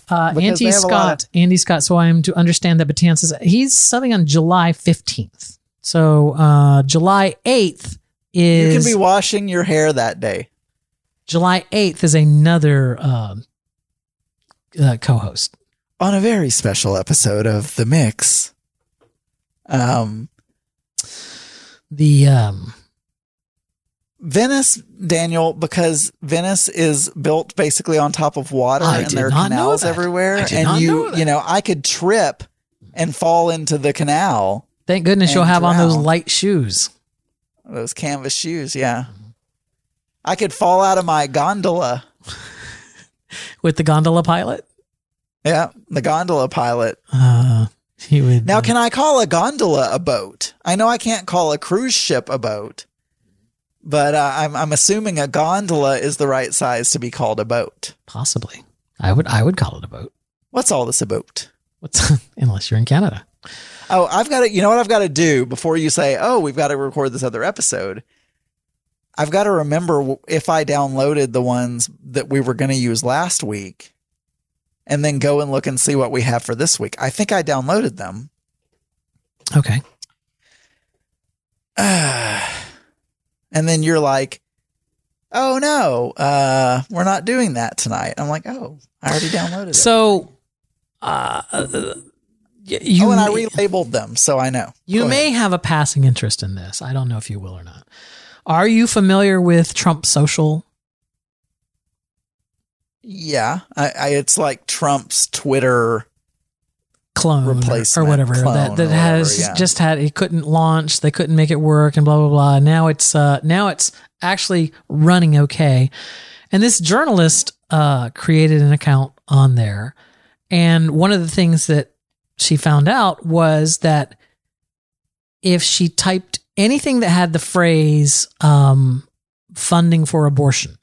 Andy Scott. So I am to understand that Batanzas, he's something on July 15th. So July 8th is... You can be washing your hair that day. July 8th is another co-host. On a very special episode of The Mix. Venice, Daniel, because Venice is built basically on top of water and there are canals everywhere. I could trip and fall into the canal. Thank goodness you'll have on those light shoes. Those canvas shoes, yeah. I could fall out of my gondola. With the gondola pilot? Yeah, the gondola pilot. He would. Now, can I call a gondola a boat? I know I can't call a cruise ship a boat. But I'm assuming a gondola is the right size to be called a boat. Possibly. I would call it a boat. What's all this about? Unless you're in Canada. Oh, I've got to, you know what I've got to do before you say, oh, we've got to record this other episode. I've got to remember if I downloaded the ones that we were going to use last week and then go and look and see what we have for this week. I think I downloaded them. Okay. And then you're like, oh, no, we're not doing that tonight. I'm like, oh, I already downloaded it. So, and I relabeled them, so I know. You may have a passing interest in this. I don't know if you will or not. Are you familiar with Trump Social? Yeah. It's like Trump's Twitter clone replacement or whatever that has just had, it couldn't launch, they couldn't make it work and blah blah blah. Now it's actually running okay. And this journalist created an account on there, and one of the things that she found out was that if she typed anything that had the phrase funding for abortion,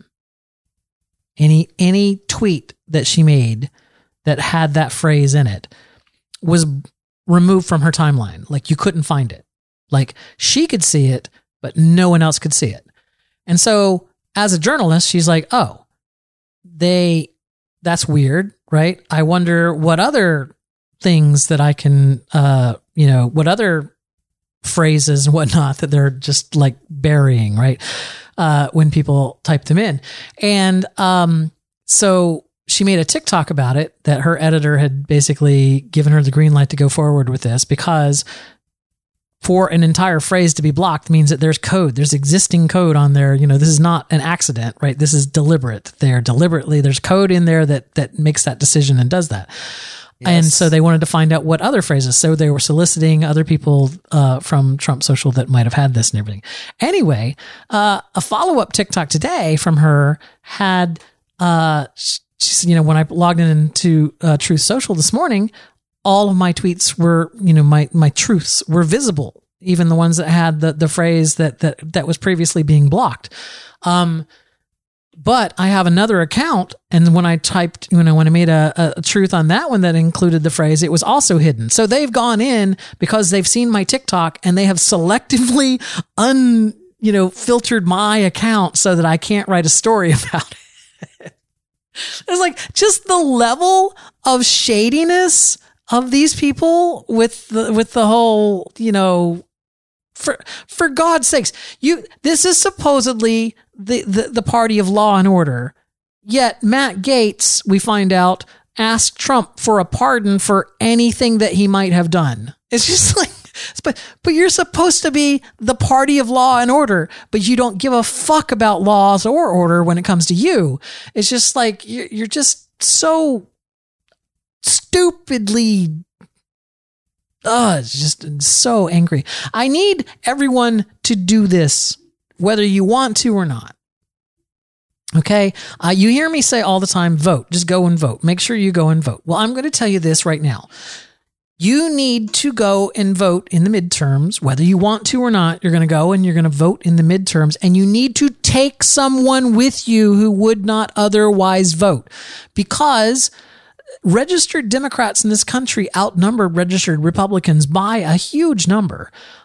any tweet that she made that had that phrase in it was removed from her timeline. Like, you couldn't find it. Like, she could see it, but no one else could see it. And so as a journalist, she's like, oh, that's weird, right? I wonder what other things that I can, what other phrases and whatnot that they're just like burying, right? When people type them in. And so she made a TikTok about it, that her editor had basically given her the green light to go forward with this, because for an entire phrase to be blocked means that there's code, there's existing code on there. This is not an accident, right? This is deliberate. There's code in there that makes that decision and does that. Yes. And so they wanted to find out what other phrases. So they were soliciting other people from Trump Social that might have had this and everything. Anyway, a follow-up TikTok today from her had, when I logged into Truth Social this morning, all of my tweets were, my truths were visible, even the ones that had the phrase that was previously being blocked. But I have another account, and when I typed, when I made a truth on that one that included the phrase, it was also hidden. So they've gone in because they've seen my TikTok and they have selectively filtered my account so that I can't write a story about it. It's like just the level of shadiness of these people with the whole, for God's sakes, this is supposedly the party of law and order. Yet Matt Gaetz, we find out, asked Trump for a pardon for anything that he might have done. It's just like, but you're supposed to be the party of law and order, but you don't give a fuck about laws or order when it comes to you. It's just like, you're just so stupidly, it's just so angry. I need everyone to do this, whether you want to or not. Okay. You hear me say all the time, vote, just go and vote. Make sure you go and vote. Well, I'm going to tell you this right now. You need to go and vote in the midterms, whether you want to or not. You're going to go and you're going to vote in the midterms, and you need to take someone with you who would not otherwise vote, because registered Democrats in this country outnumber registered Republicans by a huge number.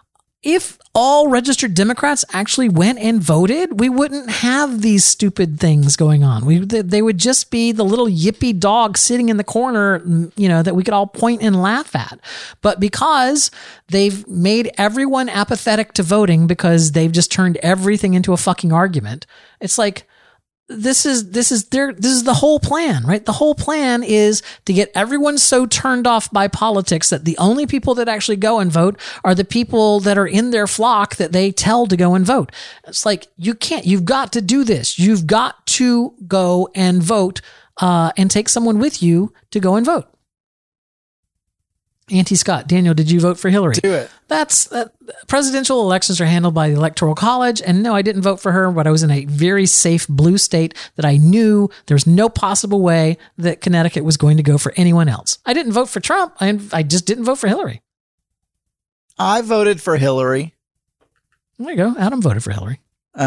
if all registered Democrats actually went and voted, we wouldn't have these stupid things going on. They would just be the little yippy dog sitting in the corner, that we could all point and laugh at. But because they've made everyone apathetic to voting because they've just turned everything into a fucking argument, it's like, this is the whole plan, right? The whole plan is to get everyone so turned off by politics that the only people that actually go and vote are the people that are in their flock that they tell to go and vote. It's like, you've got to do this. You've got to go and vote, and take someone with you to go and vote. Auntie Scott, Daniel, did you vote for Hillary? Do it. Presidential elections are handled by the Electoral College. And no, I didn't vote for her, but I was in a very safe blue state that I knew there's no possible way that Connecticut was going to go for anyone else. I didn't vote for Trump. I just didn't vote for Hillary. I voted for Hillary. There you go. Adam voted for Hillary. And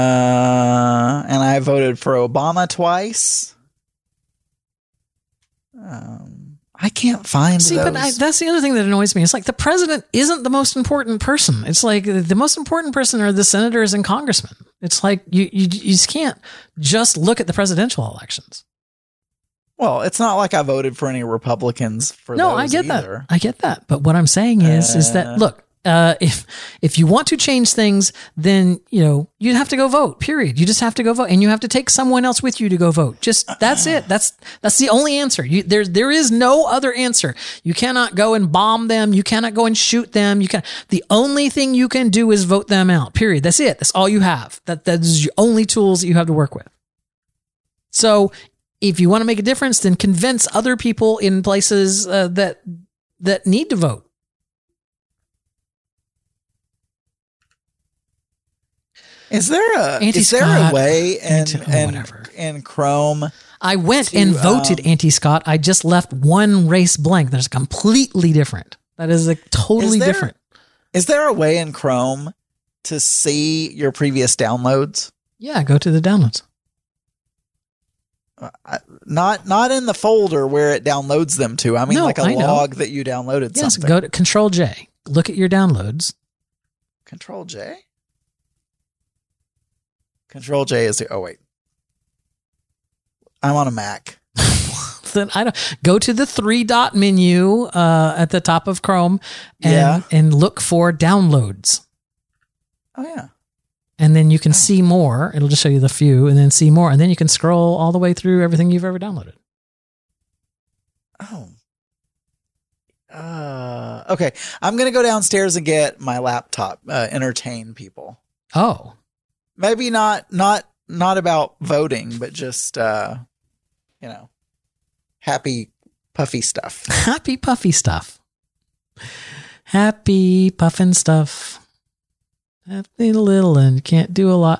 I voted for Obama twice. I can't find those. But that's the other thing that annoys me. It's like the president isn't the most important person. It's like the most important person are the senators and congressmen. It's like you just can't just look at the presidential elections. Well, it's not like I voted for any Republicans for those I get either. that. I get that. But what I'm saying is that, look, if you want to change things, then, you have to go vote, period. You just have to go vote, and you have to take someone else with you to go vote. That's it. That's the only answer. There is no other answer. You cannot go and bomb them. You cannot go and shoot them. The only thing you can do is vote them out, period. That's it. That's all you have. That is your only tools that you have to work with. So if you want to make a difference, then convince other people in places that need to vote. Is there a way in Chrome? I went and voted Auntie Scott. I just left one race blank. There's completely different. That is totally different. Is there a way in Chrome to see your previous downloads? Yeah, go to the downloads. Not in the folder where it downloads them to. I mean, like a log that you downloaded. Yes, something. Go to Control J. Look at your downloads. Control J. Control J is oh wait, I'm on a Mac. Then go to the 3-dot menu at the top of Chrome and look for downloads. Oh yeah, and then you can see more. It'll just show you the few, and then see more, and then you can scroll all the way through everything you've ever downloaded. Oh, okay. I'm gonna go downstairs and get my laptop. Entertain people. Oh. Maybe not about voting, but just happy puffy stuff. Happy puffy stuff. Happy puffin stuff. Happy little and can't do a lot.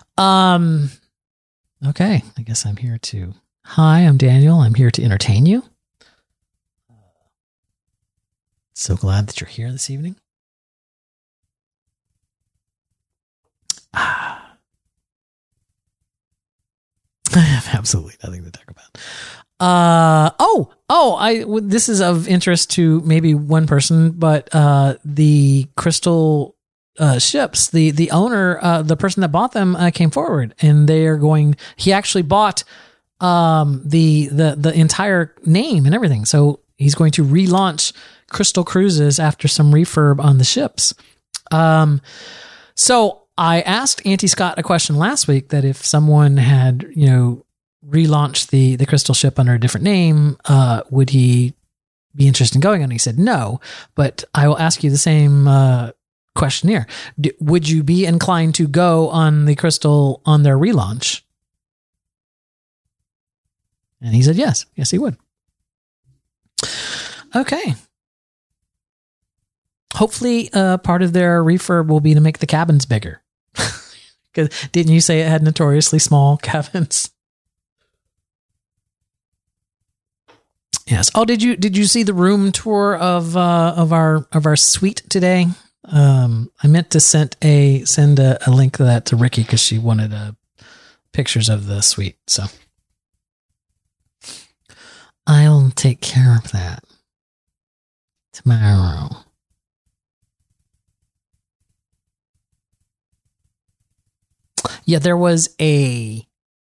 Okay, I guess I'm here to. Hi, I'm Daniel. I'm here to entertain you. So glad that you're here this evening. I have absolutely nothing to talk about. This is of interest to maybe one person, but the crystal ships, the owner, the person that bought them came forward, and they are going. He actually bought the entire name and everything, so he's going to relaunch Crystal Cruises after some refurb on the ships. So I asked Auntie Scott a question last week that if someone had, relaunched the Crystal ship under a different name, would he be interested in going? And he said no, but I will ask you the same question here. Would you be inclined to go on the Crystal on their relaunch? And he said yes. Yes, he would. Okay. Hopefully, part of their refurb will be to make the cabins bigger. Because didn't you say it had notoriously small cabins? Yes. Oh, did you see the room tour of our suite today? I meant to send a link to that to Ricky because she wanted pictures of the suite. So I'll take care of that tomorrow. Yeah, there was a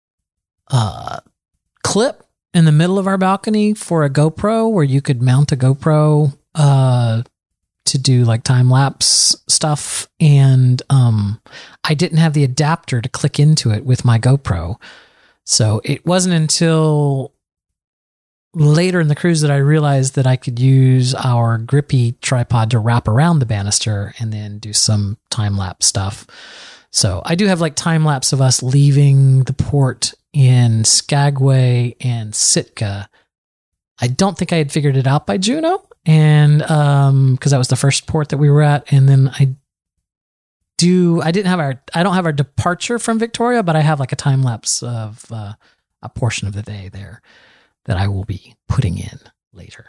clip in the middle of our balcony for a GoPro where you could mount a GoPro to do like time lapse stuff, and I didn't have the adapter to click into it with my GoPro, so it wasn't until later in the cruise that I realized that I could use our grippy tripod to wrap around the banister and then do some time lapse stuff. So I do have like time lapse of us leaving the port in Skagway and Sitka. I don't think I had figured it out by Juneau, and because that was the first port that we were at, and then I don't have our departure from Victoria, but I have like a time lapse of a portion of the day there that I will be putting in later.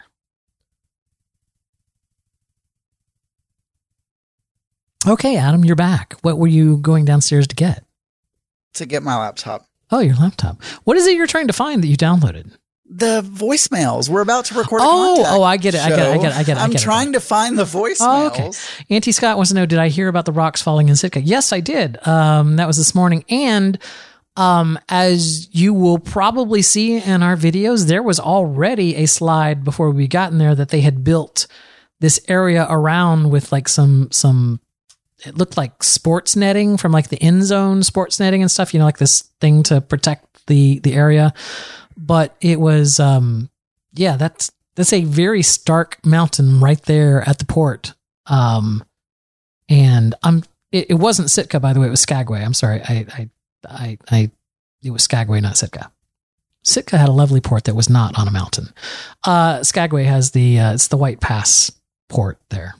Okay, Adam, you're back. What were you going downstairs to get? To get my laptop. Oh, your laptop. What is it you're trying to find that you downloaded? The voicemails. We're about to record a contact I get it. I get it. I'm trying to find the voicemails. Oh, okay. Auntie Scott wants to know, did I hear about the rocks falling in Sitka? Yes, I did. That was this morning. And as you will probably see in our videos, there was already a slide before we got in there that they had built this area around with like some it looked like sports netting from like the end zone sports netting and stuff, like this thing to protect the area. But it was, that's a very stark mountain right there at the port. And it wasn't Sitka, by the way, it was Skagway. I'm sorry. It was Skagway, not Sitka. Sitka had a lovely port that was not on a mountain. Skagway has it's the White Pass port there.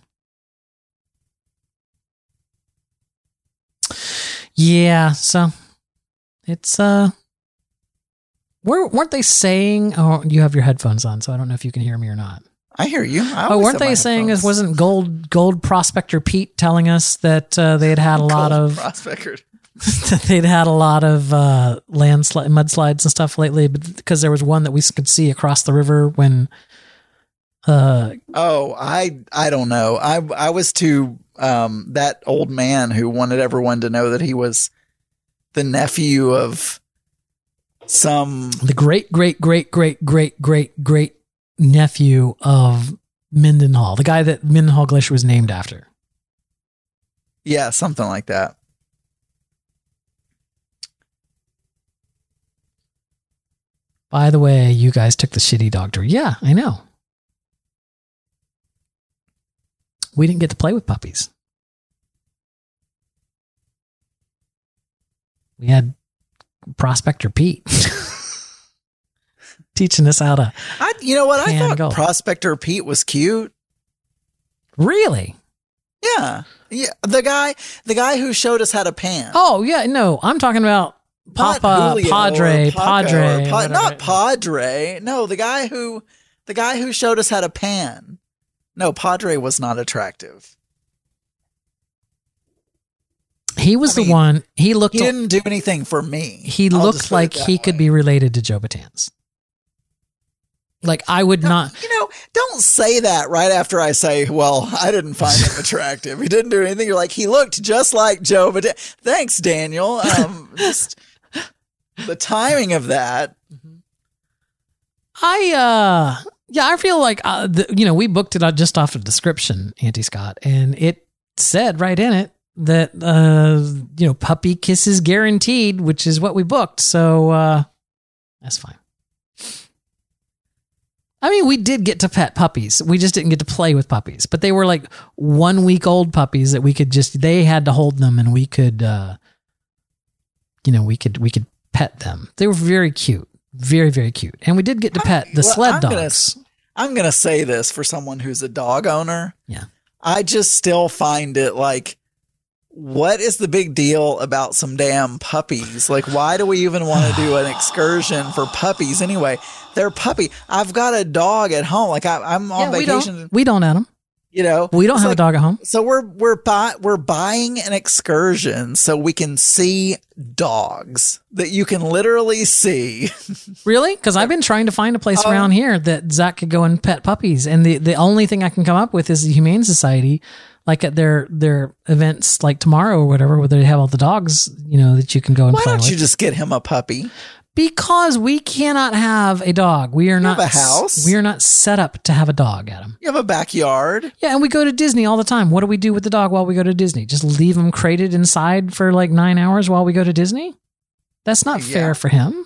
Yeah, so it's weren't they saying? Oh, you have your headphones on, so I don't know if you can hear me or not. I hear you. Weren't they saying it wasn't Gold Prospector Pete telling us that they had a lot of Prospector. they'd had a lot of mudslides and stuff lately, but because there was one that we could see across the river when. I don't know. I was too that old man who wanted everyone to know that he was the nephew of the great nephew of Mendenhall, the guy that Mendenhall Glacier was named after. Yeah, something like that. By the way, you guys took the shitty dog tour. Yeah, I know. We didn't get to play with puppies. We had Prospector Pete teaching us how to. You know what? I thought Prospector Pete was cute. Really? Yeah. The guy who showed us how to pan. Oh yeah, no, I'm talking about Papa Julio Padre. Not Padre. No, the guy who showed us how to pan. No, Padre was not attractive. He was the one. He didn't do anything for me. He looked like he could be related to Joe Batanz. Like I would not. Don't say that right after I say, well, I didn't find him attractive. He didn't do anything. You're like, he looked just like Joe Batanz. Thanks, Daniel. Just the timing of that. I feel like, we booked it just off of description, Auntie Scott, and it said right in it that, puppy kisses guaranteed, which is what we booked. So, that's fine. I mean, we did get to pet puppies. We just didn't get to play with puppies, but they were like 1 week old puppies that they had to hold them and we could, we could pet them. They were very cute. Very, very cute. And we did get to pet the sled dogs. I'm going to say this for someone who's a dog owner. Yeah. I just still find it like, what is the big deal about some damn puppies? Like, why do we even want to do an excursion for puppies anyway? They're puppy. I've got a dog at home. Like I'm on vacation. We don't, Adam. You know, We don't it's have a dog at home. So we're buying an excursion so we can see dogs that you can literally see. Really? Because I've been trying to find a place around here that Zach could go and pet puppies, and the only thing I can come up with is the Humane Society, like at their events, like tomorrow or whatever, where they have all the dogs, you know, that you can go and Why play don't with. you just get him a puppy? Because we cannot have a dog. We are not have a house? We are not set up to have a dog, Adam. You have a backyard. Yeah, and we go to Disney all the time. What do we do with the dog while we go to Disney? Just leave him crated inside for like 9 hours while we go to Disney? That's not fair for him.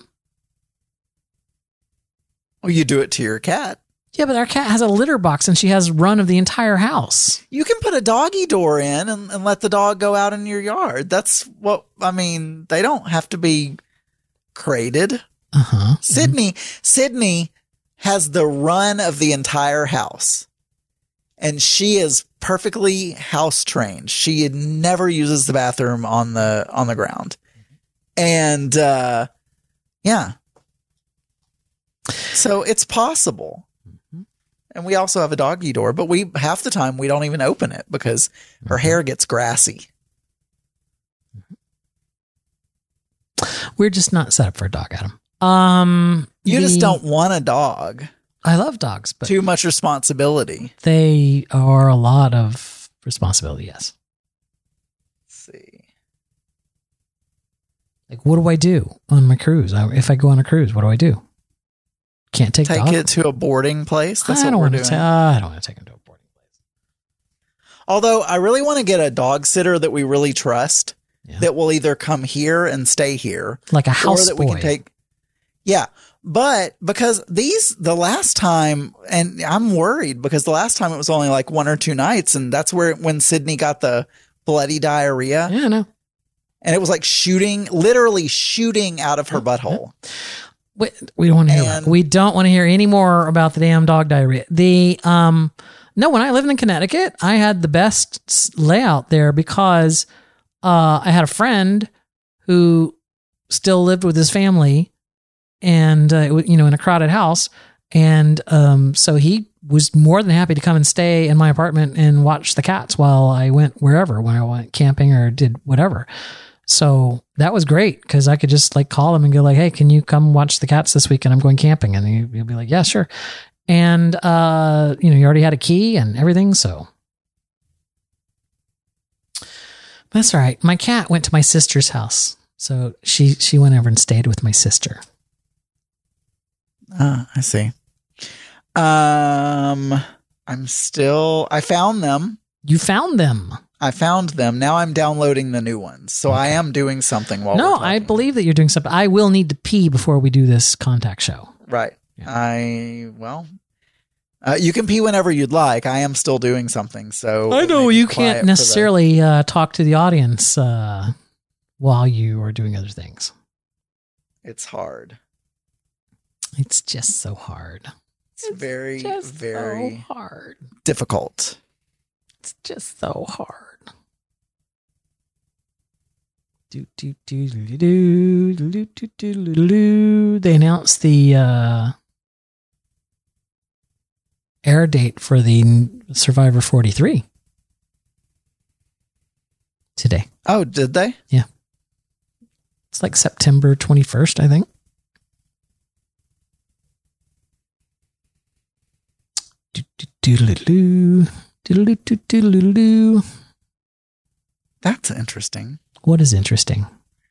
Well, you do it to your cat. Yeah, but our cat has a litter box and she has run of the entire house. You can put a doggy door in and let the dog go out in your yard. That's what, I mean, they don't have to be crated. Uh-huh. Sydney has the run of the entire house, and she is perfectly house trained. She never uses the bathroom on the ground. And, yeah. So it's possible. And we also have a doggy door, but half the time we don't even open it because her hair gets grassy. We're just not set up for a dog, Adam. You just don't want a dog. I love dogs, but Too much responsibility. they are a lot of responsibility, yes. Let's see. Like, what do I do on my cruise? If I go on a cruise, what do I do? Can't take Take dog? it to a boarding place. That's I what don't we're want doing. to. I don't want to take him to a boarding place. Although I really want to get a dog sitter that we really trust, that will either come here and stay here, Like a house or that boy. we can take. Yeah, but because the last time, and I'm worried because the last time it was only like 1 or 2 nights, and that's when Sydney got the bloody diarrhea, Yeah, I know. and it was like literally shooting out of her butthole. We don't want to hear about it. We don't want to hear any more about the damn dog diarrhea. No, when I lived in Connecticut, I had the best layout there because I had a friend who still lived with his family, and in a crowded house, and so he was more than happy to come and stay in my apartment and watch the cats while I went wherever, when I went camping or did whatever. So that was great because I could just like call him and go like, "Hey, can you come watch the cats this weekend? I'm going camping," and he'll be like, "Yeah, sure." And he already had a key and everything, so that's all right. My cat went to my sister's house, so she went over and stayed with my sister. I see. I found them. You found them. I found them. Now I'm downloading the new ones. So I am doing something while No, we're talking. I believe that you're doing something. I will need to pee before we do this contact show. Right. Yeah. You can pee whenever you'd like. I am still doing something. So I know you can't necessarily talk to the audience while you are doing other things. It's hard. It's just so hard. It's very, very so hard. difficult. It's just so hard. They announced the air date for the Survivor 43 today. Oh, did they? Yeah. It's like September 21st, I think. That's interesting. What is interesting?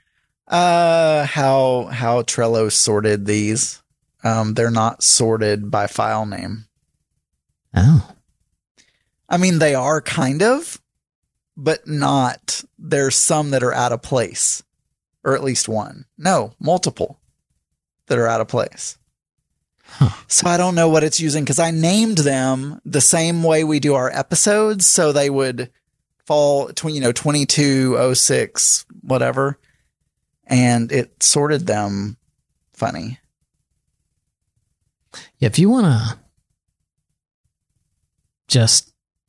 How Trello sorted these. They're not sorted by file name. Oh. I mean, they are kind of, but not. There's some that are out of place, or at least one. No, multiple that are out of place. Huh. So I don't know what it's using because I named them the same way we do our episodes, so they would fall 2206 whatever, and it sorted them funny. Yeah, if you want to just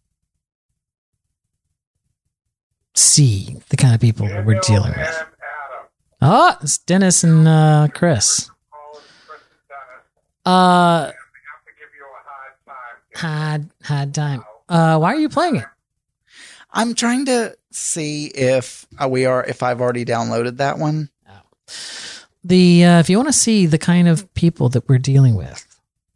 see the kind of people we're dealing with. Oh, it's Dennis and Chris. Hard time. Why are you playing it? I'm trying to see if I've already downloaded that one. If you want to see the kind of people that we're dealing with,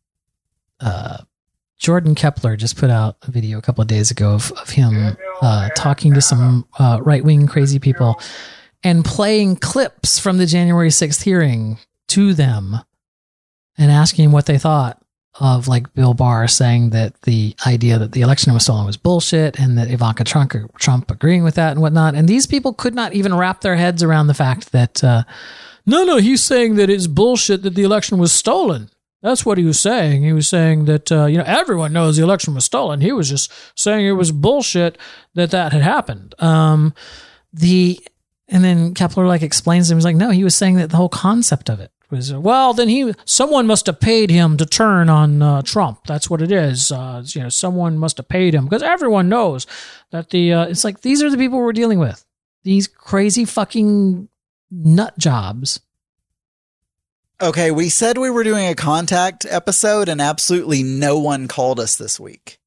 Jordan Kepler just put out a video a couple of days ago of him talking to some right-wing crazy people and playing clips from the January 6th hearing to them and asking what they thought of like Bill Barr saying that the idea that the election was stolen was bullshit and that Ivanka Trump agreeing with that and whatnot. And these people could not even wrap their heads around the fact that, no, he's saying that it's bullshit that the election was stolen. That's what he was saying. He was saying that, everyone knows the election was stolen. He was just saying it was bullshit that had happened. And then Kepler like explains to him, he's like, no, he was saying that the whole concept of it was, well, then someone must have paid him to turn on Trump. That's what it is. Someone must have paid him because everyone knows that it's like, these are the people we're dealing with. These crazy fucking nut jobs. Okay, we said we were doing a contact episode and absolutely no one called us this week.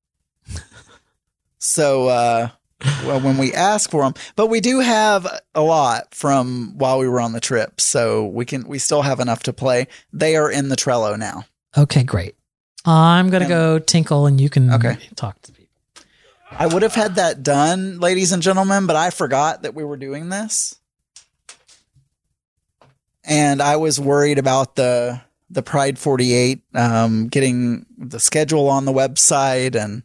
So, when we ask for them, but we do have a lot from while we were on the trip, so we still have enough to play. They are in the Trello now. Okay, great. I'm going to go tinkle and you can talk to people. I would have had that done, ladies and gentlemen, but I forgot that we were doing this. And I was worried about the Pride 48, getting the schedule on the website and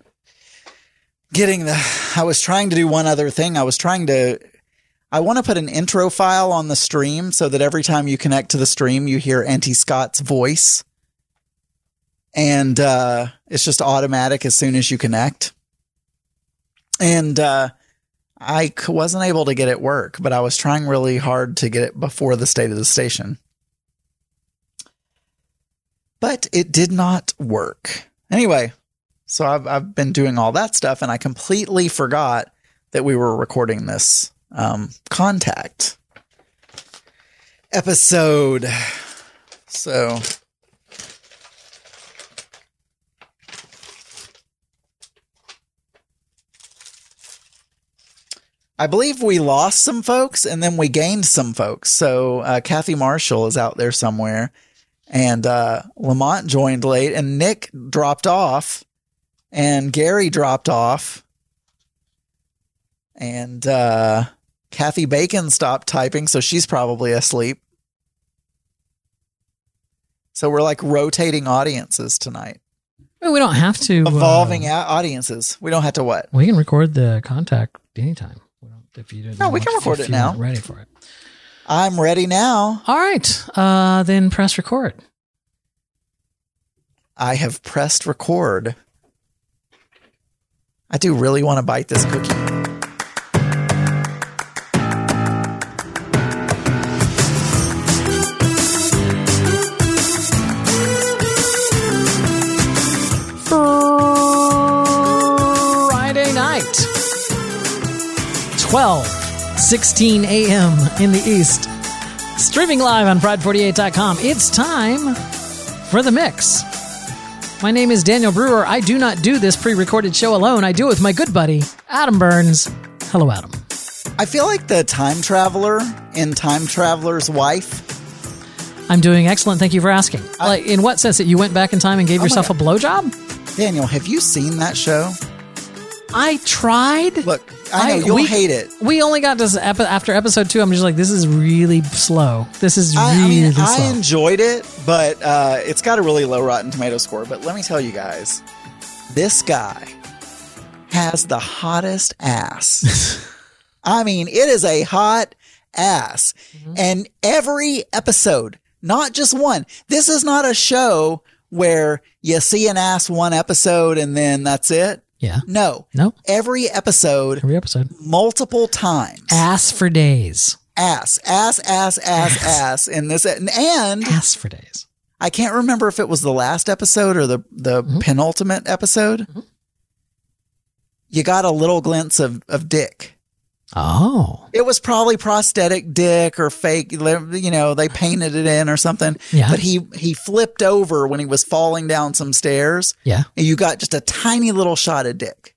I was trying to do one other thing. I want to put an intro file on the stream so that every time you connect to the stream, you hear Auntie Scott's voice. And it's just automatic as soon as you connect. And I wasn't able to get it work, but I was trying really hard to get it before the State of the Station. But it did not work. Anyway, so I've been doing all that stuff, and I completely forgot that we were recording this contact episode. So I believe we lost some folks and then we gained some folks. So Kathy Marshall is out there somewhere, and Lamont joined late, and Nick dropped off, and Gary dropped off, and Kathy Bacon stopped typing, so she's probably asleep. So we're like rotating audiences tonight. Well, we don't have to. Evolving audiences. We don't have to what? We can record the contact anytime. If you didn't, we can record it now. Ready for it? I'm ready now. All right, then press record. I have pressed record. I do really want to bite this cookie. Friday night. 12:16 a.m. in the East. Streaming live on Pride48.com. It's time for The Mix. My name is Daniel Brewer. I do not do this pre-recorded show alone. I do it with my good buddy, Adam Burns. Hello, Adam. I feel like the time traveler in Time Traveler's Wife. I'm doing excellent. Thank you for asking. In what sense? That you went back in time and gave yourself a blowjob? Daniel, have you seen that show? I tried. Look, I know you'll hate it. We only got to after episode 2. I'm just like, this is really slow. This is really slow. I enjoyed it, but it's got a really low Rotten Tomato score. But let me tell you guys, this guy has the hottest ass. I mean, it is a hot ass. Mm-hmm. And every episode, not just one. This is not a show where you see an ass one episode and then that's it. Yeah. No. Every episode. Multiple times. Ass for days. Ass. In this, and ass for days. I can't remember if it was the last episode or the mm-hmm. penultimate episode. Mm-hmm. You got a little glimpse of dick. Oh. It was probably prosthetic dick or fake, they painted it in or something. Yeah. But he flipped over when he was falling down some stairs. Yeah. And you got just a tiny little shot of dick.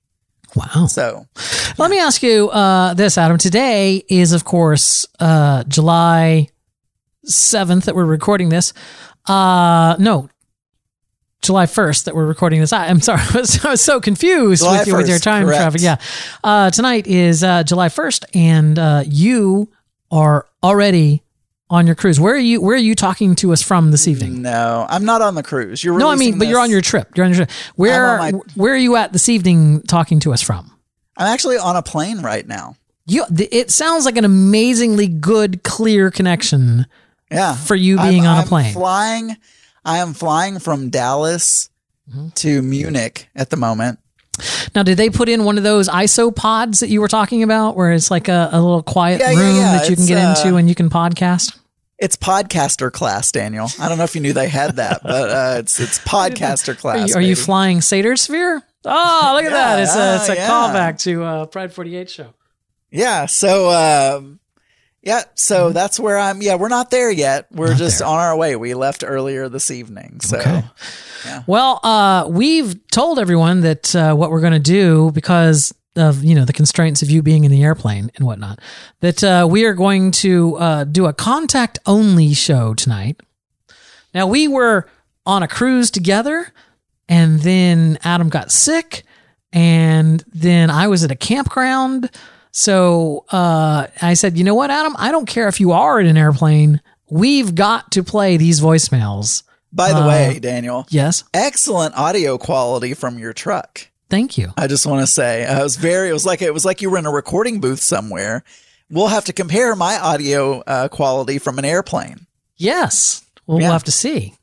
Wow. So let me ask you this, Adam. Today is, of course, July 7th that we're recording this. No, July 1st that we're recording this. I'm sorry. I was so confused with your time traffic. Yeah. Tonight is July 1st, and you are already on your cruise. Where are you talking to us from this evening? No, I'm not on the cruise. You're but you're on your trip. Where are you at this evening talking to us from? I'm actually on a plane right now. It sounds like an amazingly good, clear connection. Yeah. For you being on a plane. I am flying from Dallas to Munich at the moment. Now, did they put in one of those ISO pods that you were talking about, where it's like a little quiet room that you can get into and you can podcast? It's podcaster class, Daniel. I don't know if you knew they had that, but it's podcaster class. Are you flying Seder Sphere? Oh, look at that. It's a callback to Pride 48 show. Yeah. So, that's where I'm. Yeah, we're not there yet. We're just on our way. We left earlier this evening. So, yeah. Well, we've told everyone that what we're going to do, because of the constraints of you being in the airplane and whatnot, that we are going to do a contact only show tonight. Now, we were on a cruise together, and then Adam got sick, and then I was at a campground. So I said, you know what, Adam? I don't care if you are in an airplane. We've got to play these voicemails. By the way, Daniel. Yes. Excellent audio quality from your truck. Thank you. I just want to say it was like you were in a recording booth somewhere. We'll have to compare my audio quality from an airplane. Yes. We'll have to see.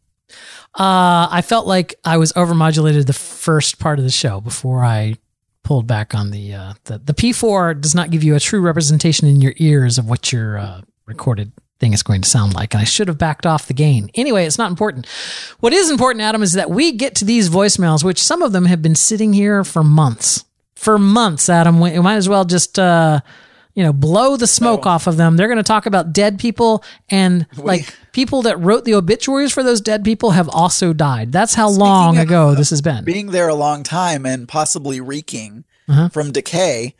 I felt like I was overmodulated the first part of the show before I pulled back on the P4 does not give you a true representation in your ears of what your recorded thing is going to sound like. And I should have backed off the gain. Anyway, it's not important. What is important, Adam, is that we get to these voicemails, which some of them have been sitting here for months. For months, Adam. We might as well just, blow the smoke off of them. They're going to talk about dead people, and people that wrote the obituaries for those dead people have also died. That's how long ago this has been. Being there a long time and possibly reeking from decay.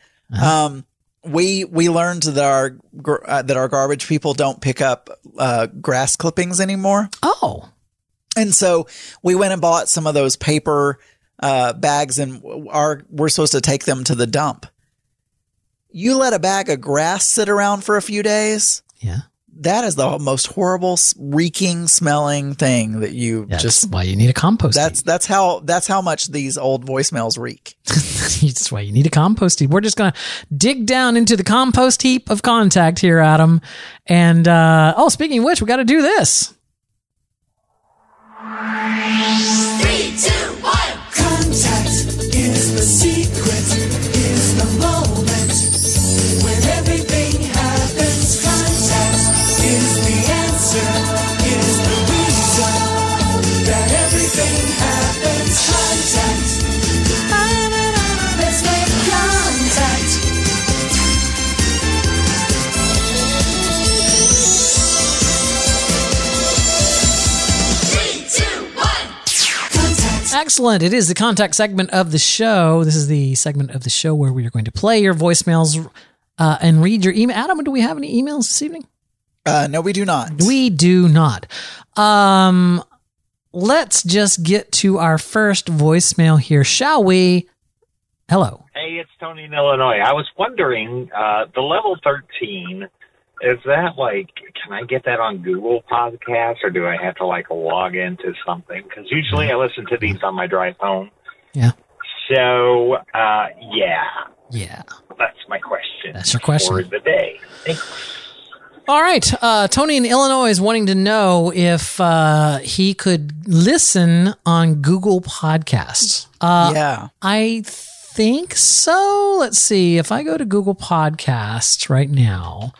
We learned that our garbage people don't pick up grass clippings anymore. Oh, and so we went and bought some of those paper bags, and we're supposed to take them to the dump. You let a bag of grass sit around for a few days. Yeah. That is the most horrible, reeking, smelling thing that That's why you need a compost heap. That's how much these old voicemails reek. That's why you need a compost heap. We're just going to dig down into the compost heap of contact here, Adam. And, speaking of which, we got to do this. 3, 2, 1. Contact is the secret, is the moment when everything happens. Contact is the answer, is the reason that everything happens. Contact. Let's make contact. Excellent. It is the contact segment of the show. This is the segment of the show where we are going to play your voicemails and read your email. Adam, do we have any emails this evening? No, we do not. We do not. Let's just get to our first voicemail here, shall we? Hello. Hey, it's Tony in Illinois. I was wondering, the level 13, is that can I get that on Google Podcasts, or do I have to log into something? Because usually I listen to these on my drive home. Yeah. So, yeah. Yeah. That's my question. That's your question for the day. Thanks. All right. Tony in Illinois is wanting to know if he could listen on Google Podcasts. Yeah. I think so. Let's see. If I go to Google Podcasts right now,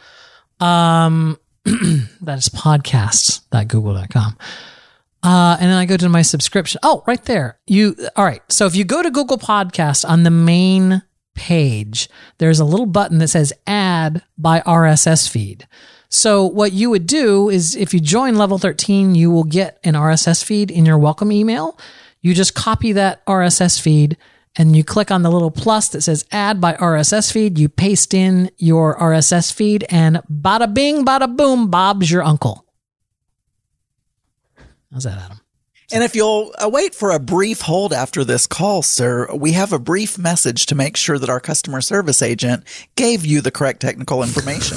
that is podcasts.google.com. And then I go to my subscription. Oh, right there. All right. So if you go to Google Podcast on the main page, there's a little button that says add by RSS feed. So what you would do is if you join level 13, you will get an RSS feed in your welcome email. You just copy that RSS feed and you click on the little plus that says add by RSS feed. You paste in your RSS feed, and bada bing, bada boom, Bob's your uncle. How's that, Adam? And if you'll wait for a brief hold after this call, sir, we have a brief message to make sure that our customer service agent gave you the correct technical information.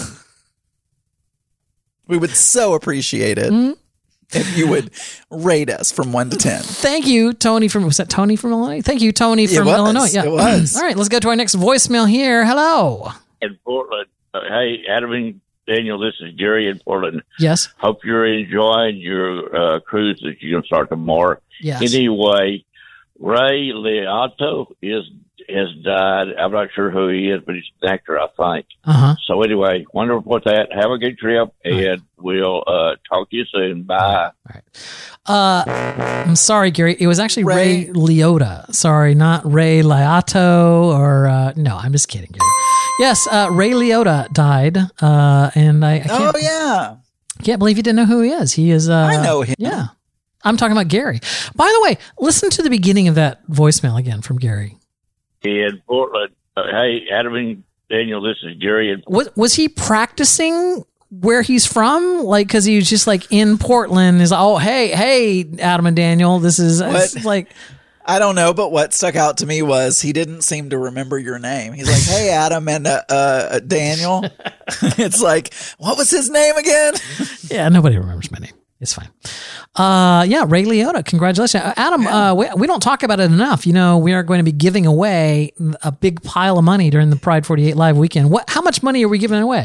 We would so appreciate it if you would rate us from 1 to 10. Thank you, Tony was that Tony from Illinois? Thank you, Tony from Illinois. Yeah, it was. All right, let's go to our next voicemail here. Hello. In Portland. Hey, Adam and Daniel, this is Gary in Portland. Yes. Hope you're enjoying your cruise that you're going to start tomorrow. Yes. Anyway, Ray Liotta has died. I'm not sure who he is, but he's an actor, I think. Uh-huh. So anyway, wonder about that. Have a good trip, and we'll talk to you soon. Bye. All right. I'm sorry, Gary. It was actually Ray Liotta. Sorry, not Ray Liotta or no, I'm just kidding, Gary. Yes, Ray Liotta died, and I can't believe you didn't know who he is. He is. I know him. Yeah, I'm talking about Gary. By the way, listen to the beginning of that voicemail again from Gary. In Portland. Hey, Adam and Daniel, this is Gary. Was he practicing where he's from? Like, because he was just like in Portland. Is hey, Adam and Daniel, this is like. I don't know, but what stuck out to me was he didn't seem to remember your name. He's like, hey, Adam and Daniel. It's like, what was his name again? Yeah, nobody remembers my name. It's fine. Yeah, Ray Liotta. Congratulations. Adam, we don't talk about it enough. You know, we are going to be giving away a big pile of money during the Pride 48 live weekend. How much money are we giving away?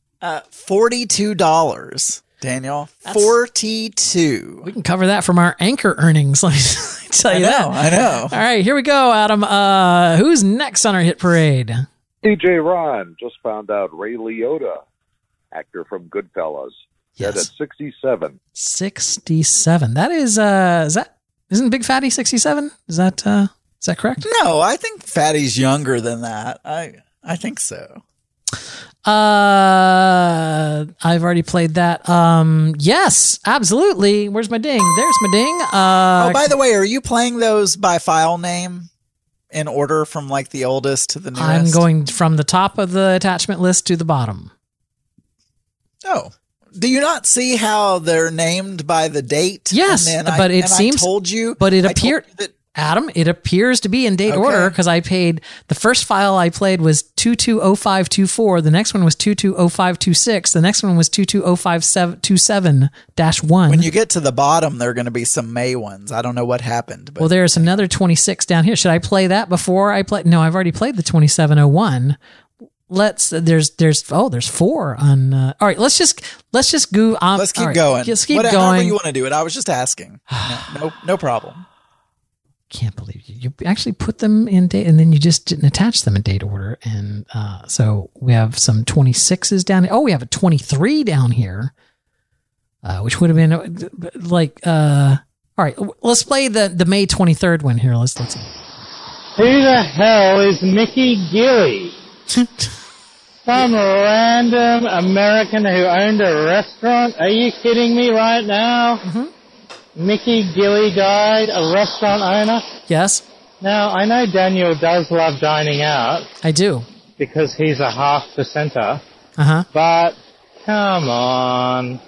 $42, Daniel. 42. We can cover that from our anchor earnings. Let me tell you that. I know. All right, here we go, Adam. Who's next on our hit parade? DJ Ron just found out Ray Liotta, actor from Goodfellas, dead at 67. 67. That is isn't Big Fatty 67? Is that correct? No, I think Fatty's younger than that. I think so. I've already played that. Yes, absolutely. Where's my ding? There's my ding. By the way, are you playing those by file name in order from like the oldest to the newest? I'm going from the top of the attachment list to the bottom. Oh. Do you not see how they're named by the date? Yes, but it seems. I told you. But it appeared. Adam, it appears to be in date order because I paid the first file I played was 220524. The next one was 220526. The next one was 220527-1. When you get to the bottom, there are going to be some May ones. I don't know what happened. But. Well, there's another 26 down here. Should I play that before I play? No, I've already played the 2701. There's 4 on. All right, let's just go. Let's keep going. Just keep going. going. However you want to do it. I was just asking. No problem. Can't believe you actually put them in date and then you just didn't attach them in date order. And so we have some 26s down here. Oh, we have a 23 down here, which would have been like, all right, let's play the May 23rd one here. Let's see. Who the hell is Mickey Gilly? Some random American who owned a restaurant? Are you kidding me right now? Mm-hmm. Mickey Gilly died, a restaurant owner? Yes. Now, I know Daniel does love dining out. I do. Because he's a half percenter. Uh-huh. But, come on.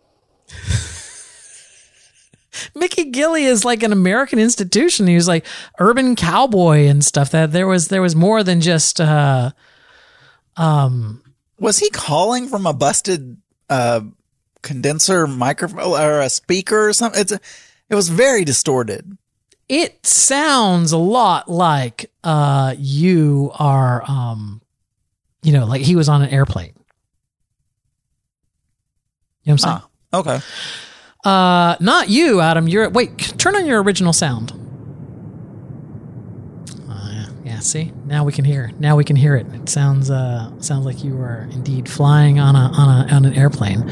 Mickey Gilly is like an American institution. He was like urban cowboy and stuff. That there was more than just Was he calling from a busted condenser microphone or a speaker or something? It was very distorted. It sounds a lot like you are like he was on an airplane. You know what I'm saying? Okay. Not you, Adam. Turn on your original sound. Yeah, see? Now we can hear. Now we can hear it. It sounds like you are indeed flying on an airplane.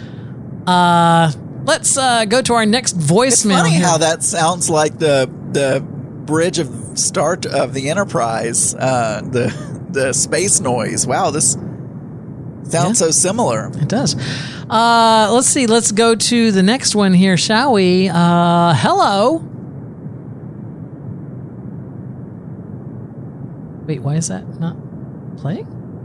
Let's go to our next voicemail. It's funny here. how that sounds like the bridge of start of the Enterprise, the space noise. Wow, this sounds so similar. It does. Let's see. Let's go to the next one here, shall we? Hello. Wait, why is that not playing?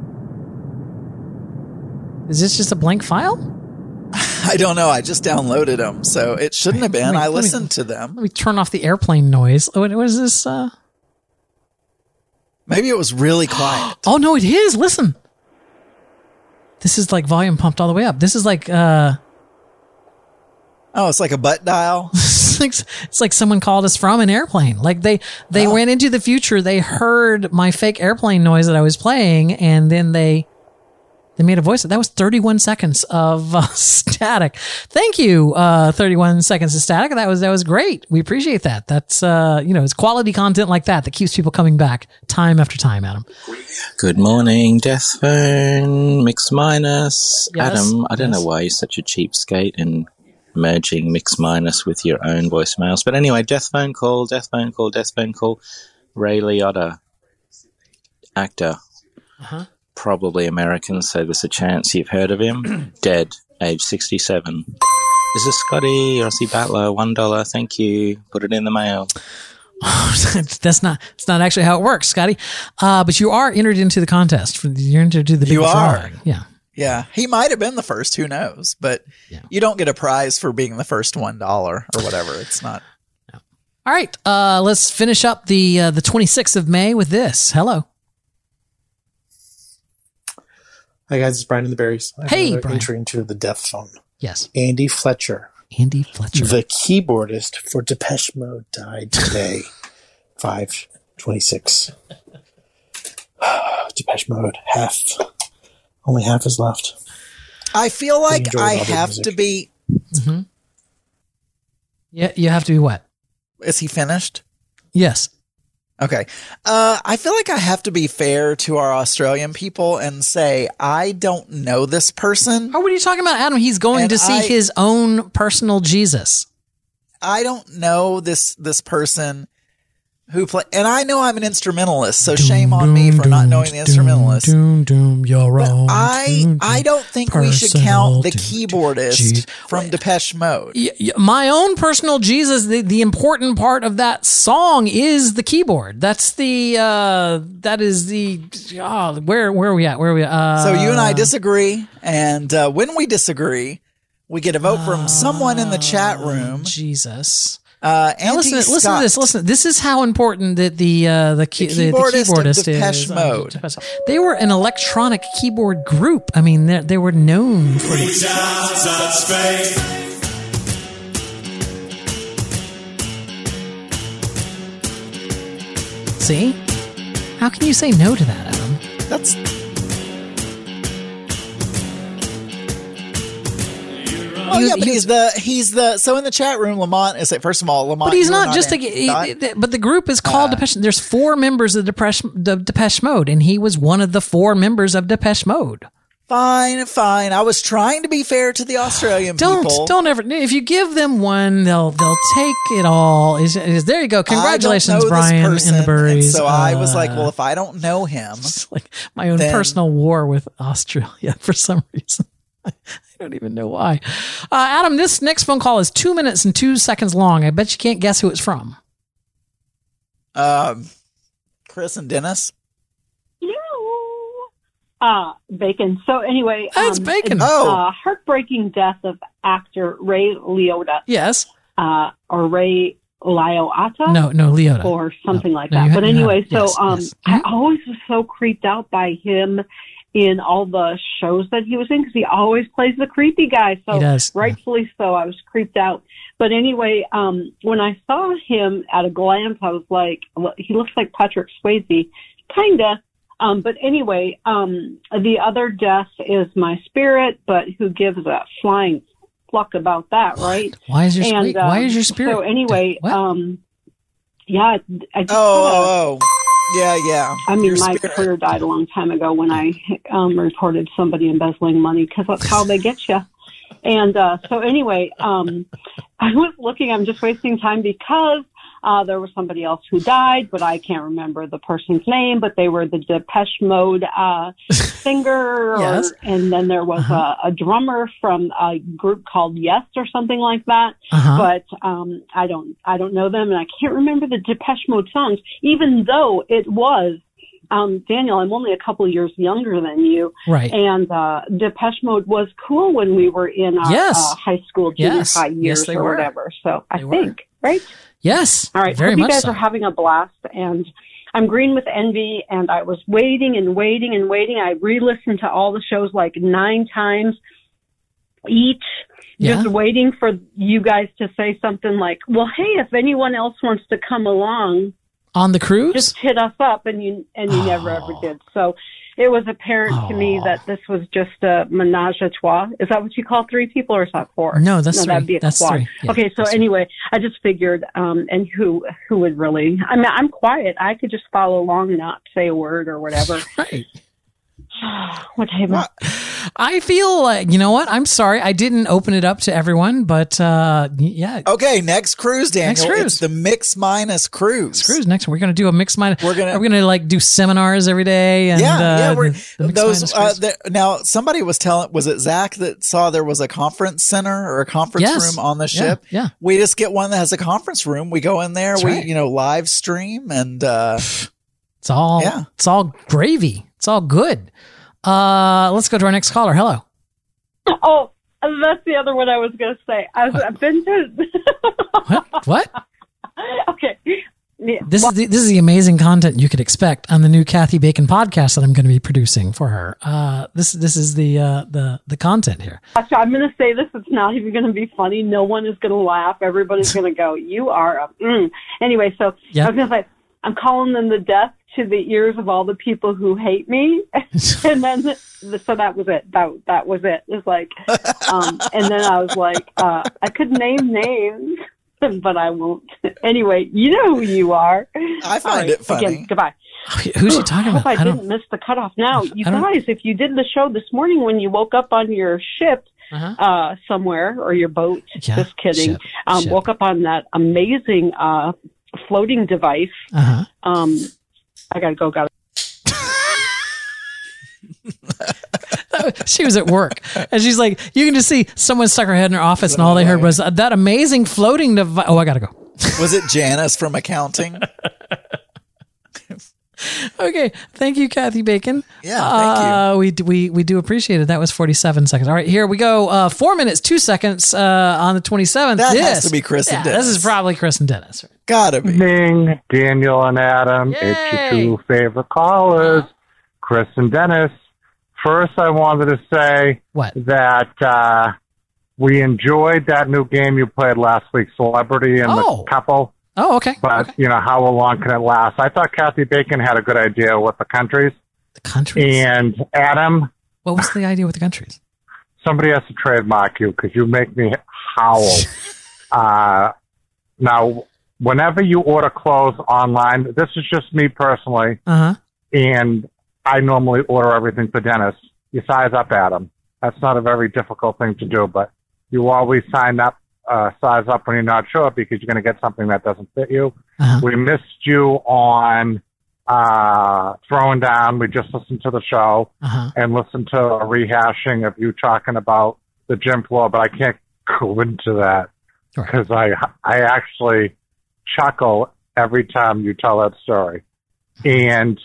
Is this just a blank file? I don't know. I just downloaded them, so it shouldn't have been. I listened to them. Let me turn off the airplane noise. What is this? Maybe it was really quiet. Oh, no, it is. Listen. This is like volume pumped all the way up. This is like... Oh, it's like a butt dial. It's like someone called us from an airplane. Like they went into the future. They heard my fake airplane noise that I was playing, and then they made a voice. That was 31 seconds of static. Thank you, 31 seconds of static. That was great. We appreciate that. That's it's quality content like that keeps people coming back time after time. Adam. Good morning, Death Phone, Mix Minus. Yes, Adam, I don't know why you're such a cheapskate and merging Mix Minus with your own voicemails. But anyway, Death Phone Call. Ray Liotta, actor. Uh-huh. Probably American, so there's a chance you've heard of him. Dead, age 67. Is this Scotty Aussie Battler? $1. Thank you. Put it in the mail. It's not actually how it works, Scotty. But you are entered into the contest. You're entered to the big drawing. Yeah. Yeah, he might have been the first. Who knows? But you don't get a prize for being the first $1 or whatever. It's not. No. All right, let's finish up the 26th of May with this. Hello. Hi guys, it's Brian and the Berries. Hey, Brian. Entry into the Death Phone. Yes. Andy Fletcher. The keyboardist for Depeche Mode died today, 5/26. Depeche Mode, only half is left. I feel like I have to be. Mm-hmm. Yeah, you have to be what? Is he finished? Yes. Okay. I feel like I have to be fair to our Australian people and say, I don't know this person. Oh, what are you talking about, Adam? He's going to see his own personal Jesus. I don't know this person who play, and I know I'm an instrumentalist, so shame on me for not knowing the instrumentalist. You're wrong. I don't think we should count the keyboardist from Depeche Mode. My own personal Jesus. The important part of that song is the keyboard. That's the where are we at? So you and I disagree, and when we disagree, we get a vote from someone in the chat room. Jesus. Listen to this. Listen, this is how important that the keyboardist of Depeche is. Mode. They were an electronic keyboard group. I mean, they were known for it. See? How can you say no to that, Adam? That's. Oh yeah, but he's the. So in the chat room, Lamont is. First of all, Lamont. But he's not just but the group is called Depeche. There's 4 members of Depeche Mode, and he was one of the 4 members of Depeche Mode. Fine. I was trying to be fair to the Australian people. Don't ever. If you give them one, they'll take it all. There you go. Congratulations, Brian and the Berries. So I was like, well, if I don't know him, it's like my own personal war with Australia for some reason. I don't even know why. Adam, this next phone call is 2 minutes and 2 seconds long. I bet you can't guess who it's from. Chris and Dennis. Bacon. So anyway, it's Bacon. Heartbreaking death of actor Ray Liotta. Yes. Or Ray Liotta. No, Liotta. Or something like that. But anyway, I always was so creeped out by him in all the shows that he was in, because he always plays the creepy guy. So he does. Rightfully so, I was creeped out. But anyway, when I saw him at a glance, I was like, well, he looks like Patrick Swayze, kinda. But anyway, the other death is my spirit, but who gives a flying pluck about that, right? Why is your spirit? So anyway, yeah. Yeah. I mean, my career died a long time ago when I reported somebody embezzling money, because that's how they get you. And so anyway, I was looking, I'm just wasting time because there was somebody else who died, but I can't remember the person's name, but they were the Depeche Mode singer. Yes. And then there was a drummer from a group called Yes or something like that. But I don't know them, and I can't remember the Depeche Mode songs, even though it was Daniel, I'm only a couple years younger than you. Right. And Depeche Mode was cool when we were in our high school, junior high years they or were. whatever. So I think, right? Yes. All right. Very Hope you much guys so. are having a blast. And I'm green with envy. And I was waiting and waiting and waiting. I re-listened to all the shows like 9 times each. Just waiting for you guys to say something like, well, hey, if anyone else wants to come along on the cruise, just hit us up. And you never ever did. So it was apparent to me that this was just a menage a trois. Is that what you call 3 people, or is that 4? No, that's 3. That'd be a That's quad. 3. Yeah, okay, so anyway, I just figured, and who would really? I mean, I'm quiet. I could just follow along and not say a word or whatever. Right. Whatever. I feel like, you know what? I'm sorry. I didn't open it up to everyone, but yeah. Okay, next cruise, Daniel. Next cruise. It's the Mix Minus cruise. Cruise next. We're going to do a Mix Minus. We're going to like do seminars every day. And, We're, the Mix those. Minus cruise. Now, somebody was telling. Was it Zach that saw there was a conference center or a conference room on the ship? Yeah. We just get one that has a conference room. We go in there. That's right. Live stream, and it's all gravy. It's all good. Let's go to our next caller. Hello. Oh, that's the other one I was going to say. I've been to. What? Okay. Yeah. This is the amazing content you could expect on the new Kathy Bacon podcast that I'm going to be producing for her. This is the content here. Actually, I'm going to say this. It's not even going to be funny. No one is going to laugh. Everybody's going to go, "You are a." Anyway, so I was going to say, I'm calling them the death to the ears of all the people who hate me. And then, so that was it. That was it. It's like, and then I was like, I could name names, but I won't. Anyway, you know who you are. I find it funny. Again, goodbye. Who's she talking about? I didn't miss the cutoff. Now, you guys, if you did the show this morning when you woke up on your ship somewhere, or your boat, just kidding, ship. Woke up on that amazing floating device. I gotta go. She was at work, and she's like, you can just see someone stuck her head in her office, and all they heard was that amazing floating device. Oh, I gotta go. Was it Janice from accounting? Okay, thank you, Kathy Bacon. Yeah, thank you. We do appreciate it. That was 47 seconds. All right, here we go. 4 minutes 2 seconds on the 27th. That has to be Chris and Dennis. This is probably Chris and Dennis. Gotta be. Evening, Daniel and Adam. Yay. It's your 2 favorite callers, Chris and Dennis. First, I wanted to say that we enjoyed that new game you played last week, Celebrity and the Couple. Oh, okay. But, how long can it last? I thought Kathy Bacon had a good idea with the countries. The countries? And Adam. What was the idea with the countries? Somebody has to trademark you because you make me howl. Now, whenever you order clothes online, this is just me personally, and I normally order everything for Dennis. You size up, Adam. That's not a very difficult thing to do, but you always size up when you're not sure because you're going to get something that doesn't fit you. We missed you on Throwing Down. We just listened to the show and listened to a rehashing of you talking about the gym floor, but I can't go into that because I actually chuckle every time you tell that story. And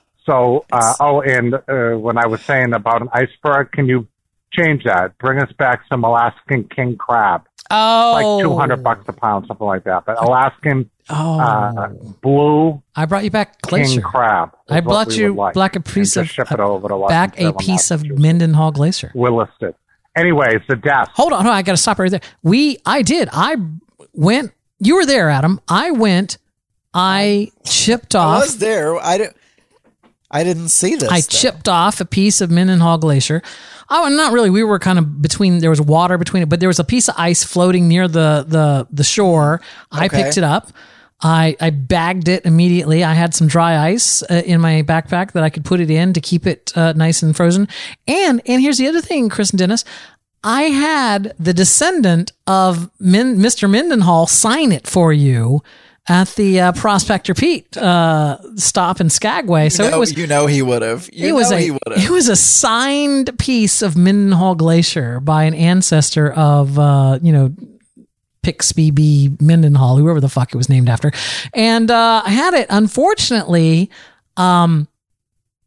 when I was saying about an iceberg, can you change that? Bring us back some Alaskan king crab. Like $200 a pound, something like that. But Alaskan blue. I brought you back glacier king crab. I brought you back a piece of Mendenhall Glacier. We're listed. Anyways, the death. Hold on, I got to stop right there. I went. You were there, Adam. I went. I chipped off. I was there. I didn't see this. I chipped off a piece of Mendenhall Glacier. Oh, not really. We were kind of between. There was water between it, but there was a piece of ice floating near the shore. I picked it up. I bagged it immediately. I had some dry ice in my backpack that I could put it in to keep it nice and frozen. And here's the other thing, Chris and Dennis. I had the descendant of Mr. Mendenhall sign it for you at the Prospector Pete stop in Skagway. So it was, he would have. It was a signed piece of Mendenhall Glacier by an ancestor of Pixby B. Mendenhall, whoever the fuck it was named after. And I had it. Unfortunately,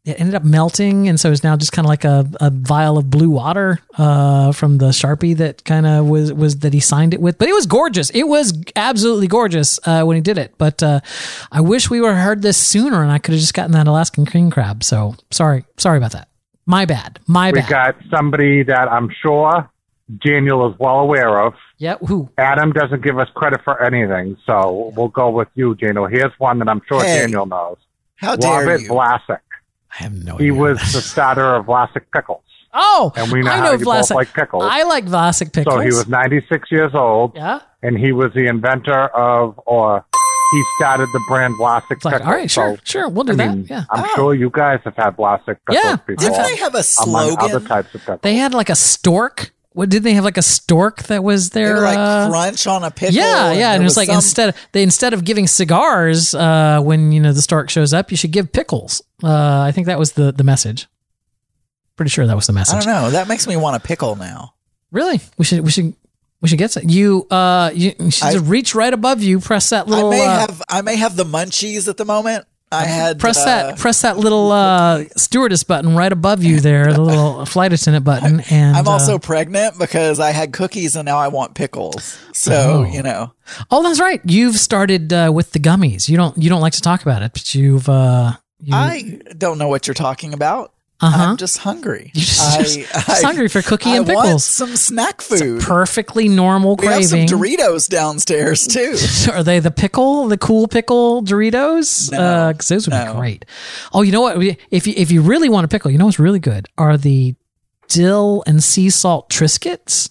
it ended up melting, and so it's now just kind of like a vial of blue water from the Sharpie that kind of was that he signed it with. But it was gorgeous. It was absolutely gorgeous when he did it. But I wish we would have heard this sooner, and I could have just gotten that Alaskan king crab. So sorry about that. My bad. We got somebody that I'm sure Daniel is well aware of. Yeah, who? Adam doesn't give us credit for anything, so we'll go with you, Daniel. Here's one that I'm sure Daniel knows. How dare Robert you? Vlasic. I have no He idea. was the starter of Vlasic Pickles. Oh, and we know I how know you both Vlasic. like pickles. I like Vlasic pickles. So he was 96 years old. Yeah. And he was the inventor of, or he started the brand Vlasic Pickles. All right, sure. We'll do that. Yeah. I'm sure you guys have had Vlasic Pickles before. Didn't they have a slogan? Among other types of pickles. They had like a stork. What did they have? Like a stork that was They their were like crunch on a pickle. Yeah, and there it was like some- instead of giving cigars when the stork shows up, you should give pickles. I think that was the message. Pretty sure that was the message. I don't know. That makes me want a pickle now. Really? We should get some. You should just reach right above you, press that little. I may have the munchies at the moment. I had press that little stewardess button right above you there, the little flight attendant button. And I'm also pregnant because I had cookies and now I want pickles. So Oh, that's right. You've started with the gummies. You don't like to talk about it, but you've. I don't know what you're talking about. I'm just hungry. You're just hungry for cookie and I want pickles. some snack food. Perfectly normal We have some craving. Doritos downstairs too. Are they the cool pickle Doritos? No. 'Cause those would be great. Oh, you know what? If you really want a pickle, you know what's really good? Are the dill and sea salt Triscuits.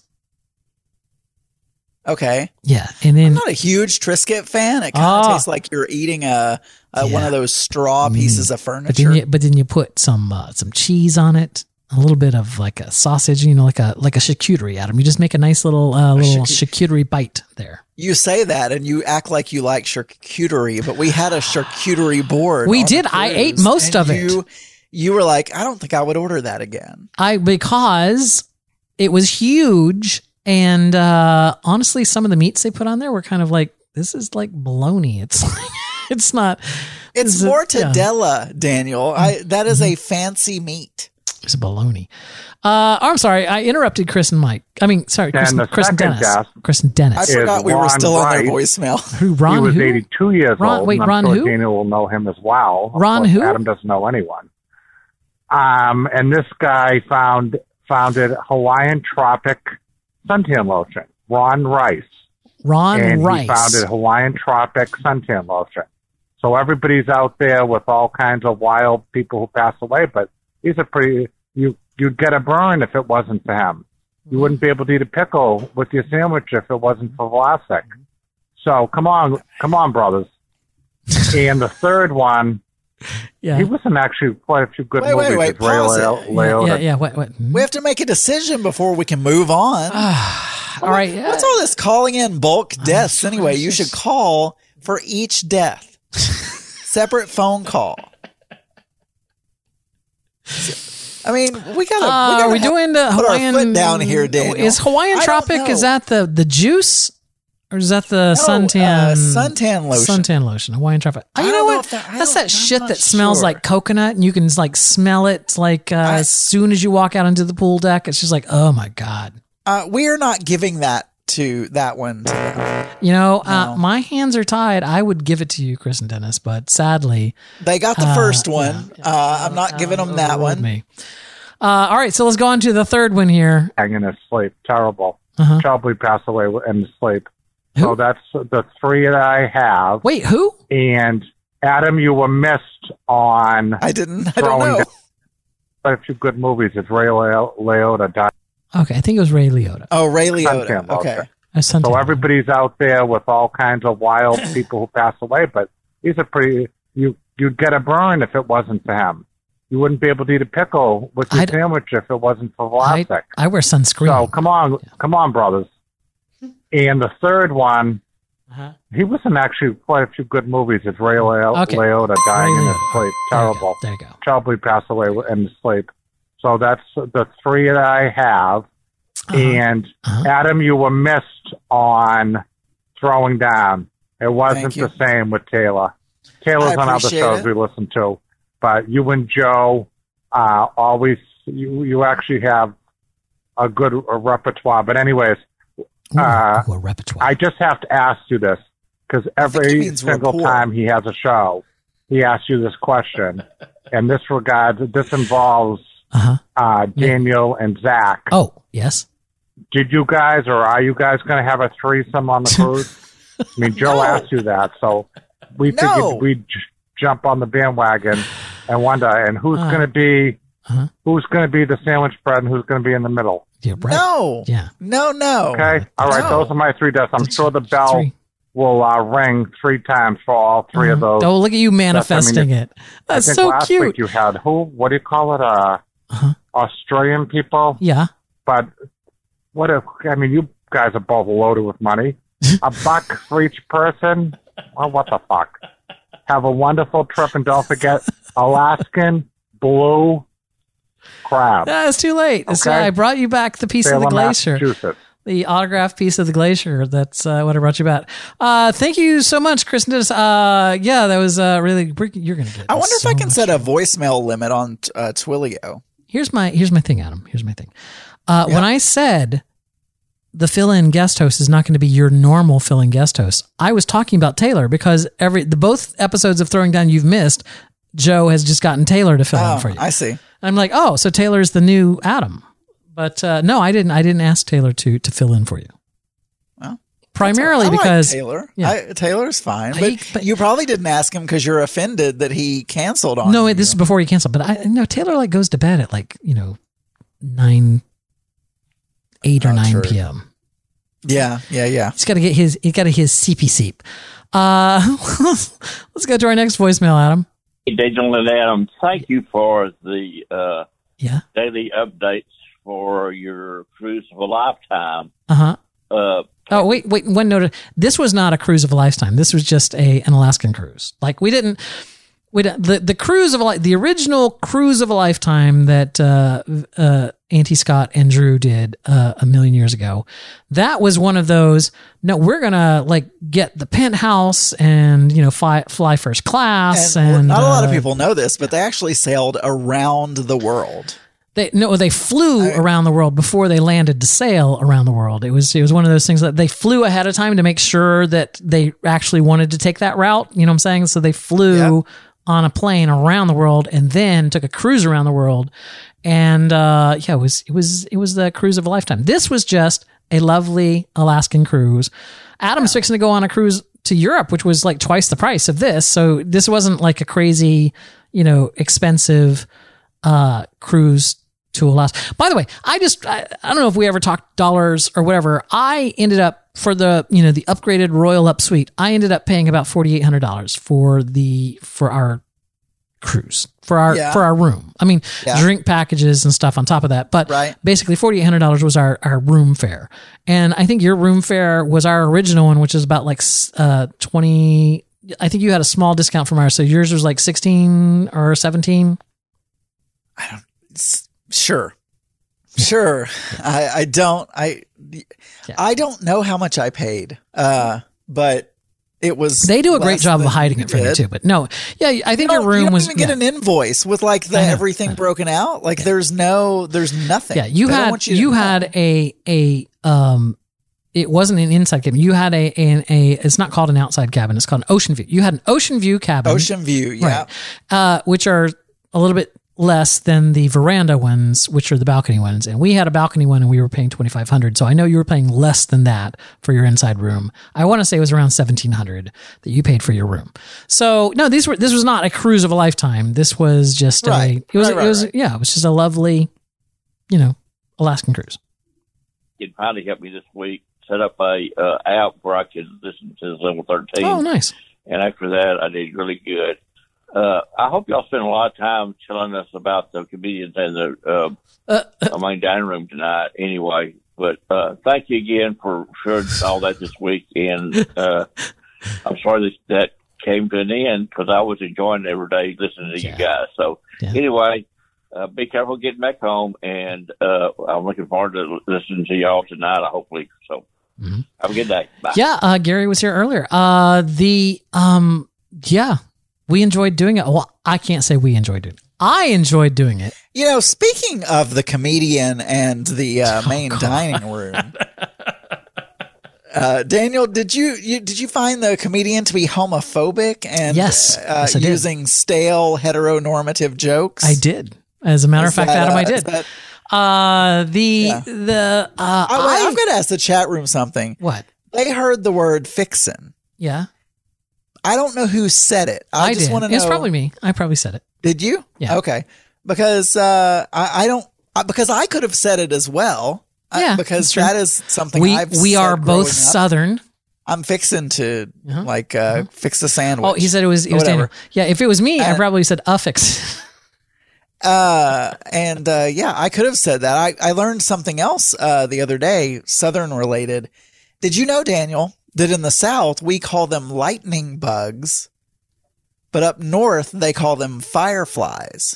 Okay. Yeah, and then I'm not a huge Triscuit fan. It kind of tastes like you're eating one of those straw pieces of furniture. But then you put some cheese on it, a little bit of like a sausage, like a charcuterie, Adam. You just make a nice little charcuterie bite there. You say that and you act like you like charcuterie, but we had a charcuterie board. We on did. the I cruise, ate most and of it. You were like, I don't think I would order that again. Because it was huge, and honestly, some of the meats they put on there were kind of like, this is like bologna. It's like, it's not. It's mortadella, Daniel. That is a fancy meat. It's bologna. I'm sorry, I interrupted Chris and Mike. I mean, sorry, Chris and Dennis. Chris and Dennis. I forgot we were still on their voicemail. Who? Ron? He was who? 82 years old. Wait, and I'm Ron sure who? Daniel will know him as well. Of Ron course, who? Adam doesn't know anyone. And this guy founded Hawaiian Tropic suntan lotion. Ron Rice. Ron Rice. He founded Hawaiian Tropic suntan lotion. So everybody's out there with all kinds of wild people who pass away, but these are pretty. You'd get a burn if it wasn't for him. You wouldn't be able to eat a pickle with your sandwich if it wasn't for Vlasic. So come on, brothers. And the third one, he was in actually quite a few good movies. Wait, pause it. Yeah. What? We have to make a decision before we can move on. All right. What's all this calling in bulk deaths anyway? You should call for each death. Separate phone call. I mean, we gotta. Are we doing the put Hawaiian? our foot down here, Daniel. Is Hawaiian I don't Tropic? know. Is that the juice, or is that the suntan? Suntan lotion. Suntan lotion. Hawaiian Tropic. I You know don't know what? if that- That's that I'm shit not that smells sure. like coconut, and you can like smell it like as soon as you walk out into the pool deck. It's just like, oh my god. We are not giving that to that one. To them. My hands are tied. I would give it to you, Chris and Dennis, but sadly, They got the first one. I'm not giving them that overruled one. me. All right, so let's go on to the third one here. Hanging in his sleep. Terrible. Uh-huh. Probably passed away in his sleep. So that's the three that I have. Wait, who? And Adam, you were missed on. I don't know. Quite a few good movies. It's Ray Liotta died. Okay, I think it was Ray Liotta. Oh, Ray Liotta. Suntan Okay. lotion. So everybody's out there with all kinds of wild people who pass away, but these are pretty. You'd get a burn if it wasn't for him. You wouldn't be able to eat a pickle with your sandwich if it wasn't for Vlasic. I wear sunscreen. So come on, brothers. And the third one, he was in actually quite a few good movies. It's Ray Liotta dying in his sleep. Terrible. There you go. Probably passed away in his sleep. So that's the three that I have. And Adam, you were missed on Throwing Down. It wasn't the same with Taylor. Taylor's on other appreciate shows it. we listen to. but you and Joe always you actually have a good repertoire. But anyways, a repertoire. I just have to ask you this because every single time he has a show, he asks you this question. In this regard, this involves Daniel and Zach. Oh, yes. Did you guys or are you guys going to have a threesome on the cruise? I mean, Joe asked you that, so we figured we'd jump on the bandwagon and wonder, and who's going to be the sandwich bread and who's going to be in the middle? Yeah, right. No. Yeah. No. Okay. All right. Those are my 3 deaths. I'm sure the bell will ring 3 times for all 3 of those. Oh, look at you manifesting it. That's I think so last cute. week you had what do you call it? Australian people. Yeah. But you guys are both loaded with money. $1 for each person. Well, what the fuck? Have a wonderful trip and don't forget Alaskan blue crab. It's too late. Okay? I brought you back the piece of the glacier. The autographed piece of the glacier. That's what I brought you back. Thank you so much, Chris. That was really. You're gonna get. I wonder if I can set a voicemail limit on Twilio. Here's my thing, Adam. Here's my thing. When I said the fill-in guest host is not going to be your normal fill-in guest host, I was talking about Taylor because both episodes of Throwing Down you've missed, Joe has just gotten Taylor to fill in for you. I see. And I'm like, so Taylor's the new Adam. But no, I didn't ask Taylor to fill in for you. Well, primarily because Taylor. Yeah. Taylor's fine, but you probably didn't ask him because you're offended that he canceled on. No, this is before he canceled. But Taylor goes to bed at 8 or 9 p.m. Yeah. He's got to get his CP seep. Let's go to our next voicemail, Adam. Hey, Daniel and Adam, thank you for the daily updates for your cruise of a lifetime. Wait, one note. This was not a cruise of a lifetime. This was just an Alaskan cruise. The cruise of the original cruise of a lifetime that Auntie Scott and Drew did a million years ago. That was one of those. No, we're gonna get the penthouse and fly first class. And not a lot of people know this, but they actually sailed around the world. They flew around the world before they landed to sail around the world. It was one of those things that they flew ahead of time to make sure that they actually wanted to take that route. You know what I'm saying? So they flew on a plane around the world and then took a cruise around the world. And it was the cruise of a lifetime. This was just a lovely Alaskan cruise. Adam's fixing to go on a cruise to Europe, which was twice the price of this. So this wasn't a crazy, expensive cruise to Alaska. By the way, I don't know if we ever talked dollars or whatever. I ended up for the upgraded Royal Up Suite. I ended up paying about $4,800 for our cruise, for our room. I mean, drink packages and stuff on top of that. But basically $4,800 was our room fare. And I think your room fare was our original one, which is about 20. I think you had a small discount from ours. So yours was 16 or 17. Sure. I don't know how much I paid. But it was. They do a great job of hiding it from you too. But no, I think your room was. You don't even get an invoice with everything broken out. there's nothing. Yeah, you had a it wasn't an inside cabin. You had a it's not called an outside cabin. It's called an ocean view. You had an ocean view cabin. Ocean view, yeah. Right. Which are a little bit less than the veranda ones, which are the balcony ones. And we had a balcony one and we were paying $2,500. So I know you were paying less than that for your inside room. I want to say it was around $1,700 that you paid for your room. So no, this was not a cruise of a lifetime. This was just it was just a lovely, Alaskan cruise. It finally helped me this week set up a app where I could listen to Level 13. Oh, nice. And after that, I did really good. I hope y'all spend a lot of time telling us about the comedians in the main dining room tonight anyway. But thank you again for sharing all that this week. And I'm sorry that came to an end because I was enjoying every day listening to you guys. So anyway, be careful getting back home. And I'm looking forward to listening to y'all tonight, hopefully. So have a good day. Bye. Yeah, Gary was here earlier. we enjoyed doing it. Well, I can't say we enjoyed it. I enjoyed doing it. You know, speaking of the comedian and the main dining room, Daniel, did you find the comedian to be homophobic and yes, I did. using stale heteronormative jokes? I did. As a matter of fact, Adam, I did. I've got to ask the chat room something. What? They heard the word fixin'. Yeah. I don't know who said it. I just want to know. It's probably me. I probably said it. Did you? Yeah. Okay. Because I don't. Because I could have said it as well. Yeah. Because that is something we are both Southern. I'm fixing to fix a sandwich. Oh, he said it was Daniel. Yeah. If it was me, I probably said affix. I could have said that. I learned something else the other day, Southern related. Did you know, Daniel, that in the South we call them lightning bugs, but up north they call them fireflies?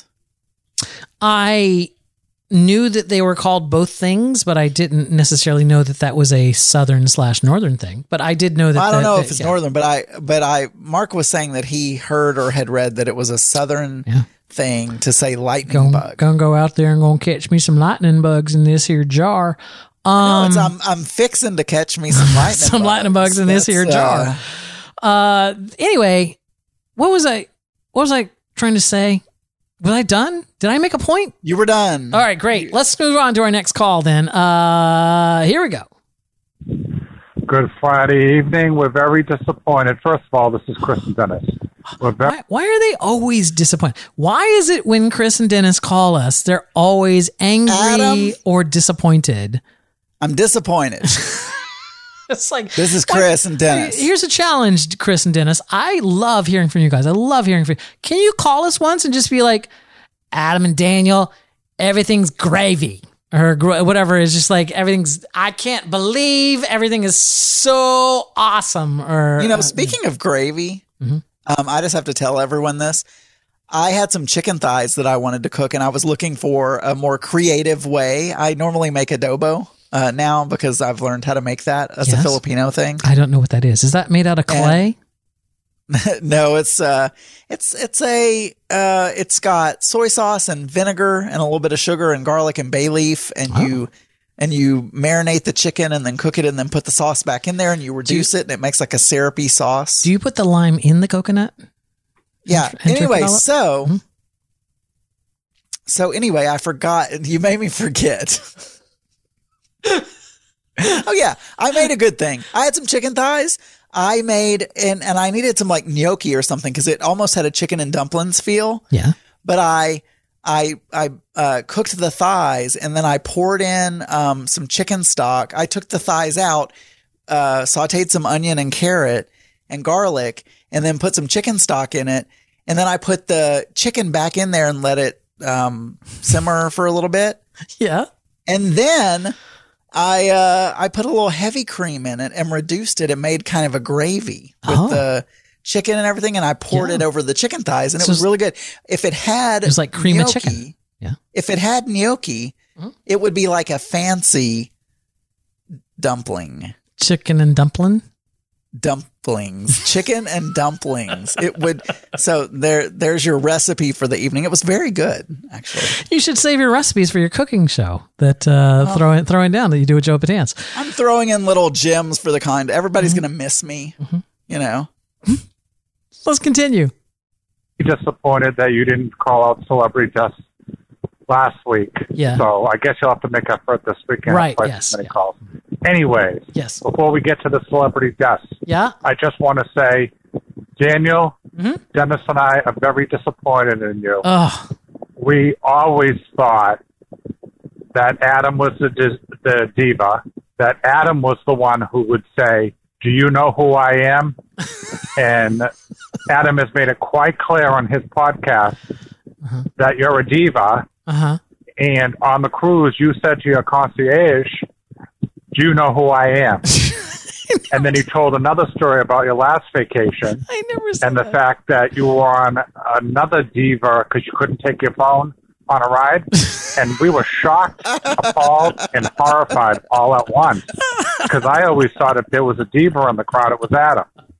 I knew that they were called both things, but I didn't necessarily know that was a Southern/Northern thing. But I did know that. I don't know if it's Northern, but Mark was saying that he heard or had read that it was a Southern thing to say lightning bug. Gonna go out there and gonna catch me some lightning bugs in this here jar. I'm fixing to catch me some lightning bugs in this here jar. Anyway, what was I trying to say? Was I done? Did I make a point? You were done. All right, great. Let's move on to our next call then. Here we go. Good Friday evening. We're very disappointed. First of all, this is Chris and Dennis. Why are they always disappointed? Why is it when Chris and Dennis call us, they're always angry or disappointed? I'm disappointed. It's like, this is Chris and Dennis. Here's a challenge, Chris and Dennis. I love hearing from you guys. I love hearing from you. Can you call us once and just be like, Adam and Daniel, everything's gravy or whatever? It's just like I can't believe everything is so awesome. Or speaking of gravy, I just have to tell everyone this. I had some chicken thighs that I wanted to cook, and I was looking for a more creative way. I normally make adobo. Now, because I've learned how to make that. That's a Filipino thing. I don't know what that is. Is that made out of clay? No, it's got soy sauce and vinegar and a little bit of sugar and garlic and bay leaf, and you marinate the chicken and then cook it and then put the sauce back in there and you reduce it and it makes like a syrupy sauce. Do you put the lime in the coconut? Yeah. Anyway, so anyway, I forgot. You made me forget. Oh yeah, I made a good thing. I had some chicken thighs. I made and I needed some like gnocchi or something because it almost had a chicken and dumplings feel. Yeah. But I cooked the thighs and then I poured in some chicken stock. I took the thighs out, sauteed some onion and carrot and garlic, and then put some chicken stock in it. And then I put the chicken back in there and let it simmer for a little bit. Yeah. And then I put a little heavy cream in it and reduced it and made kind of a gravy with the chicken and everything. And I poured it over the chicken thighs and it was really good. If it had, it was like cream of chicken. Yeah. If it had gnocchi, it would be like a fancy dumpling. Chicken and dumpling? Dumplings, chicken and dumplings. It would. So there's your recipe for the evening. It was very good, actually. You should save your recipes for your cooking show that throwing down that you do with Joe Batanz. I'm throwing in little gems for the kind. Everybody's going to miss me, you know. Let's continue. Disappointed that you didn't call out celebrity guests last week. Yeah. So I guess you'll have to make up for it this weekend. Right. Yes. Many calls. Anyways. Yes. Before we get to the celebrity guests. Yeah. I just want to say, Daniel, Dennis and I are very disappointed in you. Oh. We always thought that Adam was the diva, that Adam was the one who would say, do you know who I am? And Adam has made it quite clear on his podcast that you're a diva. And on the cruise, you said to your concierge, do you know who I am? And then he told another story about your last vacation. I never said and the fact that you were on another diva because you couldn't take your phone on a ride. And we were shocked, appalled, and horrified all at once. Because I always thought if there was a diva in the crowd, it was Adam.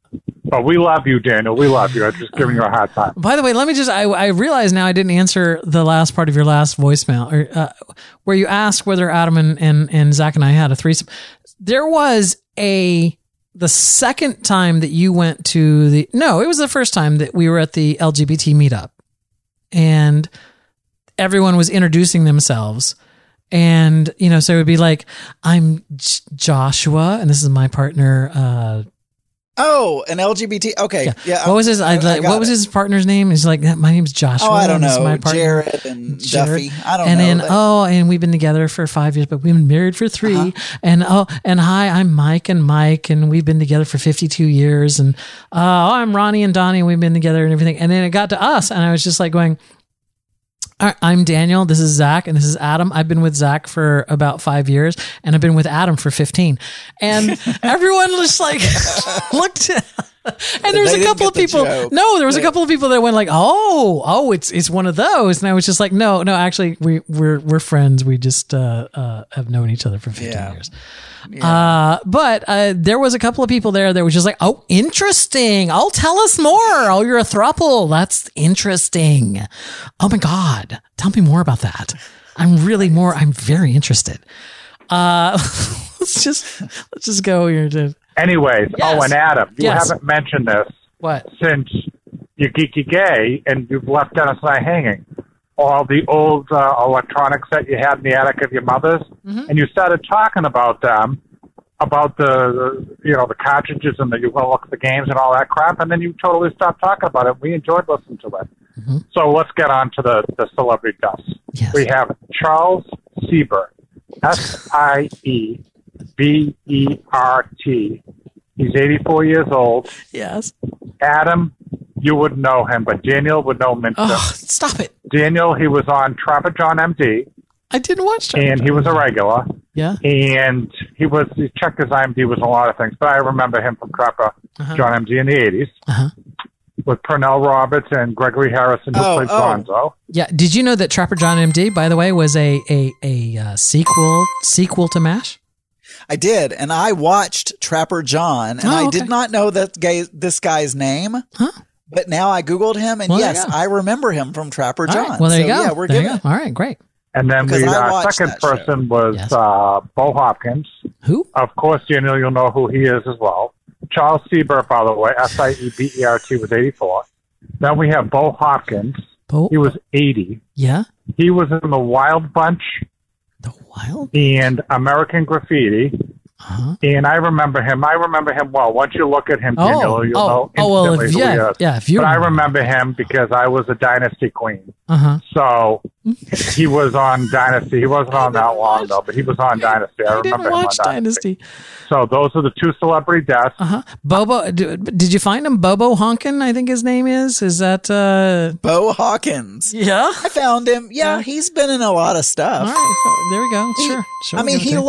But we love you, Daniel. We love you. I'm just giving you a hard time. By the way, let me just, I realize now I didn't answer the last part of your last voicemail, or, where you asked whether Adam and Zach and I had a threesome. There was the second time that you went to it was the first time that we were at the LGBT meetup, and everyone was introducing themselves. And, so it would be like, I'm Joshua, and this is my partner, an LGBT. Okay. Yeah. What was his, what was his partner's name? He's like, my name's Joshua. Oh, I don't know. My partner, Jared and Duffy. I don't know. And then, and we've been together for 5 years, but we've been married for 3. Uh-huh. And hi, I'm Mike, and we've been together for 52 years. And, I'm Ronnie and Donnie, and we've been together and everything. And then it got to us, and I was just like going, I'm Daniel. This is Zach, and this is Adam. I've been with Zach for about 5 years, and I've been with Adam for 15. And everyone just like looked at, and there was a couple of people. No, there was a couple of people that went like, "Oh, it's one of those." And I was just like, "No, actually, we're friends. We just have known each other for 15 years." Yeah. But there was a couple of people there that were just like, "Oh, interesting. Oh, tell us more. Oh, you're a throuple. That's interesting. Oh my God, tell me more about that. I'm very interested." Let's just go here to. Anyways, and Adam, you haven't mentioned this. What? Since you're geeky gay and you've left Dennis and I hanging. All the old electronics that you had in the attic of your mother's, and you started talking about them, about the cartridges and that you want to look at the games and all that crap, and then you totally stopped talking about it. We enjoyed listening to it. Mm-hmm. So let's get on to the celebrity dust. Yes. We have Charles Siebert, Siebert. He's 84 years old. Yes. Adam, you would know him, but Daniel would know him. Oh, stop it. Daniel, he was on Trapper John MD. I didn't watch Trapper and he was a regular. Yeah. And he checked his IMDb, was a lot of things, but I remember him from Trapper John MD in the 80s. Uh-huh. With Pernell Roberts and Gregory Harrison, who played Gonzo. Yeah. Did you know that Trapper John MD, by the way, was a sequel to MASH? I did, and I watched Trapper John, and I did not know this guy's name. Huh? But now I Googled him, and yes, I remember him from Trapper John. Right. Well, there you go. Yeah, we're there good. You go. All right, great. And then the second person was Bo Hopkins. Who? Of course, Daniel, you'll know who he is as well. Charles Siebert, by the way, Siebert was 84. Then we have Bo Hopkins. He was 80. Yeah. He was in the Wild Bunch. The Wild? And American Graffiti. Uh-huh. And I remember him well. Once you look at him, Daniel, you'll know instantly who he is. Yeah, but I remember him because I was a Dynasty queen. Uh-huh. So he was on Dynasty. He wasn't on that long, though, but he was on Dynasty. I remember him on Dynasty. So those are the two celebrity deaths. Uh-huh. Bobo, did you find him? Bobo Honkin, I think his name is. Is that Bo Hawkins? Yeah. I found him. Yeah, he's been in a lot of stuff. All right. There we go. Sure. I mean, he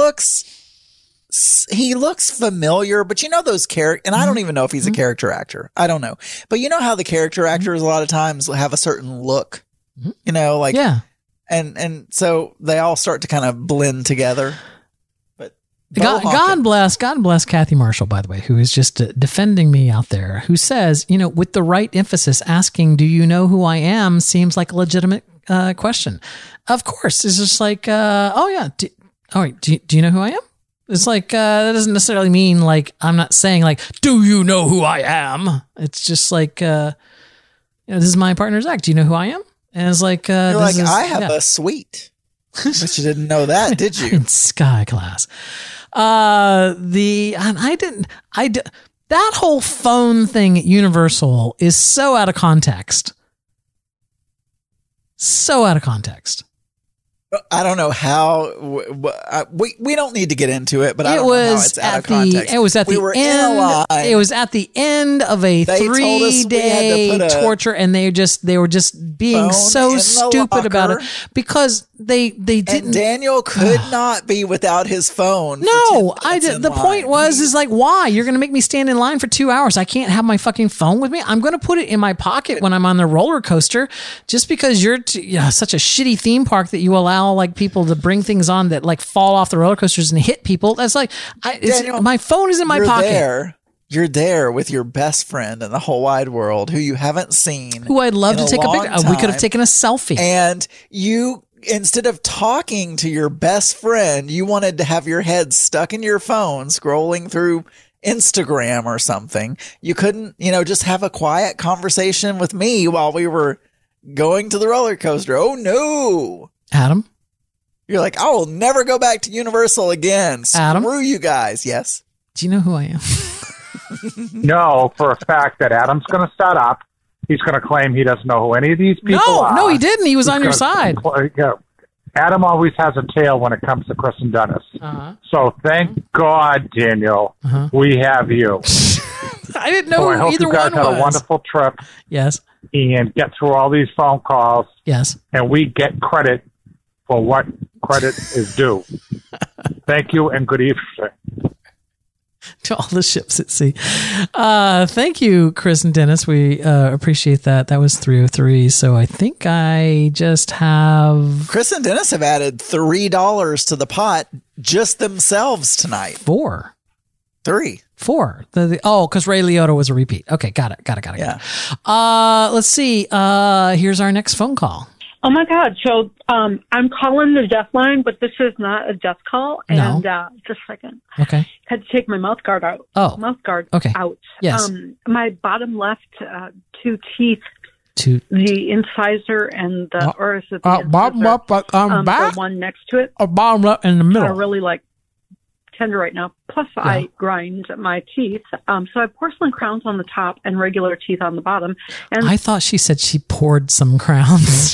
looks familiar, but you know those characters, and I don't even know if he's a character actor. I don't know. But you know how the character actors a lot of times have a certain look, you know, like, and so they all start to kind of blend together. But God bless Kathy Marshall, by the way, who is just defending me out there, who says, you know, with the right emphasis, asking, do you know who I am seems like a legitimate question. Of course. It's just like, do you know who I am? It's like, that doesn't necessarily mean like, I'm not saying like, do you know who I am? It's just like, this is my partner, Zach. Do you know who I am? And it's like, I have a suite. But you didn't know that, did you? In Sky Class. That whole phone thing at Universal is so out of context. So out of context. I don't know how we don't need to get into it, but I don't know how it's out of context. It was at the end. It was at the end of a 3-day torture, and they were just being so stupid about it because they didn't. And Daniel could not be without his phone. No, I did. The point is like, why? You're going to make me stand in line for 2 hours. I can't have my fucking phone with me. I'm going to put it in my pocket when I'm on the roller coaster, just because you're such a shitty theme park that you allow like people to bring things on that like fall off the roller coasters and hit people. That's like, Daniel, my phone is in my pocket. There. You're there with your best friend in the whole wide world who you haven't seen. Who I'd love in to take a picture. We could have taken a selfie. And you, instead of talking to your best friend, you wanted to have your head stuck in your phone scrolling through Instagram or something. You couldn't, just have a quiet conversation with me while we were going to the roller coaster. Oh no. Adam? You're like, I will never go back to Universal again. Adam? Screw you guys. Yes. Do you know who I am? No, for a fact that Adam's going to start up. He's going to claim he doesn't know who any of these people are. No, he didn't. He was on your side. Adam always has a tail when it comes to Chris and Dennis. Uh-huh. So thank God, Daniel, we have you. I didn't know so I who hope either you guys one had was. a wonderful trip. Yes. And get through all these phone calls. Yes. And we get credit for what credit is due. Thank you and good evening. To all the ships at sea. Thank you, Chris and Dennis. We appreciate that. That was 303. So I think I just have... Chris and Dennis have added $3 to the pot just themselves tonight. 4. 3. 4. Because Ray Liotta was a repeat. Okay, got it. Yeah. Let's see. Here's our next phone call. Oh my God. So, I'm calling the death line, but this is not a death call. And, just a second. Okay. Had to take my mouth guard out. Oh. Mouth guard out. Yes. My bottom left, 2 teeth. The incisor and the, or is it the incisor? Bottom left, the one next to it. Bottom left in the middle. Are really tender right now. Plus, I grind my teeth. So I have porcelain crowns on the top and regular teeth on the bottom. And I thought she said she poured some crowns.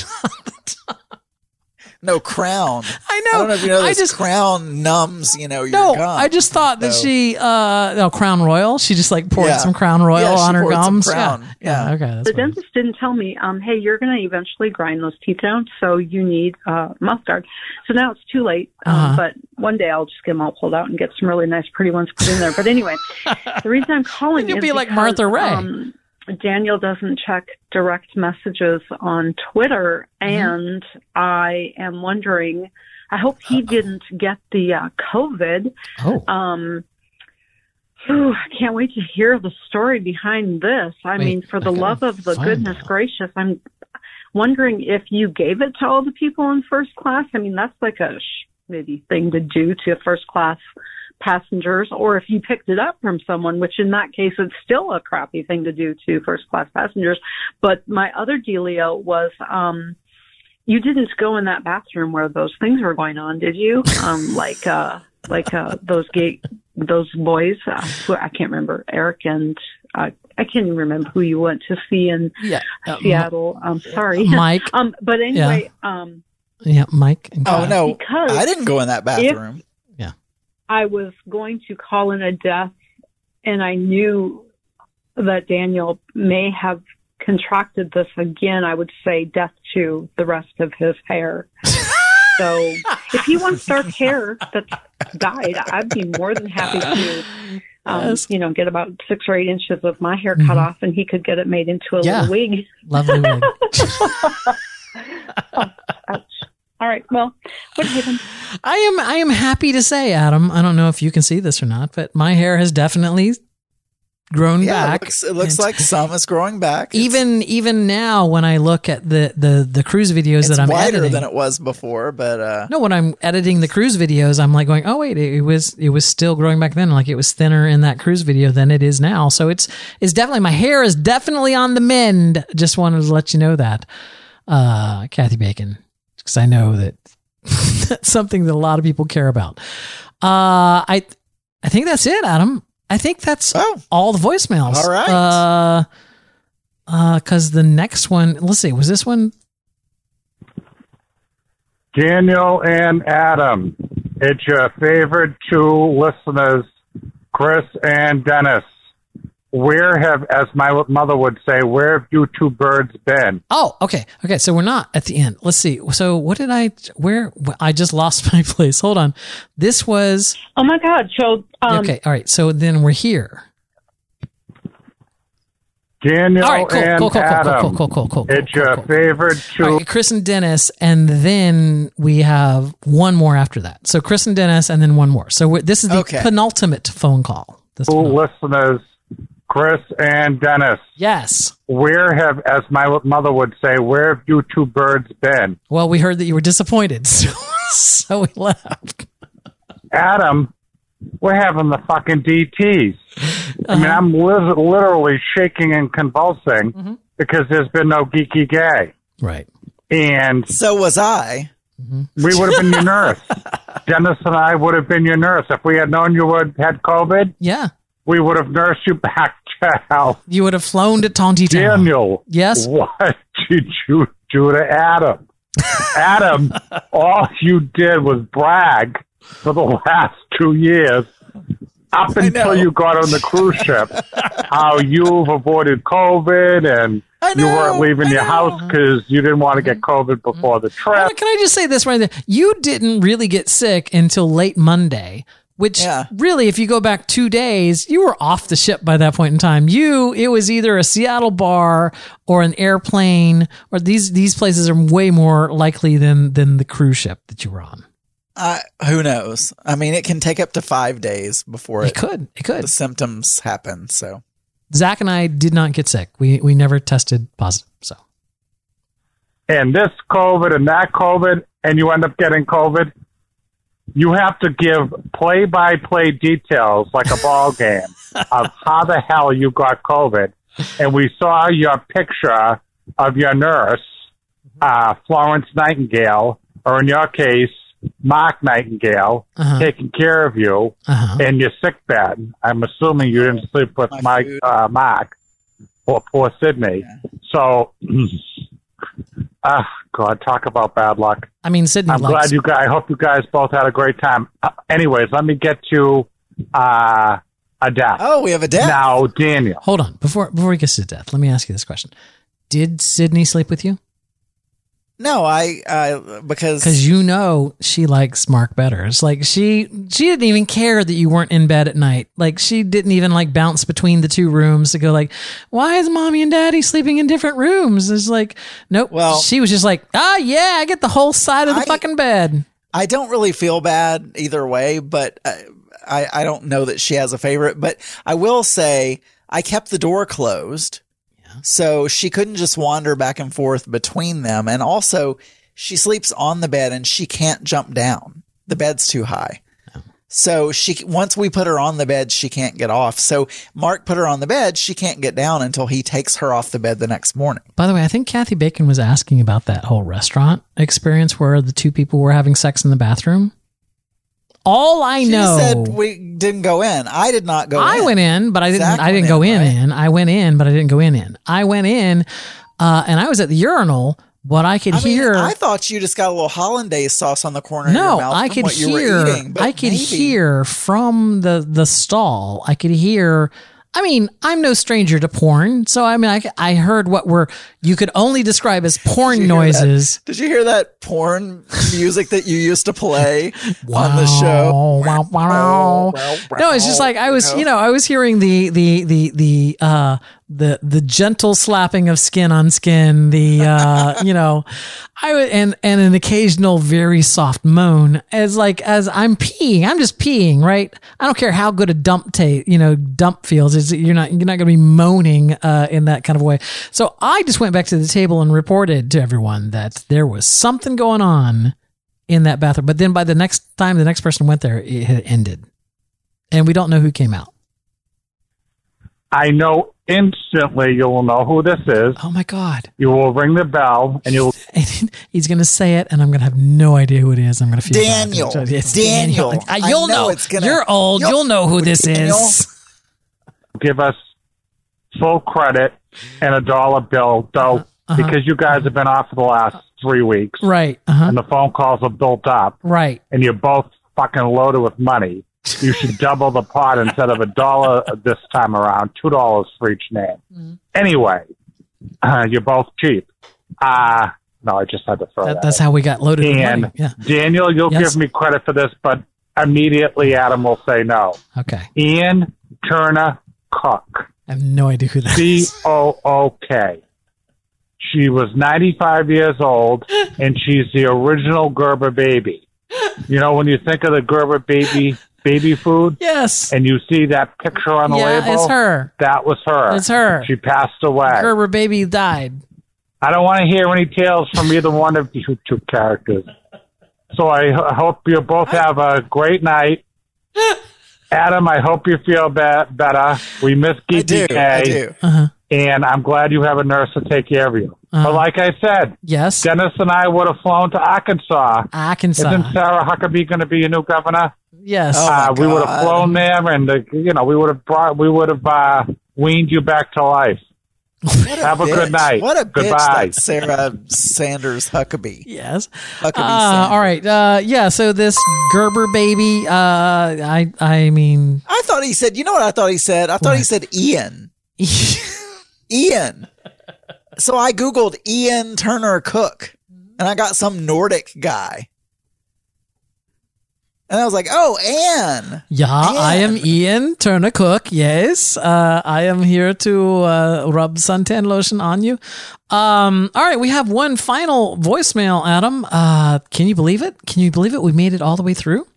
No, crown. I know. I don't know if you know this. Crown numbs, your gum. I just thought that she, Crown Royal. She just poured some Crown Royal on her gums. Yeah. Okay. The dentist didn't tell me, hey, you're going to eventually grind those teeth down, so you need mouth guard. So now it's too late. But one day I'll just get them all pulled out and get some really nice, pretty ones put in there. But anyway, the reason I'm calling You'll is be like because, Martha Ray. Daniel doesn't check direct messages on Twitter, and I am wondering, I hope he didn't get the COVID. I can't wait to hear the story behind this. I mean, for the love of the goodness gracious, I'm wondering if you gave it to all the people in first class. I mean, that's like a maybe thing to do to first class passengers, or if you picked it up from someone, which in that case it's still a crappy thing to do to first class passengers. But my other dealio was you didn't go in that bathroom where those things were going on, did you? Those boys who I can't remember, Eric and I can't even remember who you went to see in Seattle. I'm sorry, Mike. But anyway, Mike. Oh no, because I didn't go in that bathroom. I was going to call in a death, and I knew that Daniel may have contracted this again. I would say death to the rest of his hair. So if he wants dark hair that's dyed, I'd be more than happy to, get about 6 or 8 inches of my hair cut off, and he could get it made into a little wig. Lovely wig. Ouch. All right. Well, what happened? I am happy to say, Adam, I don't know if you can see this or not, but my hair has definitely grown back. It looks like some is growing back. Even now, when I look at the cruise videos that I'm editing, wider than it was before. But no, when I'm editing the cruise videos, I'm like going, oh wait, it was still growing back then. Like it was thinner in that cruise video than it is now. So it's definitely, my hair is definitely on the mend. Just wanted to let you know that, Kathy Bacon. Because I know that that's something that a lot of people care about. I think that's it, Adam. I think that's all the voicemails. All right. Because the next one, let's see, was this one? Daniel and Adam, it's your favorite 2 listeners, Chris and Dennis. Where have, as my mother would say, where have you 2 birds been? Oh, okay. Okay, so we're not at the end. Let's see. So what did I just lost my place. Hold on. This was... Oh, my God. So... okay, all right. So then we're here. Daniel and Adam, cool. It's your favorite 2... All right, Chris and Dennis, and then we have one more after that. So Chris and Dennis, and then one more. So this is the penultimate phone call. 2 listeners, Chris and Dennis. Yes. Where have, as my mother would say, where have you two birds been? Well, we heard that you were disappointed, so we left. Adam, we're having the fucking DTs. I mean, I'm literally shaking and convulsing because there's been no geeky gay. Right. And so was I. We would have been your nurse. Dennis and I would have been your nurse. If we had known you had COVID, yeah, we would have nursed you back to health. You would have flown to Tonti Town. Daniel, yes. What did you do to Adam? Adam, all you did was brag for the last 2 years, up until you got on the cruise ship, how you've avoided COVID and you weren't leaving your house because you didn't want to get COVID before the trip. Well, can I just say this right there? You didn't really get sick until late Monday, which really, if you go back 2 days, you were off the ship by that point in time. It was either a Seattle bar or an airplane, or these places are way more likely than the cruise ship that you were on. Who knows? I mean, it can take up to 5 days before it could. The symptoms happen. So Zach and I did not get sick. We never tested positive. So, and this COVID and that COVID, and you end up getting COVID. You have to give play-by-play details like a ball game of how the hell you got COVID. And we saw your picture of your nurse, Florence Nightingale, or in your case, Mark Nightingale, taking care of you in your sick bed. I'm assuming you didn't sleep with Mark or poor Sydney. So, God, talk about bad luck. I mean, Sydney. I'm glad you guys. I hope you guys both had a great time. Anyways, let me get to a death. Oh, we have a death now, Daniel. Hold on, before we get to death, let me ask you this question: did Sydney sleep with you? No, because she likes Mark better. It's like she didn't even care that you weren't in bed at night. Like she didn't even like bounce between the two rooms to go like, why is mommy and daddy sleeping in different rooms? It's like, nope. Well, she was just like, yeah, I get the whole side of the fucking bed. I don't really feel bad either way, but I don't know that she has a favorite. But I will say I kept the door closed. So she couldn't just wander back and forth between them. And also, she sleeps on the bed and she can't jump down. The bed's too high. So once we put her on the bed, she can't get off. So Mark put her on the bed. She can't get down until he takes her off the bed the next morning. By the way, I think Kathy Bacon was asking about that whole restaurant experience where the two people were having sex in the bathroom. All I know. She said we didn't go in. I did not go in. I went in, but I didn't. Zach I didn't go in. Right? I went in, but I didn't go in. I went in, and I was at the urinal. But I could hear. I thought you just got a little hollandaise sauce on the corner. No, of your mouth I from could what hear. You were eating, I could hear from the stall. I could hear. I mean, I'm no stranger to porn, so I mean, I heard what you could only describe as porn noises. Did you hear that porn music that you used to play on the show? No, it's just like I was, I was hearing the gentle slapping of skin on skin, I would, and an occasional very soft moan as I'm peeing. I'm just peeing, right? I don't care how good a dump feels. You're not going to be moaning in that kind of way. So I just went back to the table and reported to everyone that there was something going on in that bathroom. But then by the next time the next person went there, it had ended, and we don't know who came out. I know instantly you will know who this is. Oh my God. You will ring the bell and you'll. He's going to say it and I'm going to have no idea who it is. I'm going to feel Daniel. bad. It's Daniel. You'll know. You're old. You'll know who this is. Give us full credit and a dollar bill, though, because you guys have been off for the last 3 weeks. Right. And the phone calls are built up. Right. And you're both fucking loaded with money. You should double the pot instead of $1 this time around, $2 for each name. Mm-hmm. Anyway, you're both cheap. No, I just had to throw that. That's how we got loaded with money. Yeah. Daniel, you'll give me credit for this, but immediately Adam will say no. Okay. Ian Turner Cook. I have no idea who that is. C-O-O-K. She was 95 years old, and she's the original Gerber baby. You know, when you think of the Gerber baby baby food? Yes. And you see that picture on the label? Yeah, it's her. That was her. It's her. She passed away. Gerber baby died. I don't want to hear any tales from either one of you two characters. So I hope you both have a great night. Adam, I hope you feel better. We miss Geeky I do. and I'm glad you have a nurse to take care of you. But like I said, yes, Dennis and I would have flown to Arkansas. Isn't Sarah Huckabee going to be your new governor? Yes. We would have flown there, and we would have weaned you back to life. Have a good night. What a Goodbye. bitch, that Sarah Sanders Huckabee. Yes. Huckabee all right. Yeah. So this Gerber baby. I mean, I thought he said. You know what I thought he said? I thought he said Ian. Ian. So I googled Ian Turner Cook, and I got some Nordic guy. And I was like, "Oh, Anne." Yeah, I am Ian Turner Cook. Yes, I am here to rub suntan lotion on you. All right, we have one final voicemail, Adam. Can you believe it? Can you believe it? We made it all the way through.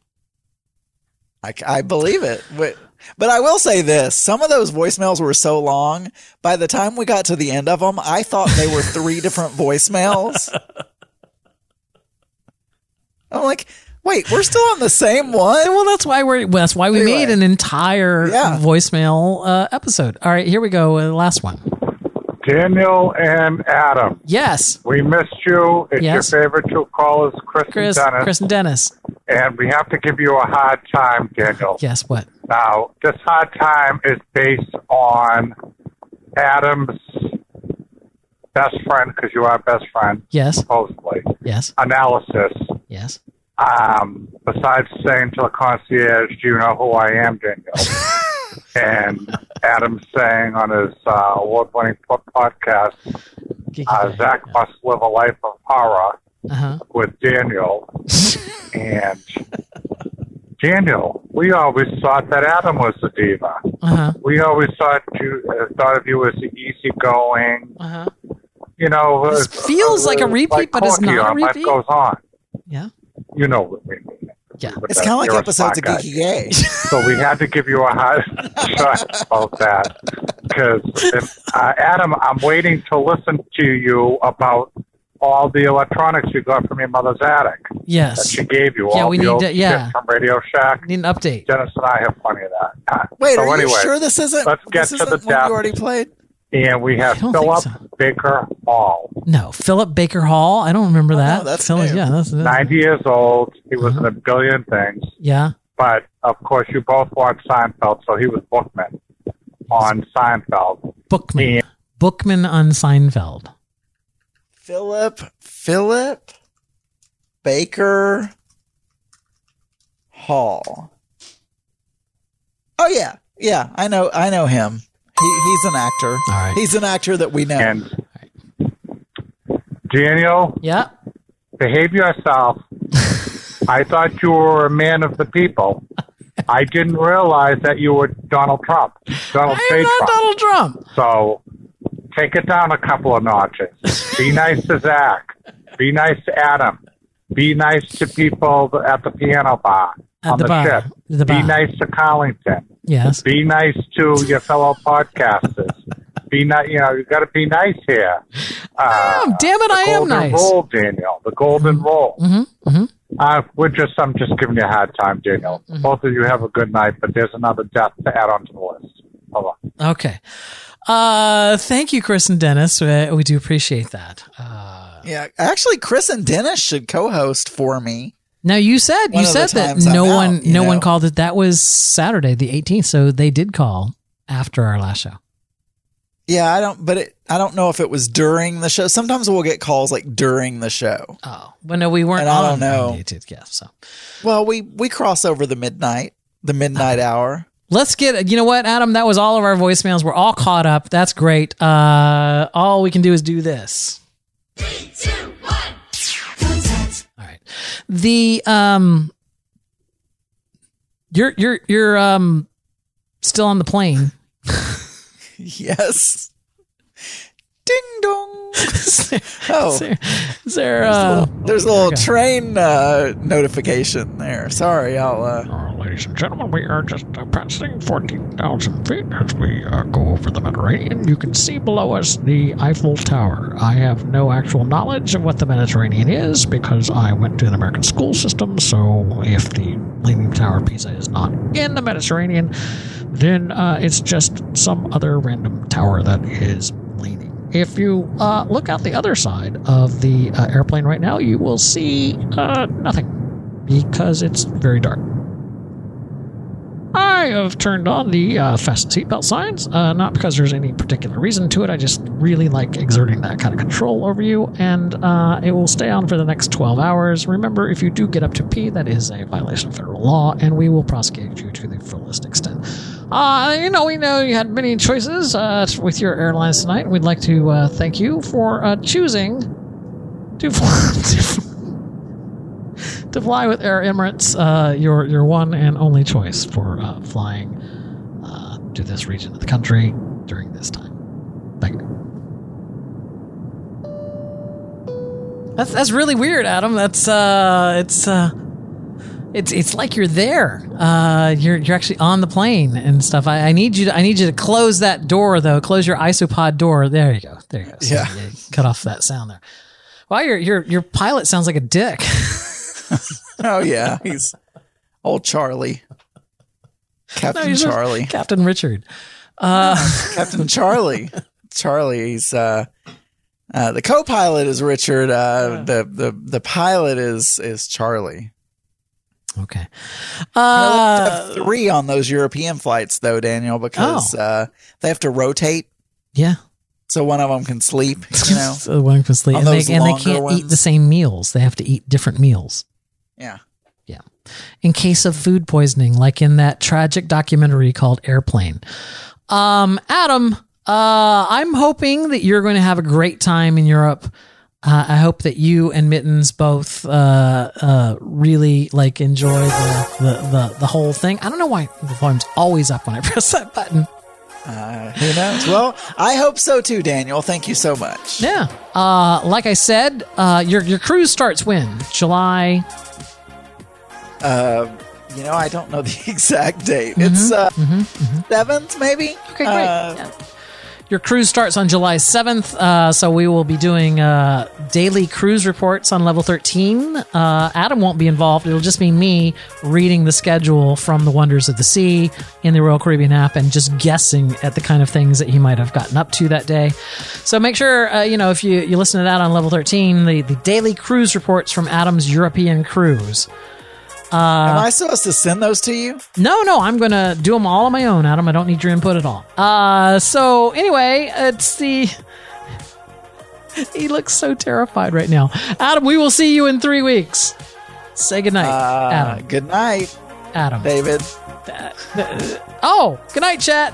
I believe it. But I will say this. Some of those voicemails were so long, by the time we got to the end of them, I thought they were 3 different voicemails. I'm like, wait, we're still on the same one? Well, that's why we made an entire voicemail episode. All right, here we go. The last one. Daniel and Adam. Yes. We missed you. It's your favorite 2 callers, Chris and Dennis. Chris and Dennis. And we have to give you a hard time, Daniel. Yes, what? Now, this hard time is based on Adam's best friend, because you are best friend. Yes. Supposedly. Yes. Analysis. Yes. Besides saying to the concierge, do you know who I am, Daniel? And Adam saying on his award-winning podcast, Zach must live a life of horror with Daniel. And Daniel, we always thought that Adam was the diva. We always thought of you as easygoing. This feels like a repeat, but it's not a repeat. Life goes on. Yeah. You know what we mean. Yeah. It's kind of like episodes of Geeky Gay. So we had to give you a hard shot about that. Because, Adam, I'm waiting to listen to you about all the electronics you got from your mother's attic. Yes. That she gave you. Yeah, all we the need old to, shit from Radio Shack. Need an update. Dennis and I have plenty of that. Wait, so are anyway, you sure this isn't? Let's get this to the isn't one depth. you already played? And we have Philip Baker Hall. No, Philip Baker Hall. I don't remember that. no, that's Philip, new. yeah, that's 90 years old. He was in a billion things. Yeah. But, of course, you both watched Seinfeld, so he was Bookman on Seinfeld. Bookman. Bookman on Seinfeld. Philip Baker Hall. Oh yeah, I know him. He's an actor. All right. He's an actor that we know. And Daniel, yeah, behave yourself. I thought you were a man of the people. I didn't realize that you were Donald Trump. Donald Trump. So take it down a couple of notches. Be nice to Zach. Be nice to Adam. Be nice to people at the piano bar on the ship. Be nice to Collington. Yes. Be nice to your fellow podcasters. Be nice. You got to be nice here. Damn it! I am nice. The golden rule, Daniel. The golden rule. I'm just giving you a hard time, Daniel. Both of you have a good night, but there's another death to add onto the list. Hold on. Okay. Thank you, Chris and Dennis. We do appreciate that. Yeah, actually, Chris and Dennis should co-host for me. Now you said that no one called it. That was Saturday, the 18th. So they did call after our last show. Yeah, I don't know if it was during the show. Sometimes we'll get calls like during the show. Oh, well, no, we weren't. And I don't know. Yeah, so. Well, we cross over the midnight hour. Let's get, you know what, Adam? That was all of our voicemails. We're all caught up. That's great. All we can do is do this. 3, 2, 1. All right. The you're still on the plane. Yes. Ding dong. Oh, is there, there's a little train notification there. Sorry, ladies and gentlemen, we are just passing 14,000 feet as we go over the Mediterranean. You can see below us the Eiffel Tower. I have no actual knowledge of what the Mediterranean is because I went to an American school system, so if the Leaning Tower of Pisa is not in the Mediterranean, then it's just some other random tower that is leaning. If you look out the other side of the airplane right now, you will see nothing because it's very dark. I have turned on the fasten seatbelt signs, not because there's any particular reason to it. I just really like exerting that kind of control over you, and it will stay on for the next 12 hours. Remember, if you do get up to pee, that is a violation of federal law, and we will prosecute you to the fullest extent. We know you had many choices with your airlines tonight. We'd like to thank you for choosing to fly with Air Emirates, your one and only choice for flying to this region of the country during this time. Thank you. That's really weird, Adam. It's like you're there. You're actually on the plane and stuff. I need you to close that door though. Close your isopod door. There you go. So yeah. Cut off that sound there. Wow, your pilot sounds like a dick. Oh yeah, he's old Charlie, Captain Charlie, Captain Richard, Captain Charlie. Charlie. He's the co-pilot is Richard. The pilot is Charlie. Okay. Have 3 on those European flights though, Daniel, because they have to rotate. Yeah. So one of them can sleep. You know, so one can sleep, and they can't eat the same meals. They have to eat different meals. Yeah. In case of food poisoning, like in that tragic documentary called Airplane. Adam, I'm hoping that you're going to have a great time in Europe. I hope that you and Mittens both really like enjoy the whole thing. I don't know why the volume's always up when I press that button. Who knows? Well, I hope so too, Daniel. Thank you so much. Yeah. Like I said, your cruise starts when? July. I don't know the exact date. It's 7th, maybe. Okay, great. Yeah. Your cruise starts on July 7th, so we will be doing daily cruise reports on level 13. Adam won't be involved. It'll just be me reading the schedule from the Wonders of the Sea in the Royal Caribbean app and just guessing at the kind of things that he might have gotten up to that day. So make sure, if you listen to that on level 13, the daily cruise reports from Adam's European cruise. Am I supposed to send those to you? No, I'm going to do them all on my own, Adam. I don't need your input at all. So anyway, he looks so terrified right now. Adam, we will see you in 3 weeks. Say goodnight, Adam. Good night, Adam. David. Good night, chat.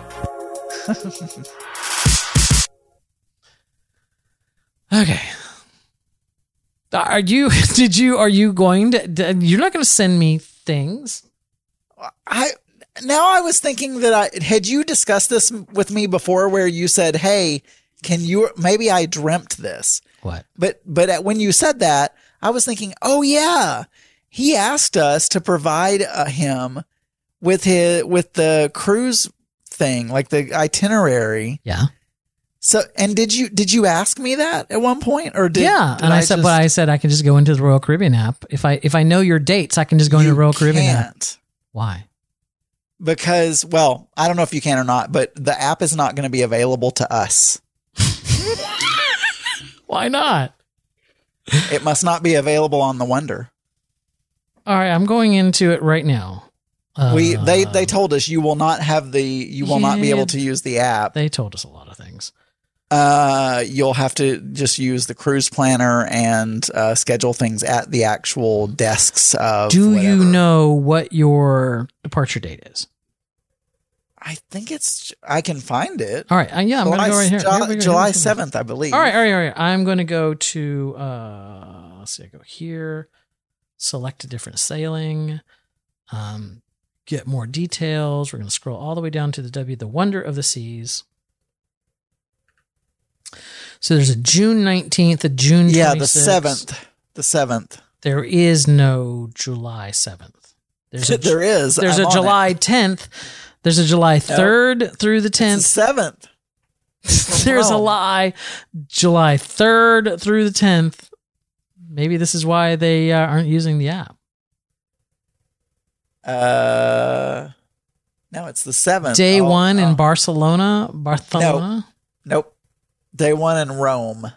Okay. Are you going to, you're not going to send me things? I was thinking that had you discussed this with me before where you said, hey, maybe I dreamt this. What? But when you said that, I was thinking, oh yeah, he asked us to provide him with the cruise thing, like the itinerary. Yeah. So, and did you ask me that at one point, or did I said I can just go into the Royal Caribbean app if I know your dates, I can just go into the Royal Caribbean app. Why? Because, well, I don't know if you can or not, but the app is not going to be available to us. Why not? It must not be available on the Wonder. All right, I'm going into it right now. They told us you will not be able to use the app. They told us a lot of things. You'll have to just use the cruise planner and schedule things at the actual desks of Do you know what your departure date is? I think I can find it. All right. I'm going to go right here. July 7th, I believe. All right. I'm going to go to, let's see, I go here, select a different sailing, get more details. We're going to scroll all the way down to the Wonder of the Seas. So there's a June 19th, a June 26th. Yeah, the 7th. The 7th. There is no July 7th. There is. There's a July 10th. There's a July 3rd through the 10th. It's the 7th. There's a July 3rd through the 10th. Maybe this is why they aren't using the app. No, it's the 7th. Day 1 in Barcelona. Nope. Day 1 in Rome.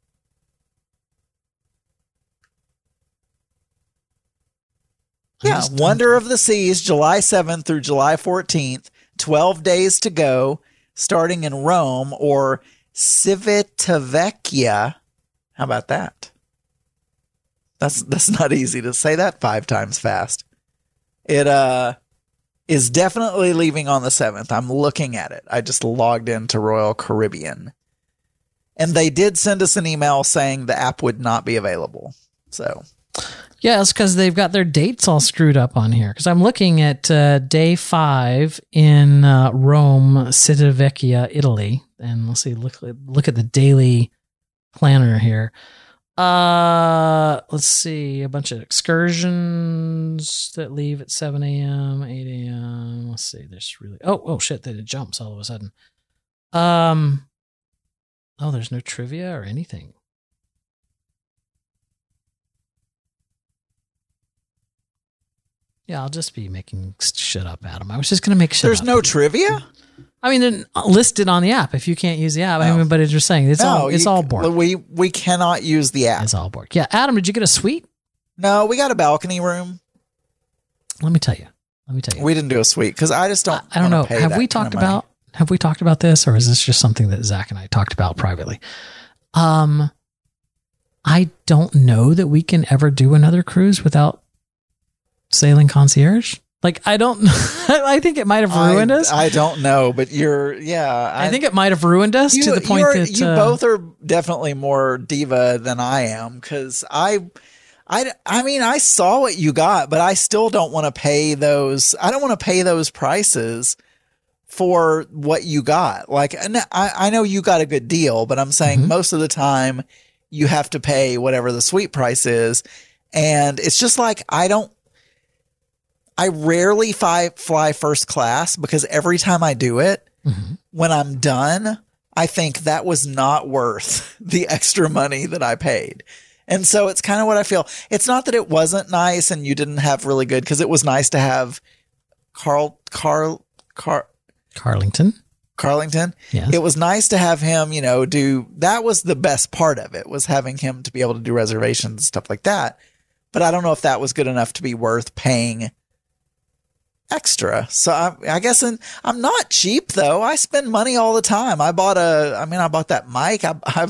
Yeah, Wonder of the Seas, July 7th through July 14th, 12 days to go, starting in Rome, or Civitavecchia. How about that? That's not easy to say that 5 times fast. It is definitely leaving on the 7th. I'm looking at it. I just logged into Royal Caribbean. And they did send us an email saying the app would not be available. So... yeah, it's because they've got their dates all screwed up on here. Because I'm looking at day 5 in Rome, Civitavecchia, Italy. And let's see, look at the daily planner here. Let's see, a bunch of excursions that leave at 7 a.m., 8 a.m. Let's see, there's really... Oh, shit, it jumps all of a sudden. There's no trivia or anything. Yeah, I'll just be making shit up, Adam. I was just going to make shit up. There's no trivia? I mean, they're listed on the app if you can't use the app. I mean, but it's just saying it's all Borg. We cannot use the app. It's all Borg. Yeah, Adam, did you get a suite? No, we got a balcony room. Let me tell you. We didn't do a suite because I just don't. I don't know. Have we talked about this, or is this just something that Zach and I talked about privately? I don't know that we can ever do another cruise without sailing concierge. Like, I don't I think it might have ruined us. I don't know, but I think it might have ruined us to the point that you both are definitely more diva than I am, because I mean, I saw what you got, but I still don't want to pay those. I don't want to pay those prices for what you got. Like, I know you got a good deal, but I'm saying most of the time you have to pay whatever the suite price is. And it's just like, I rarely fly first class, because every time I do it, when I'm done, I think that was not worth the extra money that I paid. And so it's kind of what I feel. It's not that it wasn't nice and you didn't have really good, because it was nice to have Carlington. Yes. It was nice to have him, that was the best part of it, was having him to be able to do reservations and stuff like that. But I don't know if that was good enough to be worth paying extra. So I guess I'm not cheap though. I spend money all the time. I bought that mic.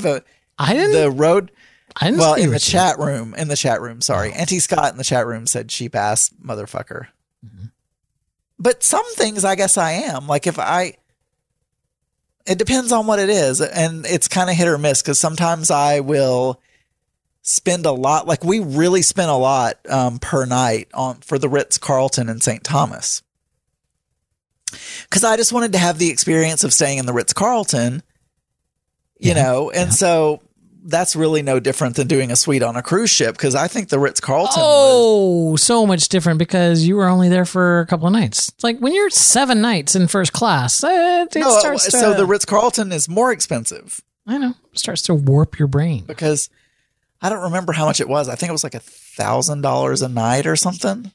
In the chat room. Sorry. Auntie Scott in the chat room said cheap ass motherfucker. But some things I guess I am. Like, it depends on what it is. And it's kind of hit or miss, because sometimes I will spend a lot. Like, we really spent a lot per night for the Ritz-Carlton in St. Thomas, because I just wanted to have the experience of staying in the Ritz-Carlton, so that's really no different than doing a suite on a cruise ship, because I think the Ritz-Carlton so much different, because you were only there for a couple of nights. It's like when you're 7 nights in first class, so the Ritz-Carlton is more expensive. I know. It starts to warp your brain, because I don't remember how much it was. I think it was like $1,000 a night or something.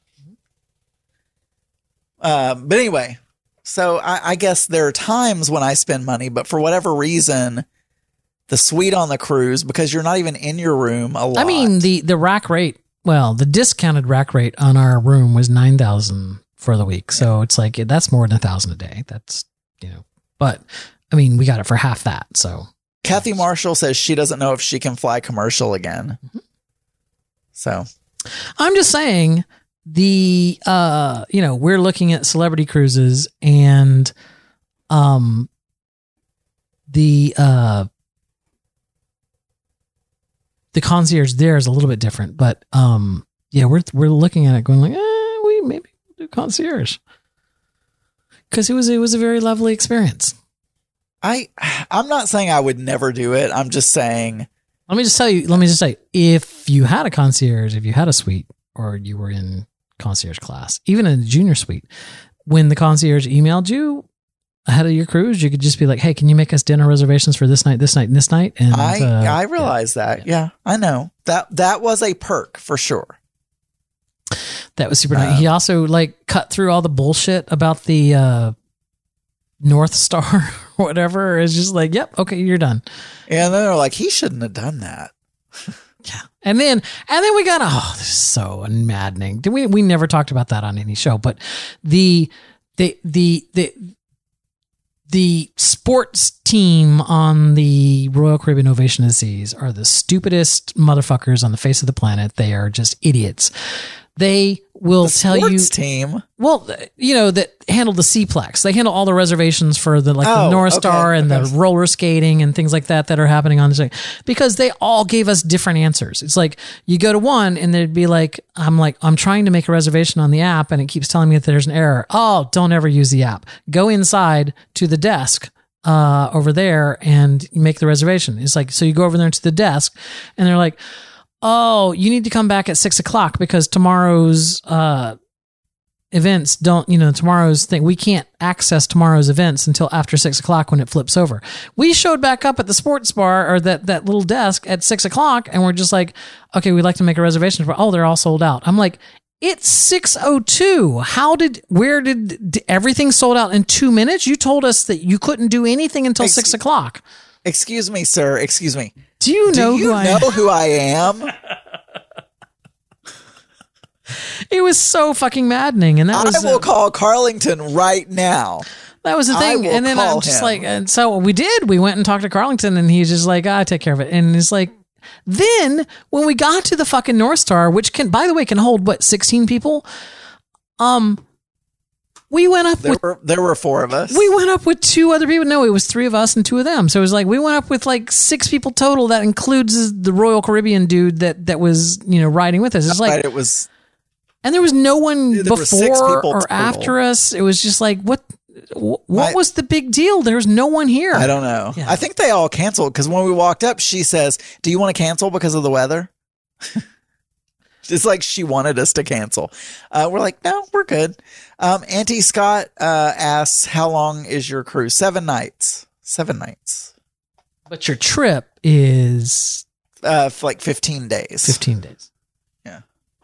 But anyway, so I guess there are times when I spend money, but for whatever reason, the suite on the cruise, because you're not even in your room a lot. I mean, the rack rate, the discounted rack rate on our room was $9,000 for the week. So it's like, that's more than $1,000 a day. That's, but I mean, we got it for half that. So Kathy Marshall says she doesn't know if she can fly commercial again. So I'm just saying we're looking at Celebrity Cruises, and the concierge there is a little bit different, but we're looking at it going like, we maybe do concierge, because it was a very lovely experience. I'm not saying I would never do it. I'm just saying. Let me just say, if you had a concierge, if you had a suite, or you were in concierge class, even in a junior suite, when the concierge emailed you ahead of your cruise, you could just be like, hey, can you make us dinner reservations for this night, this night, and this night? And I realize that. Yeah, I know. That was a perk for sure. That was super nice. He also like cut through all the bullshit about the North Star or whatever. It's just like, yep, okay, you're done. And then they're like, he shouldn't have done that. Yeah. And then we got, this is so maddening. We never talked about that on any show, but the sports team on the Royal Caribbean Ovation of the Seas are the stupidest motherfuckers on the face of the planet. They are just idiots. They will tell you team. Well, that handle the Seaplex. They handle all the reservations for the North Star and the roller skating and things like that are happening on the day, because they all gave us different answers. It's like you go to one and they'd be like, I'm trying to make a reservation on the app and it keeps telling me that there's an error. Oh, don't ever use the app. Go inside to the desk over there and make the reservation. It's like, so you go over there to the desk and they're like, oh, you need to come back at 6:00 because tomorrow's events tomorrow's thing. We can't access tomorrow's events until after 6:00 when it flips over. We showed back up at the sports bar or that little desk at 6:00 and we're just like, okay, we'd like to make a reservation for, they're all sold out. I'm like, it's 6:02. Where did everything sold out in 2 minutes? You told us that you couldn't do anything until 6:00. Excuse me, sir. Excuse me. Do you know who I am? It was so fucking maddening, and I will call Carlington right now. That was the thing, and then I'm just like, and so we did. We went and talked to Carlington, and he's just like, I take care of it, and it's like. Then when we got to the fucking North Star, which can, by the way, can hold 16 people. We went up there were 4 of us. We went up with 2 other people. No, it was 3 of us and 2 of them. So it was like we went up with 6 people total. That includes the Royal Caribbean dude that was riding with us. It's like it was, and there was no one before or after us. It was just like what was the big deal? There's no one here. I don't know. Yeah. I think they all canceled because when we walked up, she says, "Do you want to cancel because of the weather?" It's like she wanted us to cancel. We're like, no, we're good. Auntie Scott asks, how long is your cruise? 7 nights. 7 nights. But your trip is... for 15 days. 15 days. Yeah.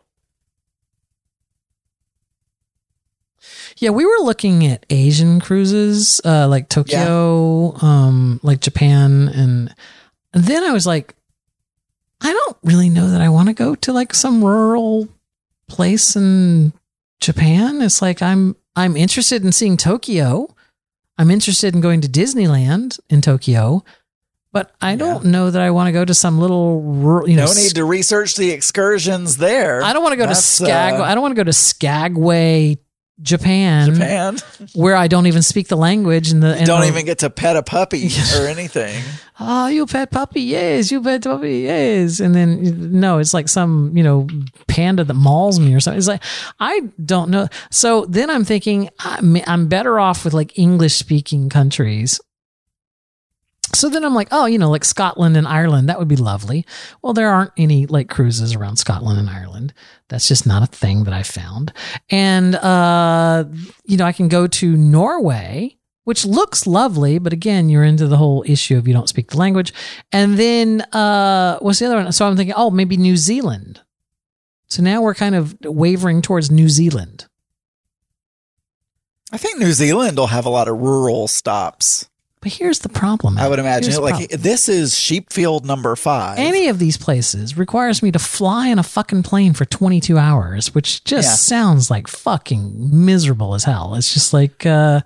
Yeah, we were looking at Asian cruises, like Tokyo, like Japan. And then I was like, I don't really know that I want to go to some rural place in Japan. It's like I'm interested in seeing Tokyo. I'm interested in going to Disneyland in Tokyo, but I don't know that I want to go to some little rural. No need to research the excursions there. I don't want to go to Skagway. I don't want to go to Skagway, Japan, where I don't even speak the language, and don't even get to pet a puppy or anything. Oh, you pet puppy, yes. You pet puppy, yes. And then no, it's like some panda that mauls me or something. It's like I don't know. So then I'm thinking I'm better off with English speaking countries. So then I'm like, like Scotland and Ireland, that would be lovely. Well, there aren't any cruises around Scotland and Ireland. That's just not a thing that I found. And, I can go to Norway, which looks lovely, but again, you're into the whole issue of you don't speak the language. And then, what's the other one? So I'm thinking, maybe New Zealand. So now we're kind of wavering towards New Zealand. I think New Zealand will have a lot of rural stops. But here's the problem. I would imagine this is Sheepfield number 5. Any of these places requires me to fly in a fucking plane for 22 hours, which just sounds like fucking miserable as hell. It's just like,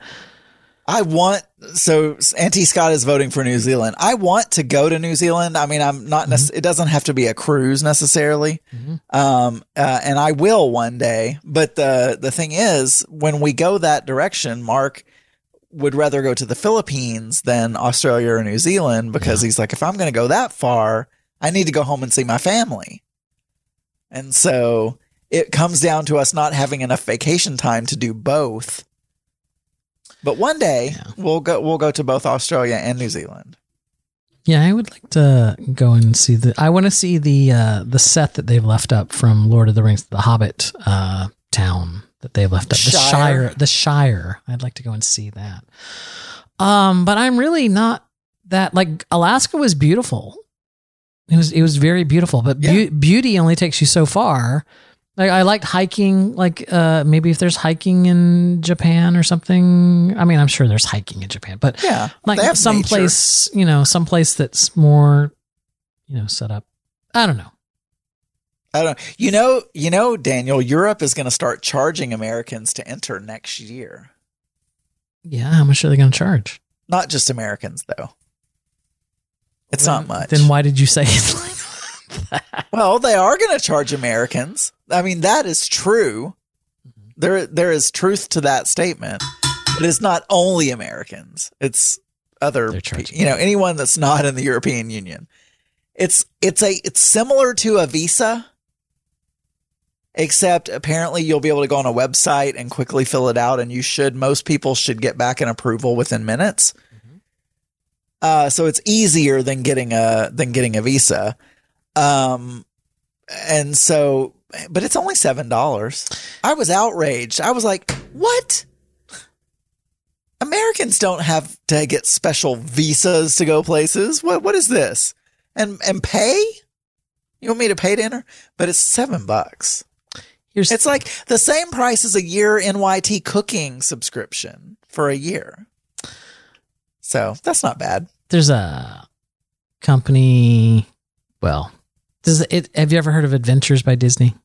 so Auntie Scott is voting for New Zealand. I want to go to New Zealand. I mean, I'm not, it doesn't have to be a cruise necessarily. And I will one day, but the thing is when we go that direction, Mark would rather go to the Philippines than Australia or New Zealand because he's like, if I'm going to go that far, I need to go home and see my family. And so it comes down to us not having enough vacation time to do both. But one day we'll go to both Australia and New Zealand. Yeah, I would like to go and see I want to see the set that they've left up from Lord of the Rings, the Hobbit town that they left up. The Shire. I'd like to go and see that. But I'm really not that, like, Alaska was beautiful. It was very beautiful, but beauty only takes you so far. Like, I liked hiking, like maybe if there's hiking in Japan or something. I mean, I'm sure there's hiking in Japan, but like some place that's more, set up. I don't know. You know, Daniel, Europe is going to start charging Americans to enter next year. Yeah, how much are they going to charge? Not just Americans, though. It's not much. Then why did you say it like that? Well, they are going to charge Americans. I mean, that is true. There is truth to that statement. But it's not only Americans. It's other, anyone that's not in the European Union. It's similar to a visa, except apparently you'll be able to go on a website and quickly fill it out, and most people should get back an approval within minutes. So it's easier than getting a visa. And so, but it's only $7. I was outraged. I was like, what? Americans don't have to get special visas to go places. What is this? And pay? You want me to pay to enter? But it's $7. It's like the same price as a year NYT cooking subscription for a year. So that's not bad. There's a company. Well, have you ever heard of Adventures by Disney?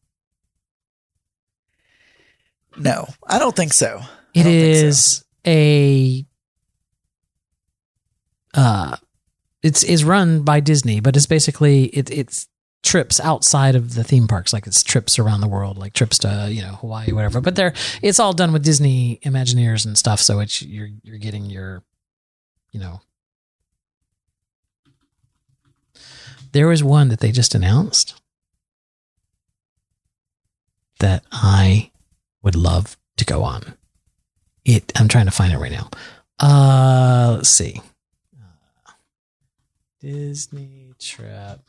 No, I don't think so. It is it's run by Disney, but it's basically it's trips outside of the theme parks, like it's trips around the world, like trips to Hawaii, whatever. But it's all done with Disney Imagineers and stuff, so it's you're getting your There was one that they just announced that I would love to go on. I'm trying to find it right now. Let's see. Disney trip.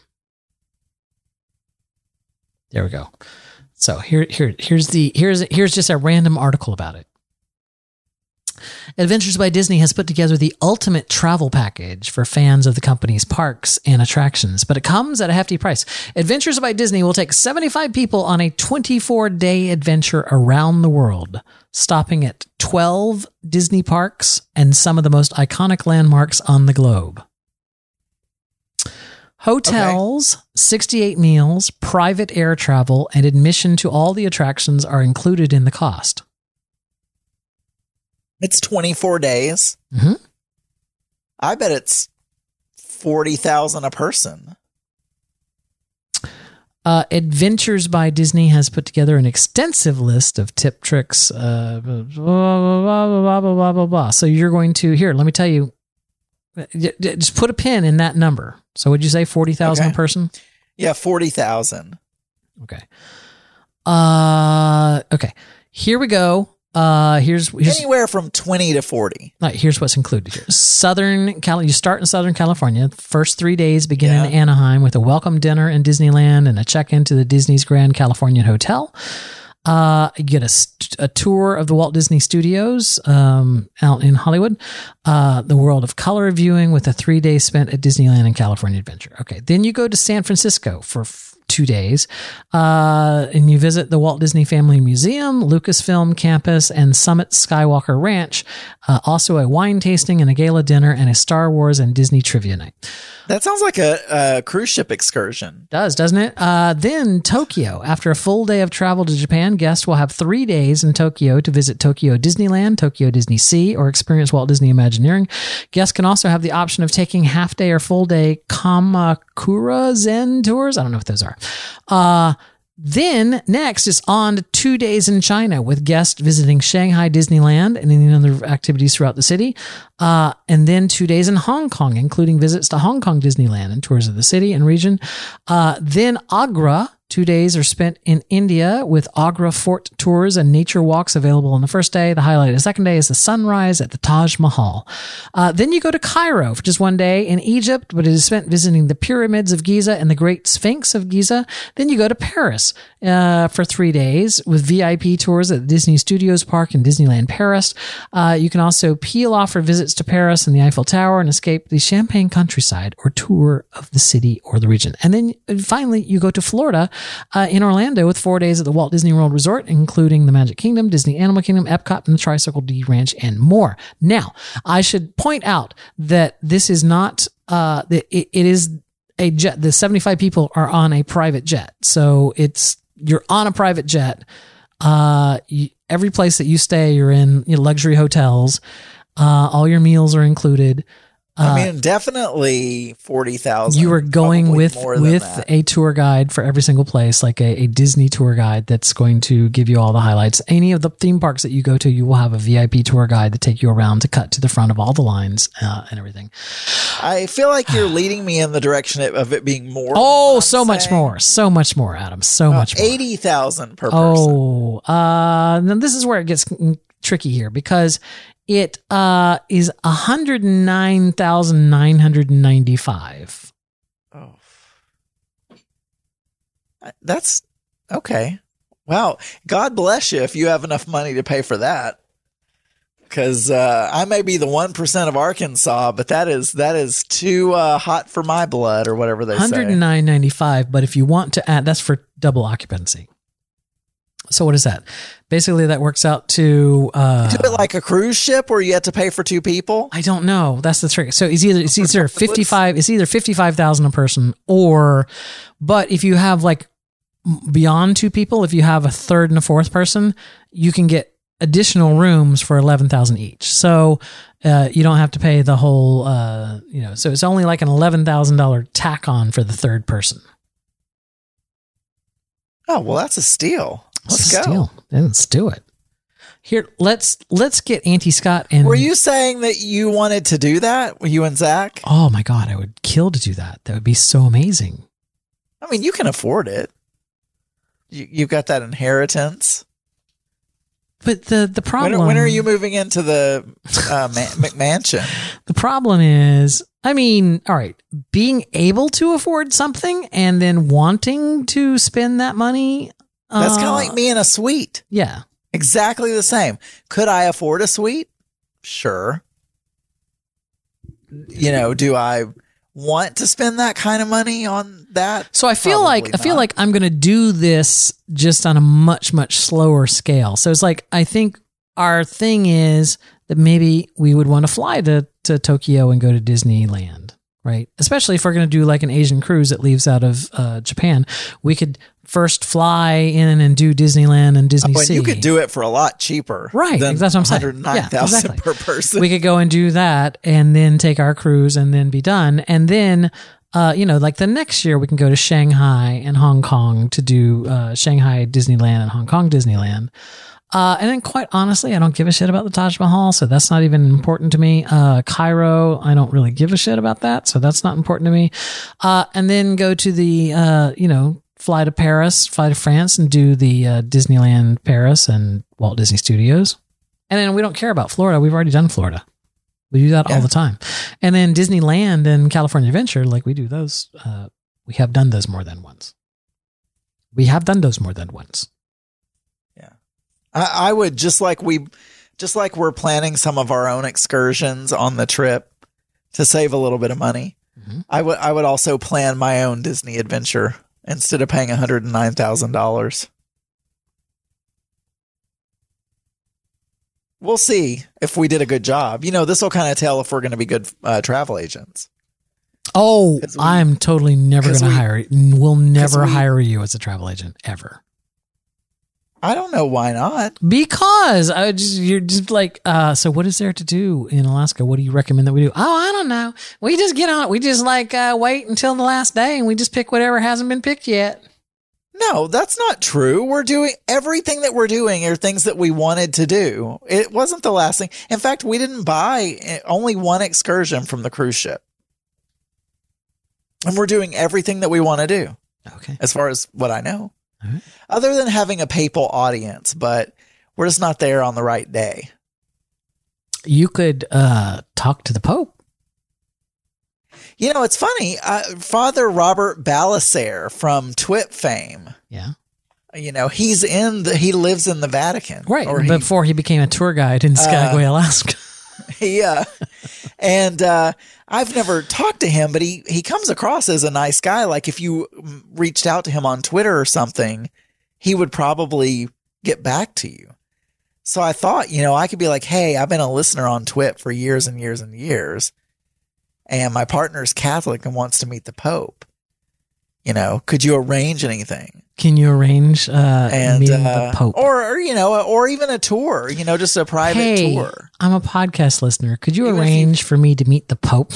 There we go. So here's just a random article about it. Adventures by Disney has put together the ultimate travel package for fans of the company's parks and attractions, but it comes at a hefty price. Adventures by Disney will take 75 people on a 24-day adventure around the world, stopping at 12 Disney parks and some of the most iconic landmarks on the globe. Hotels, 68 meals, private air travel, and admission to all the attractions are included in the cost. It's 24 days. Mm-hmm. I bet it's $40,000 a person. Adventures by Disney has put together an extensive list of tip tricks. Blah, blah, blah, blah, blah, blah. So you're going to let me tell you. Just put a pin in that number. So would you say 40,000 a person? Yeah, 40,000. Okay. Okay. Here we go. Here's anywhere from 20 to 40. Right, here's what's included here. You start in Southern California. The first 3 days begin in Anaheim with a welcome dinner in Disneyland and a check-in to the Disney's Grand Californian Hotel. You get a tour of the Walt Disney Studios out in Hollywood, the World of Color viewing with a 3 day spent at Disneyland and California Adventure. Okay, then you go to San Francisco for 2 days, and you visit the Walt Disney Family Museum, Lucasfilm Campus, and Summit Skywalker Ranch. Also a wine tasting and a gala dinner and a Star Wars and Disney trivia night. That sounds like a cruise ship excursion. Doesn't it? Then Tokyo. After a full day of travel to Japan, guests will have 3 days in Tokyo to visit Tokyo Disneyland, Tokyo Disney Sea, or experience Walt Disney Imagineering. Guests can also have the option of taking half-day or full-day Kamakura Zen tours. I don't know what those are. Then next is on to 2 days in China with guests visiting Shanghai Disneyland and any other activities throughout the city. And then 2 days in Hong Kong, including visits to Hong Kong Disneyland and tours of the city and region. Then Agra 2 days are spent in India with Agra Fort tours and nature walks available on the first day. The highlight of the second day is the sunrise at the Taj Mahal. Then you go to Cairo for just 1 day in Egypt, but it is spent visiting the pyramids of Giza and the Great Sphinx of Giza. Then you go to Paris for 3 days with VIP tours at the Disney Studios Park in Disneyland Paris. You can also peel off for visits to Paris and the Eiffel Tower and escape the Champagne countryside or tour of the city or the region. And then finally, you go to Florida in Orlando with 4 days at the Walt Disney World Resort, including the Magic Kingdom, Disney Animal Kingdom, Epcot, and the Tricycle D Ranch, and more. Now, I should point out that this is not, it is a jet. The 75 people are on a private jet. So you're on a private jet. Every place that you stay, you're in luxury hotels. All your meals are included. I mean, definitely 40,000. You are going with a tour guide for every single place, like a Disney tour guide that's going to give you all the highlights. Any of the theme parks that you go to, you will have a VIP tour guide to take you around to cut to the front of all the lines and everything. I feel like you're leading me in the direction of it being more. Oh, so much more. So much more, Adam. So much more. 80,000 per person. Oh, now this is where it gets tricky here because it is 109,995. Oh, that's okay. Wow. God bless you if you have enough money to pay for that. Because I may be the 1% of Arkansas, but that is too hot for my blood, or whatever they say. 109.95. But if you want to add, that's for double occupancy. So what is that? Basically, that works out to do it like a cruise ship where you have to pay for two people. I don't know. That's the trick. So it's either 55. It's either 55,000 a person, but if you have like beyond two people, if you have a third and a fourth person, you can get additional rooms for 11,000 each. So you don't have to pay the whole. So it's only like an $11,000 tack on for the third person. Oh well, that's a steal. Let's go. Steal. Let's do it. Here, let's get Auntie Scott and. Were you saying that you wanted to do that? You and Zach? Oh my God, I would kill to do that. That would be so amazing. I mean, you can afford it. You've got that inheritance. But the problem. When are you moving into the McMansion? The problem is, I mean, all right, being able to afford something and then wanting to spend that money. That's kind of like me in a suite. Yeah. Exactly the same. Could I afford a suite? Sure. Do I want to spend that kind of money on that? So I feel like I'm going to do this just on a much, much slower scale. So it's like, I think our thing is that maybe we would want to fly to Tokyo and go to Disneyland, right? Especially if we're going to do like an Asian cruise that leaves out of Japan. We could first fly in and do Disneyland and Disney Sea. You could do it for a lot cheaper. Right. Than that's what I'm saying. 109,000 per person. We could go and do that and then take our cruise and then be done. And then, like the next year we can go to Shanghai and Hong Kong to do Shanghai Disneyland and Hong Kong Disneyland. And then quite honestly, I don't give a shit about the Taj Mahal, so that's not even important to me. Cairo, I don't really give a shit about that, so that's not important to me. And then go to the, fly to Paris, fly to France and do the Disneyland Paris and Walt Disney Studios. And then we don't care about Florida. We've already done Florida. We do that all the time. And then Disneyland and California Adventure, like we do those. We have done those more than once. Yeah. I would just like we're planning some of our own excursions on the trip to save a little bit of money. Mm-hmm. I would also plan my own Disney adventure instead of paying $109,000. We'll see if we did a good job. This will kind of tell if we're going to be good travel agents. Oh, I'm totally never going to hire you. We'll never hire you as a travel agent ever. I don't know why not. Because you're just like, so what is there to do in Alaska? What do you recommend that we do? Oh, I don't know. We just get on. We just wait until the last day and we just pick whatever hasn't been picked yet. No, that's not true. We're doing everything that we're doing are things that we wanted to do. It wasn't the last thing. In fact, we didn't buy only one excursion from the cruise ship. And we're doing everything that we want to do. Okay. As far as what I know. Other than having a papal audience, but we're just not there on the right day. You could talk to the Pope. You know, it's funny. Father Robert Ballaser from Twit fame. Yeah. You know, he lives in the Vatican. Right. Before he became a tour guide in Skagway, Alaska. Yeah. And I've never talked to him, but he comes across as a nice guy. Like if you reached out to him on Twitter or something, he would probably get back to you. So I thought, you know, I could be like, hey, I've been a listener on Twit for years and years and years. And my partner's Catholic and wants to meet the Pope. You know, could you arrange anything? Can you arrange meeting the Pope? Or, you know, or even a tour, you know, just a private tour. I'm a podcast listener. Could you arrange for me to meet the Pope?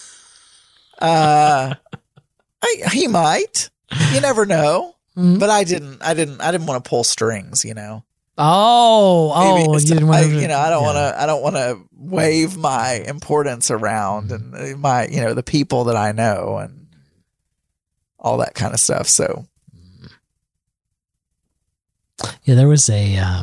He might. You never know. But I didn't want to pull strings, you know. You didn't want to, I don't want to wave my importance around and my, you know, the people that I know and all that kind of stuff. So yeah, there's a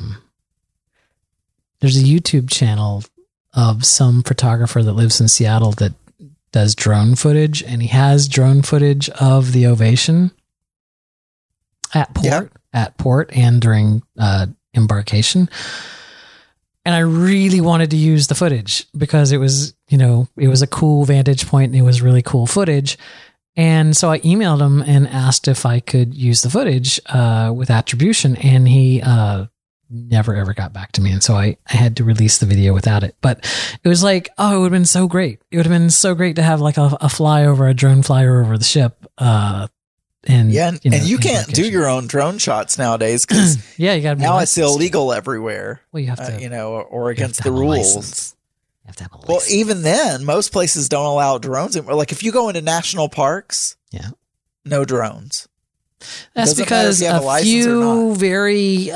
YouTube channel of some photographer that lives in Seattle that does drone footage, and he has drone footage of the ovation at port and during embarkation. And I really wanted to use the footage because it was, you know, it was a cool vantage point and it was really cool footage. And so I emailed him and asked if I could use the footage with attribution, and he never ever got back to me. And so I had to release the video without it. But it was like, it would have been so great. It would have been so great to have like a drone flyer over the ship. And you can't do your own drone shots nowadays because you got now it's illegal everywhere. Well, you have to, you know, or against the rules. You have to have a license. Well, even then, most places don't allow drones. Like if you go into national parks, no drones. That's because a few very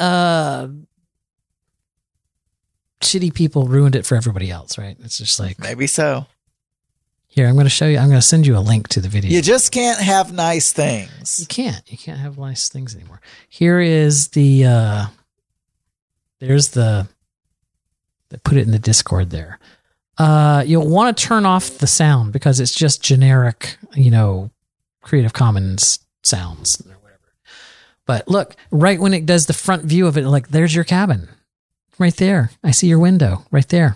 shitty people ruined it for everybody else, right? It's just like maybe so. Here, I'm going to show you. I'm going to send you a link to the video. You just can't have nice things. You can't. You can't have nice things anymore. Here is the. There's the. Put it in the Discord there. You'll want to turn off the sound because it's just generic, you know, Creative Commons sounds or whatever. But look, right when it does the front view of it, like there's your cabin, right there. I see your window right there.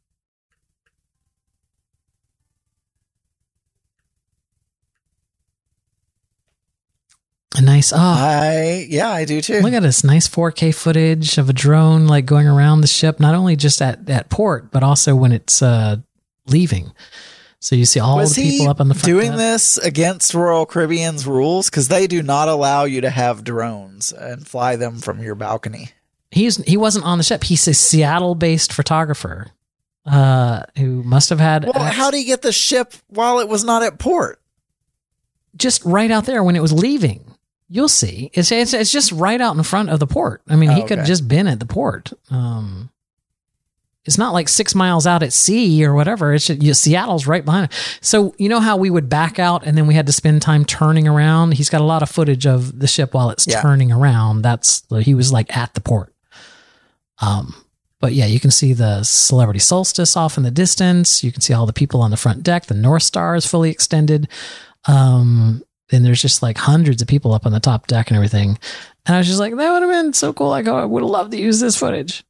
A nice, I do too. Look at this nice 4K footage of a drone like going around the ship, not only just at port, but also when it's leaving. So you see all the people up on the front. Doing this against Royal Caribbean's rules because they do not allow you to have drones and fly them from your balcony. He wasn't on the ship. He's a Seattle-based photographer who must have had. Well, how did he get the ship while it was not at port? Just right out there when it was leaving. You'll see. It's just right out in front of the port. I mean, he could have just been at the port. It's not like 6 miles out at sea or whatever. It's just, Seattle's right behind it. So you know how we would back out and then we had to spend time turning around? He's got a lot of footage of the ship while it's turning around. He was like at the port. But yeah, you can see the Celebrity Solstice off in the distance. You can see all the people on the front deck. The North Star is fully extended. And there's just like hundreds of people up on the top deck and everything. And I was just like, that would have been so cool. Like, I would have loved to use this footage.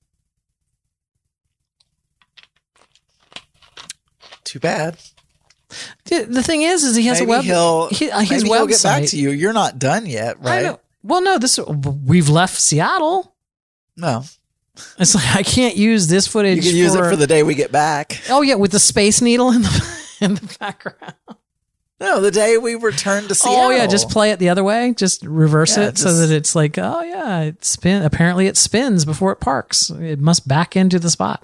Too bad. The thing is he has maybe his website. He'll get back to you. You're not done yet, right? I know. Well, no, we've left Seattle. No. It's like, I can't use this footage. You can use it for the day we get back. Oh yeah. With the Space Needle in the background. No, the day we return to Seattle. Oh yeah, just play it the other way. Just reverse it so that it's like, oh yeah, apparently it spins before it parks. It must back into the spot.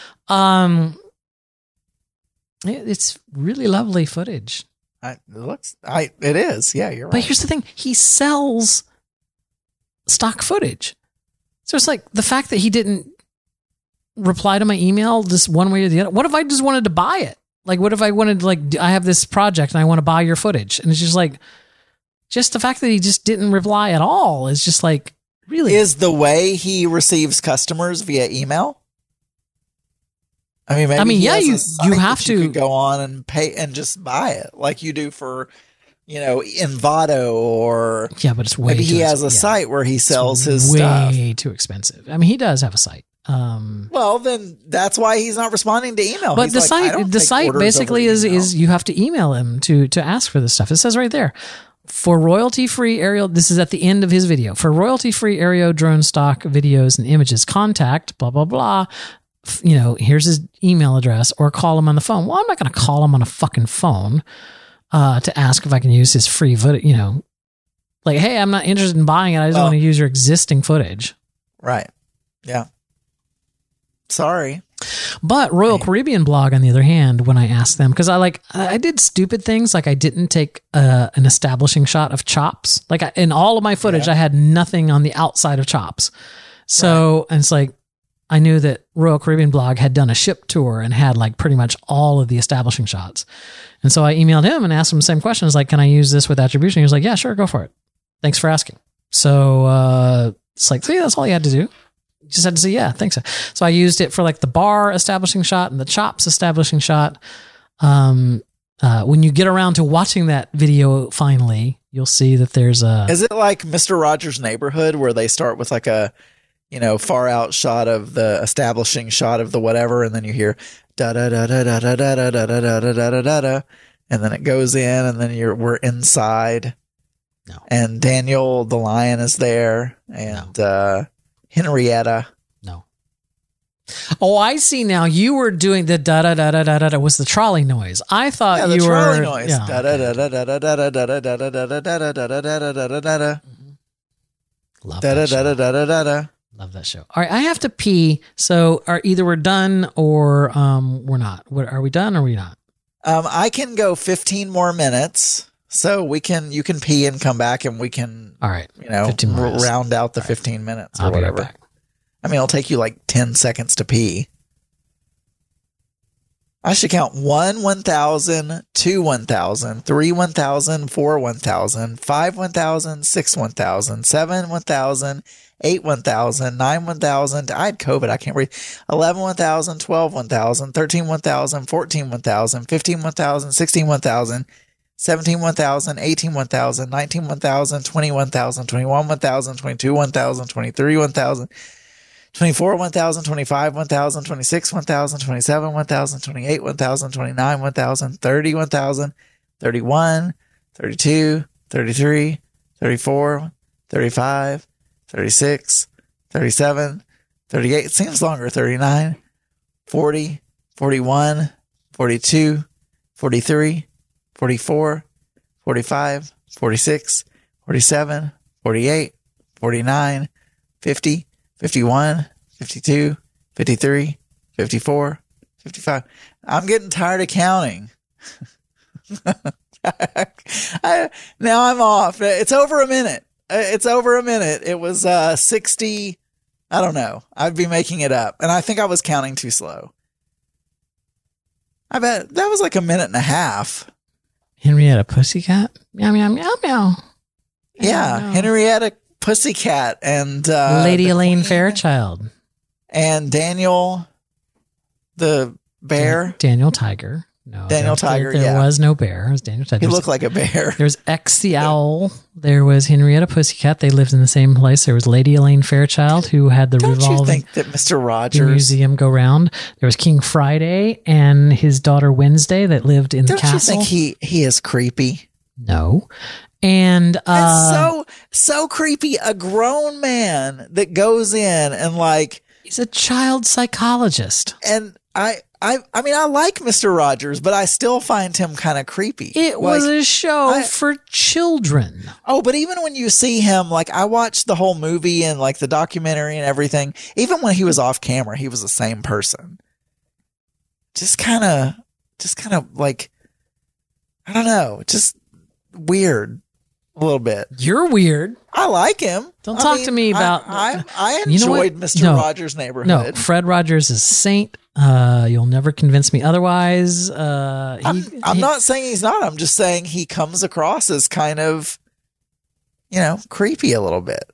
It's really lovely footage. It is. Yeah, you're right. But here's the thing: he sells stock footage. So it's like the fact that he didn't reply to my email just one way or the other. What if I just wanted to buy it? Like, what if I wanted, like, I have this project and I want to buy your footage? And it's just like, just the fact that he just didn't reply at all is just like, really? Is the way he receives customers via email? I mean, maybe yeah, you have to could go on and pay and just buy it like you do for, Envato or but it's way maybe he has a site where he sells his stuff. Way too expensive. I mean, he does have a site. Well, then that's why he's not responding to email. But He's the like, site basically is you have to email him to ask for this stuff. It says right there. For royalty-free aerial, this is at the end of his video. For royalty-free aerial drone stock videos and images, contact blah blah blah. Here's his email address, or call him on the phone. Well, I'm not going to call him on a fucking phone to ask if I can use his free footage. Like, hey, I'm not interested in buying it. I just want to use your existing footage. Right. Yeah. Sorry. But Royal Caribbean Blog, on the other hand, when I asked them, because I did stupid things, like I didn't take an establishing shot of chops. Like in all of my footage, I had nothing on the outside of chops. So and it's like, I knew that Royal Caribbean Blog had done a ship tour and had like pretty much all of the establishing shots. And so I emailed him and asked him the same question. I was like, can I use this with attribution? He was like, yeah, sure, go for it. Thanks for asking. So it's like, see, that's all you had to do. You just had to say, yeah, thanks. So I used it for like the bar establishing shot and the chops establishing shot. When you get around to watching that video finally, you'll see that there's a... Is it like Mr. Rogers' Neighborhood where they start with like a, far out shot of the establishing shot of the whatever, and then you hear da da da da da da da da da da da da da da, and then it goes in, and then we're inside. No. And Daniel the lion is there, and Henrietta. No. Oh, I see now. You were doing the da da da da da da. Was the trolley noise? I thought you were the trolley noise. Da da da da da da da da da da da da da da da da da da da da. Love that show. Love that show. All right, I have to pee. So either we're done or we're not. Are we done or are we not? I can go 15 more minutes. So you can pee and come back, and we can, all right, round out the 15 minutes or whatever. Right back. I mean, it'll take you like 10 seconds to pee. I should count 1, 1,000, 2, 1,000, 3, 1,000, 4, 1,000, 5, 1,000, 6, 1,000, 7, 1,000, 8, 1,000, 9, 1,000. I had COVID. I can't read. 11, 1,000, 12, 1,000, 13, 1,000, 14, 1,000, 15, 1,000, 16, 1,000. 17, 1,000, 18, 1,000, 19, 1,000, 20, 1,000, 21, 1,000, 22, 1,000, 23, 1,000, 24, 1,000, 25, 1,000, 26, 1,000, 27, 1,000, 28, 1,000, 29, 1,000, 30, 1,000, 31, 32, 33, 34, 35, 36, 37, 38. It seems longer. 39, 40, 41, 42, 43, 44, 45, 46, 47, 48, 49, 50, 51, 52, 53, 54, 55. I'm getting tired of counting. Now I'm off. It's over a minute. It was 60. I don't know. I'd be making it up. And I think I was counting too slow. I bet that was like a minute and a half. Henrietta Pussycat? Meow, meow, meow, meow. Yeah, Henrietta Pussycat and Lady Elaine Fairchild. And Daniel the bear. Daniel Tiger. No, Daniel Tiger, there was no bear. It was Daniel Tiger. He looked like a bear. There's X the Owl. There was Henrietta Pussycat. They lived in the same place. There was Lady Elaine Fairchild, who had the revolving... Don't you think that Mr. Rogers... museum go round. There was King Friday and his daughter Wednesday that lived in the castle. Don't you think he is creepy? No. And... it's so creepy. A grown man that goes in and like... He's a child psychologist. And I mean, I like Mr. Rogers, but I still find him kind of creepy. It was a show for children. Oh, but even when you see him, like I watched the whole movie and like the documentary and everything, even when he was off camera, he was the same person. Just kind of like, I don't know, just weird a little bit. You're weird. I like him. Don't talk to me about... I enjoyed Mr. Rogers' Neighborhood. No, Fred Rogers is a saint. You'll never convince me otherwise. I'm not saying he's not. I'm just saying he comes across as kind of creepy a little bit.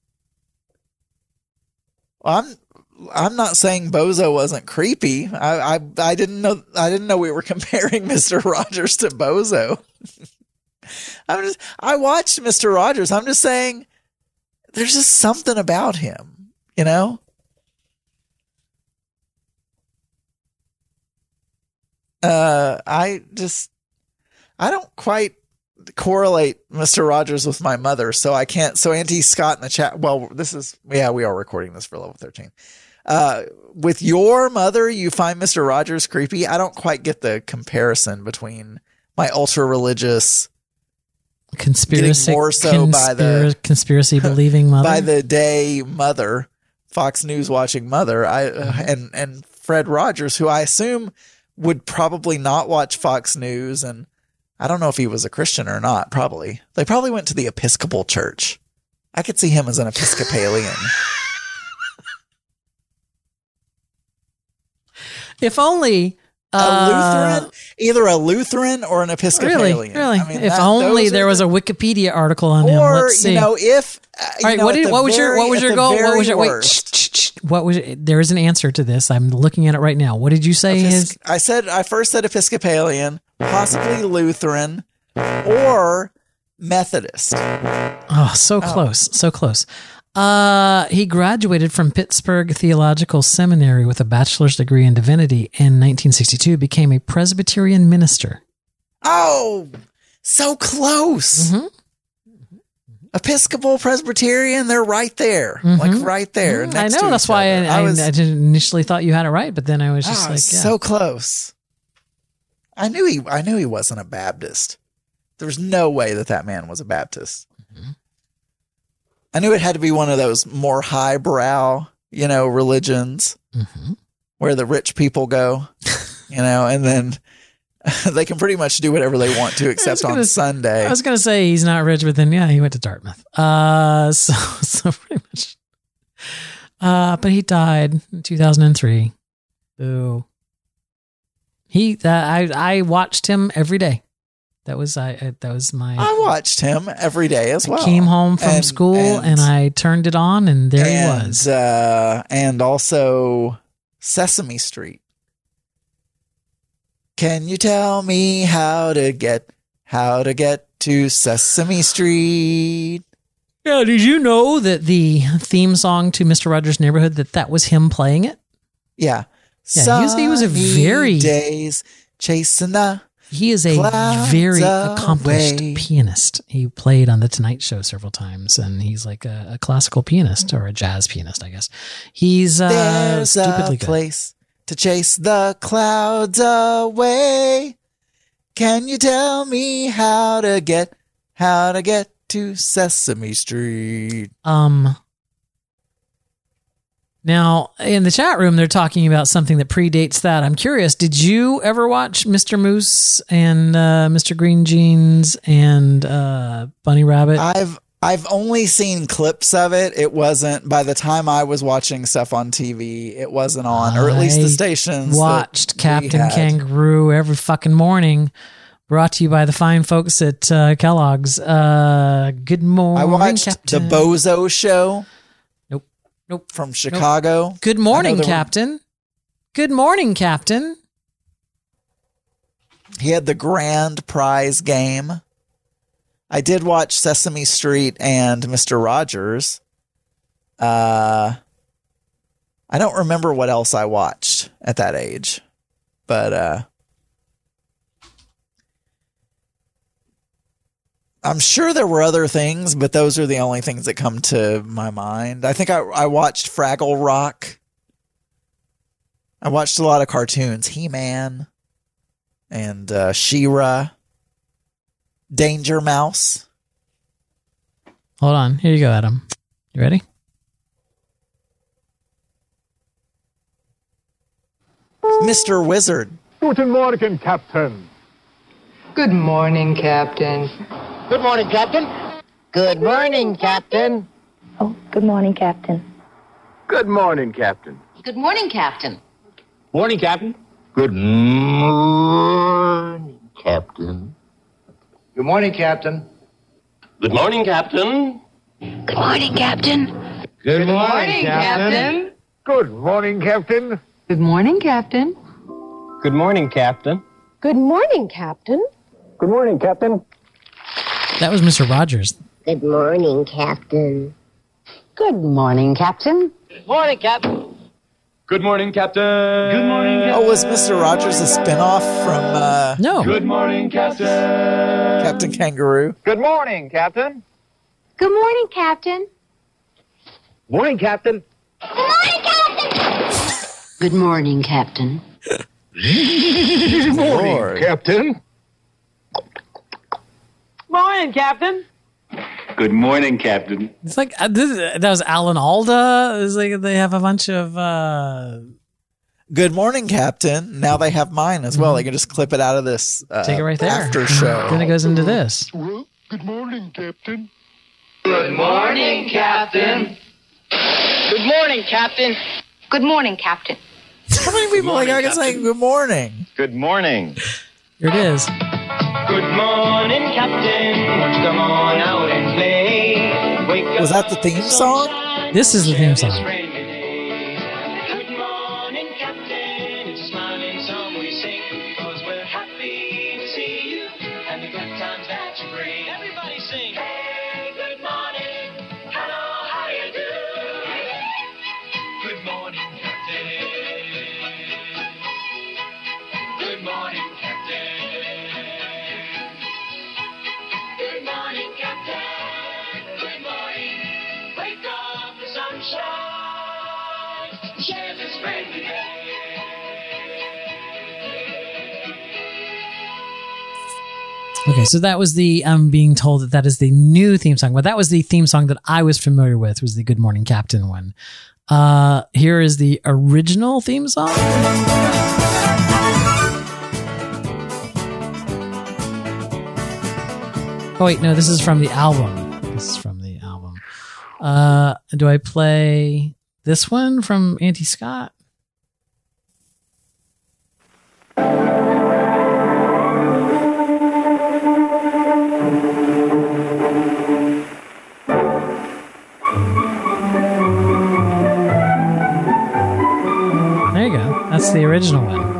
Well, I'm not saying Bozo wasn't creepy. I didn't know we were comparing Mr. Rogers to Bozo. I watched Mr. Rogers. I'm just saying there's just something about him, I don't quite correlate Mr. Rogers with my mother, so I can't. So Auntie Scott in the chat. Well, we are recording this for level 13. With your mother, you find Mr. Rogers creepy. I don't quite get the comparison between my ultra religious conspiracy conspiracy believing mother, by the day mother, Fox News watching mother, and Fred Rogers, who I assume would probably not watch Fox News, and I don't know if he was a Christian or not. Probably they probably went to the Episcopal Church. I could see him as an Episcopalian. If only a Lutheran, either a Lutheran or an Episcopalian. Really. I mean, if only there was a Wikipedia article on him. Let's see. All right, what was your goal? There is an answer to this. I'm looking at it right now. What did you say? I first said Episcopalian, possibly Lutheran, or Methodist. Oh, so close. So close. He graduated from Pittsburgh Theological Seminary with a bachelor's degree in divinity in 1962, became a Presbyterian minister. Oh, so close. Mm-hmm. Episcopal, Presbyterian, they're right there. Like right there. I know. That's why I initially thought you had it right, but then I was just so close. I knew he wasn't a Baptist. There was no way that man was a Baptist. Mm-hmm. I knew it had to be one of those more highbrow, religions where the rich people go, and then they can pretty much do whatever they want to, except on Sunday. I was going to say he's not rich, but then, he went to Dartmouth. So pretty much. But he died in 2003. Boo. I watched him every day. That was my. I watched him every day as well. I came home from school and I turned it on, and there he was. And also Sesame Street. Can you tell me how to get to Sesame Street? Yeah, did you know that the theme song to Mr. Rogers' Neighborhood that was him playing it? Yeah. He was a very days chasing the. He is a very accomplished pianist. He played on The Tonight Show several times, and he's like a classical pianist or a jazz pianist, I guess. He's there's stupidly a place to chase the clouds away. Can you tell me how to get to Sesame Street? Now, in the chat room, they're talking about something that predates that. I'm curious, did you ever watch Mr. Moose and Mr. Green Jeans and Bunny Rabbit? I've only seen clips of it. It wasn't, by the time I was watching stuff on TV, it wasn't on, or at least the stations. Watched Captain Kangaroo every fucking morning. Brought to you by the fine folks at Kellogg's. Good morning, I watched Captain. The Bozo Show. Nope. From Chicago. Nope. Good morning, Captain. Good morning, Captain. He had the grand prize game. I did watch Sesame Street and Mr. Rogers. I don't remember what else I watched at that age, but I'm sure there were other things, but those are the only things that come to my mind. I think I watched Fraggle Rock. I watched a lot of cartoons. He-Man and She-Ra. Danger Mouse. Hold on. Here you go, Adam. You ready? Mr. Wizard. Guten Morgen, Captain. Good morning, Captain. Good morning, Captain. Good morning, Captain. Oh, good morning, Captain. Good morning, Captain. Good morning, Captain. Morning, Captain. Good morning, Captain. Good morning, Captain. Good morning, Captain. Good morning, Captain. Good morning, Captain. Good morning, Captain. Good morning, Captain. Good morning, Captain. Good morning, Captain. Good morning, Captain. That was Mr. Rogers. Good morning, Captain. Good morning, Captain. Good morning, Captain. Good morning, Captain. Good morning, Oh, was Mr. Rogers a spinoff from No. Good morning, Captain. Captain Kangaroo? Good morning, Captain. Good morning, Captain. Morning, Captain. Good morning, Captain. Good morning, Lord. Captain. Morning, Captain. Good morning, Captain. It's like that was Alan Alda. It's like they have a bunch of Good morning, Captain. Now they have mine as well. They can just clip it out of this take it right there. after show. Then it goes into this. Good morning, Captain. Good morning, Captain. Good morning, Captain. Good morning, Captain. How many people morning, are saying good morning? Good morning. Here it is. Good morning, Captain. Come on out and play. Wake up. Was that the theme song? This is the theme song. Good morning, Captain. It's a smiling song we sing, 'cause we're happy to see you and the good times that you bring. Everybody sing. Hey, good morning. Hello, how do you do? Good morning, Captain. Good morning, Captain. Good morning, Captain. Good morning. Wake up, the sunshine. Share this friendly day. Okay, so that was the I'm being told that is the new theme song. But that was the theme song that I was familiar with, was the Good Morning Captain one. Here is the original theme song. Oh wait, no, this is from the album. This is from the album. Do I play this one from Auntie Scott? There you go. That's the original one.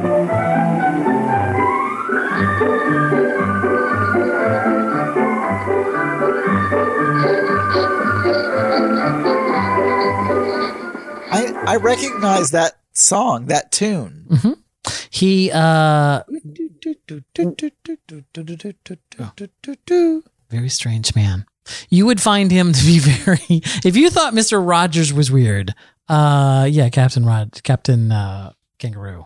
I recognize that song, that tune. Mm-hmm. He very strange man. You would find him to be very. If you thought Mr. Rogers was weird, Captain Kangaroo.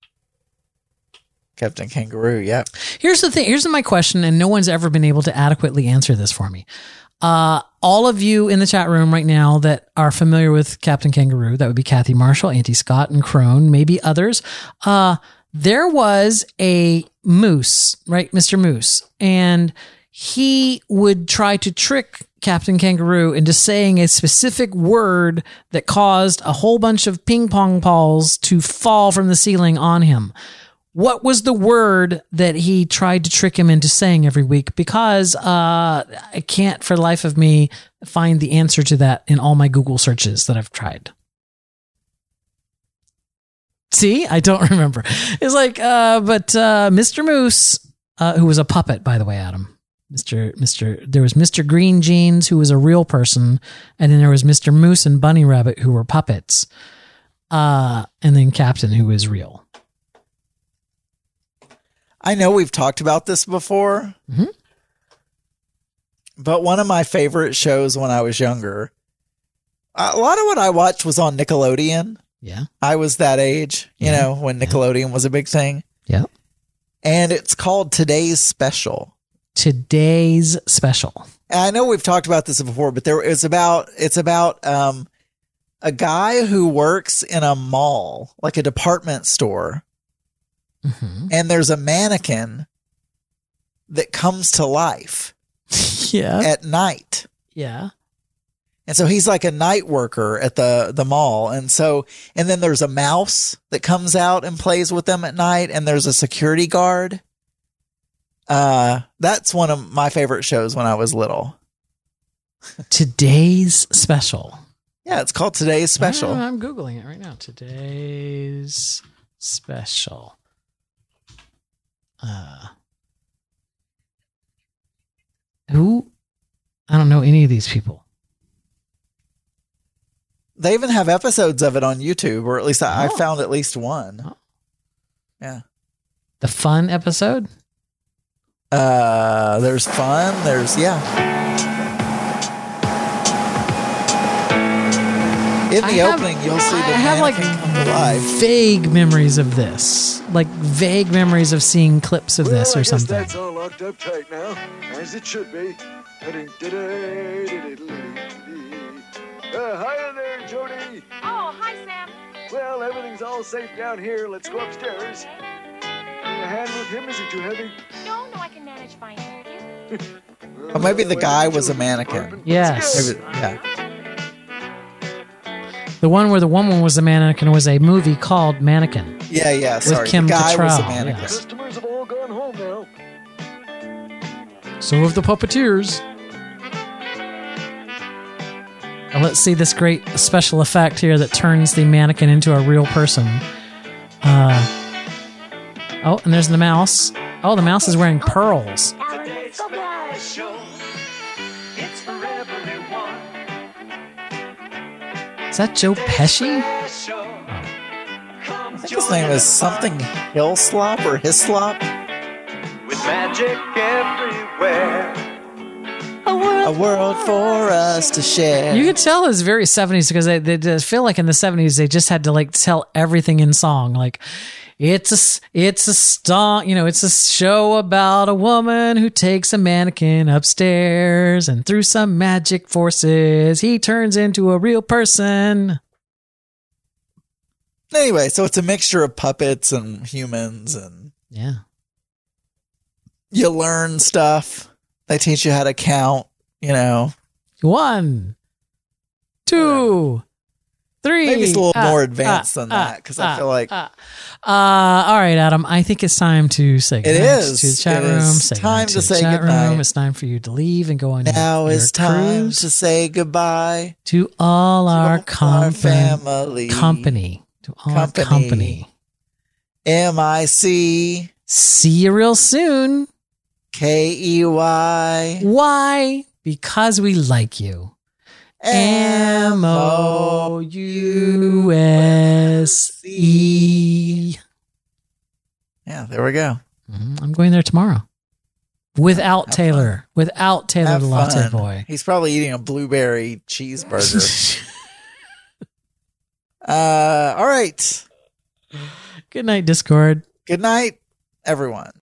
Captain Kangaroo, yeah. Here's the thing. Here's my question, and no one's ever been able to adequately answer this for me. All of you in the chat room right now that are familiar with Captain Kangaroo, that would be Kathy Marshall, Auntie Scott, and Crone, maybe others. There was a moose, right? Mr. Moose. And he would try to trick Captain Kangaroo into saying a specific word that caused a whole bunch of ping pong balls to fall from the ceiling on him. What was the word that he tried to trick him into saying every week? Because I can't for the life of me find the answer to that in all my Google searches that I've tried. See, I don't remember. It's like, but Mr. Moose, who was a puppet, by the way, Adam. There was Mr. Green Jeans, who was a real person, and then there was Mr. Moose and Bunny Rabbit, who were puppets, and then Captain, who was real. I know we've talked about this before, but one of my favorite shows when I was younger, a lot of what I watched was on Nickelodeon. Yeah. I was that age, you know, when Nickelodeon was a big thing. Yeah. And it's called Today's Special. Today's Special. And I know we've talked about this before, but it's about a guy who works in a mall, like a department store. And there's a mannequin that comes to life at night. Yeah. And so he's like a night worker at the mall. And then there's a mouse that comes out and plays with them at night. And there's a security guard. That's one of my favorite shows when I was little. Today's special. Yeah, it's called Today's Special. I'm Googling it right now. Today's special. Who? I don't know any of these people. They even have episodes of it on YouTube, or at least I found at least one. Oh. Yeah. The fun episode? There's fun. There's, In the opening, you'll see the mannequin come to life. Vague memories of this. Like vague memories of seeing clips of this or something. That's all locked up tight now, as it should be. Hi there, Jody. Oh, hi, Sam. Well, everything's all safe down here. Let's go upstairs. A hand with him? Is he too heavy? No, I can manage fine. Thank you. Or maybe the guy was a mannequin. Yes. Maybe, yeah. The one where the woman was a mannequin was a movie called Mannequin. Yeah, sorry. With Kim the guy was a Cattrall, mannequin. yes. Customers have all gone home now. So have the puppeteers. Now let's see this great special effect here that turns the mannequin into a real person. Oh, and there's the mouse. Oh, the mouse is wearing pearls. Is that Joe Pesci? I think his name is something Hillslop or Hislop. With magic everywhere. A world for us to share. You could tell it's very 70s because they just feel like in the 70s they just had to like tell everything in song. Like it's a song, it's a show about a woman who takes a mannequin upstairs and through some magic forces he turns into a real person. Anyway, so it's a mixture of puppets and humans, and you learn stuff. They teach you how to count, 1, 2, 3. Maybe it's a little more advanced than that, because I feel like... all right, Adam, I think it's time to say goodnight to the chat room. Say time to say goodnight. It's time for you to leave and go on now your it's time cruise. to say goodbye To all our family. Company. To all our company. MIC. See you real soon. KEY. Why? Because we like you. MOUSE. Yeah, there we go. I'm going there tomorrow. Without Taylor. Without Taylor Have the Latte fun. Boy. He's probably eating a blueberry cheeseburger. All right. Good night, Discord. Good night, everyone.